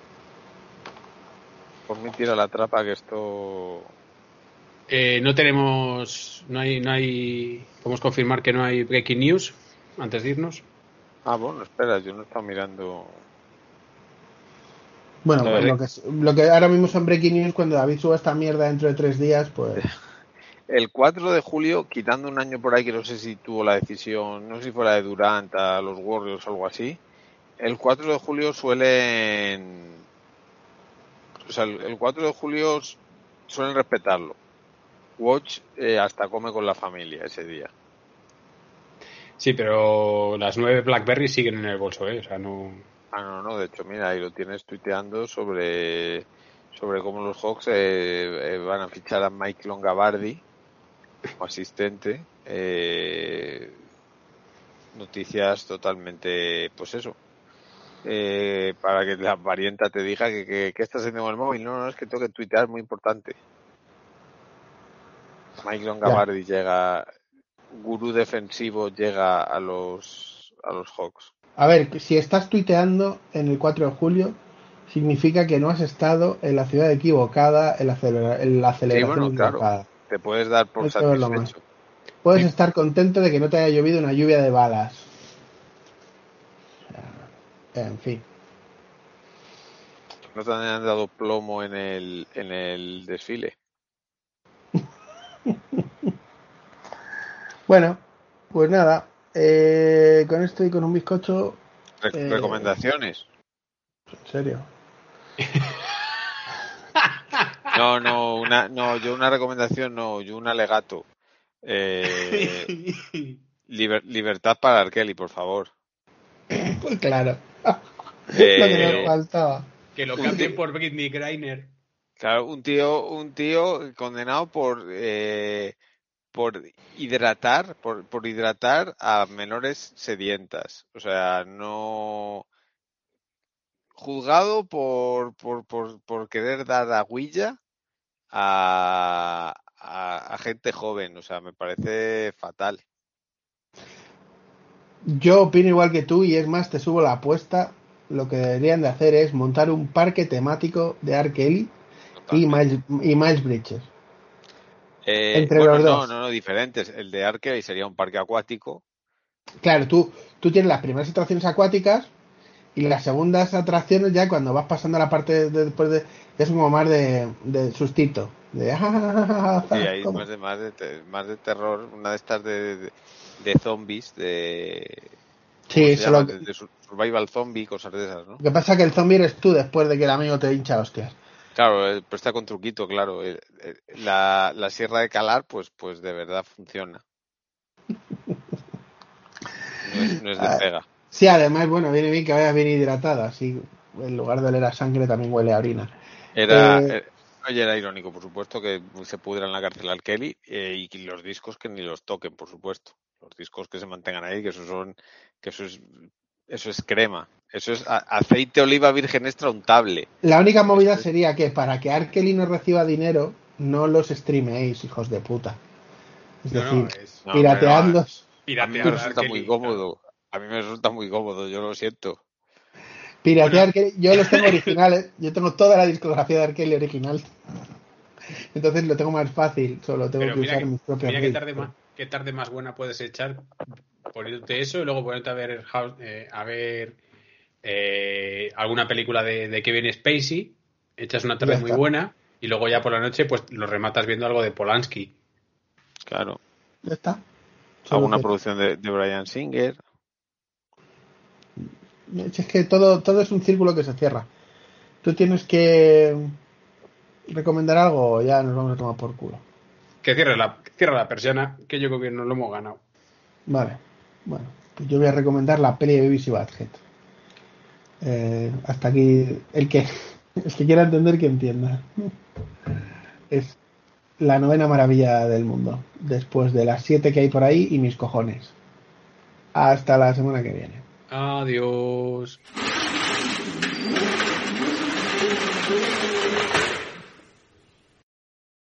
Speaker 4: Por mí tira la trapa que esto...
Speaker 3: Eh, no tenemos, no hay, no hay, podemos confirmar que no hay breaking news antes de irnos.
Speaker 4: Ah, bueno, espera, yo no he estado mirando...
Speaker 2: Bueno,
Speaker 4: A
Speaker 2: pues
Speaker 4: ver,
Speaker 2: lo que, lo que ahora mismo son breaking news, cuando David suba esta mierda dentro de tres días, pues...
Speaker 4: el cuatro de julio, quitando un año por ahí que no sé si tuvo la decisión, no sé si fuera de Durant a los Warriors o algo así, el cuatro de julio suelen... O sea, el cuatro de julio suelen respetarlo. Watch eh, hasta come con la familia ese día.
Speaker 3: Sí, pero las nueve Blackberry siguen en el bolso, ¿eh? O sea, no...
Speaker 4: Ah, no, no, de hecho, mira, ahí lo tienes tuiteando sobre, sobre cómo los Hawks eh, eh, van a fichar a Mike Longabardi como asistente. Eh, noticias totalmente, pues eso, eh, para que la parienta te diga que, que, que estás haciendo con el móvil. No, no, es que tengo que tuitear, muy importante. Mike Longabardi llega, gurú defensivo, llega a los, a los Hawks.
Speaker 2: A ver, si estás tuiteando en el cuatro de julio, significa que no has estado en la ciudad equivocada, en la, celebra- en la celebración
Speaker 4: Sí, bueno,
Speaker 2: equivocada.
Speaker 4: claro, te puedes dar por
Speaker 2: Hay que verlo más.
Speaker 4: satisfecho.
Speaker 2: Puedes
Speaker 3: Sí.
Speaker 2: estar contento de que no te haya llovido una lluvia de balas. En fin.
Speaker 4: No te han dado plomo en el, en el desfile.
Speaker 2: Bueno, pues nada. Eh, con esto y con un bizcocho.
Speaker 4: Re-
Speaker 2: Eh,
Speaker 4: recomendaciones.
Speaker 2: En serio.
Speaker 4: No, no, una, no, yo una recomendación no, yo un alegato. Eh, liber- libertad para Arkeli, por favor.
Speaker 2: Pues claro.
Speaker 4: Eh,
Speaker 2: Lo que nos faltaba.
Speaker 3: Que lo
Speaker 4: Un
Speaker 3: cambien
Speaker 4: ti-
Speaker 3: por Britney Griner.
Speaker 4: Claro, un tío, un tío condenado por eh, por hidratar, por, por hidratar a menores sedientas. O sea, no juzgado por, por, por, por querer dar agüilla a, a, a gente joven. O sea, me parece fatal.
Speaker 2: Yo opino igual que tú y es más, te subo la apuesta. Lo que deberían de hacer es montar un parque temático de R. Kelly y Miles, y Miles Bridges.
Speaker 4: Eh,
Speaker 2: Entre
Speaker 4: bueno,
Speaker 2: los
Speaker 4: no,
Speaker 2: dos.
Speaker 4: no, no, diferentes. El de Arkey sería un parque acuático.
Speaker 2: Claro, tú, tú tienes las primeras atracciones acuáticas y las segundas atracciones ya cuando vas pasando a la parte de, después de... Es como más de, de sustito. De,
Speaker 4: Sí, hay
Speaker 2: ¿cómo?
Speaker 4: más de, más de, te- más de terror. Una de estas de, de, de zombies, de... ¿Cómo
Speaker 2: Sí,
Speaker 4: se
Speaker 2: solo
Speaker 4: llama?
Speaker 2: que,
Speaker 4: De, de sur- survival zombie, cosas de esas, ¿no?
Speaker 2: lo que pasa es que el zombie eres tú después de que el amigo te hincha hostias.
Speaker 4: Claro, eh, pero está con truquito, claro. Eh, eh, La, la sierra de calar, pues, pues de verdad funciona. No es, no es de
Speaker 2: Ah,
Speaker 4: pega.
Speaker 2: Sí, además, bueno, viene bien que vayas bien hidratada, así en lugar de oler a sangre también huele a orina.
Speaker 4: Era,
Speaker 2: Eh,
Speaker 4: eh, oye, era irónico, por supuesto, que se pudra en la cárcel al Kelly eh, y los discos que ni los toquen, por supuesto. Los discos que se mantengan ahí, que eso son, que eso es, eso es crema. Eso es a- aceite de oliva virgen extra untable.
Speaker 2: la única movida
Speaker 4: Eso es-
Speaker 2: sería que para que Arkeli no reciba dinero, no los streameéis, hijos de puta. Es
Speaker 3: No, no,
Speaker 2: decir,
Speaker 3: es
Speaker 4: No, hombre, no. A,
Speaker 2: pirateadlos,
Speaker 4: a mí me
Speaker 3: piratear
Speaker 4: resulta muy
Speaker 3: Arkeli, claro.
Speaker 4: cómodo. A mí me resulta muy cómodo, yo lo siento.
Speaker 2: piratear
Speaker 3: Bueno,
Speaker 2: Arkeli. Yo los tengo originales, yo tengo toda la discografía de Arkeli original. Entonces lo tengo más fácil, solo tengo
Speaker 3: pero
Speaker 2: que
Speaker 3: mira,
Speaker 2: usar
Speaker 3: que-
Speaker 2: mis propios
Speaker 3: mira qué
Speaker 2: riffs.
Speaker 3: tarde más, qué tarde más buena puedes echar poniéndote eso y luego ponerte a ver, House- eh, a ver eh, alguna película de, de Kevin Spacey, echas una
Speaker 2: Y ya
Speaker 3: tarde muy
Speaker 2: está,
Speaker 3: buena y luego ya por la noche pues lo rematas viendo algo de Polanski.
Speaker 4: Claro.
Speaker 2: ya está.
Speaker 4: Alguna
Speaker 2: Solución.
Speaker 4: producción de, de Bryan Singer.
Speaker 2: Es que todo, todo es un círculo que se cierra. Tú tienes que recomendar algo o ya nos vamos a tomar por culo.
Speaker 3: Que cierre la, que cierre la persiana, que yo gobierno lo hemos ganado.
Speaker 2: Vale. Bueno, pues yo voy a recomendar la peli de B B C Badhead. Eh, hasta aquí, el que, el que quiera entender, que entienda. Es la novena maravilla del mundo, después de las siete que hay por ahí y mis cojones. Hasta la semana que viene.
Speaker 3: Adiós.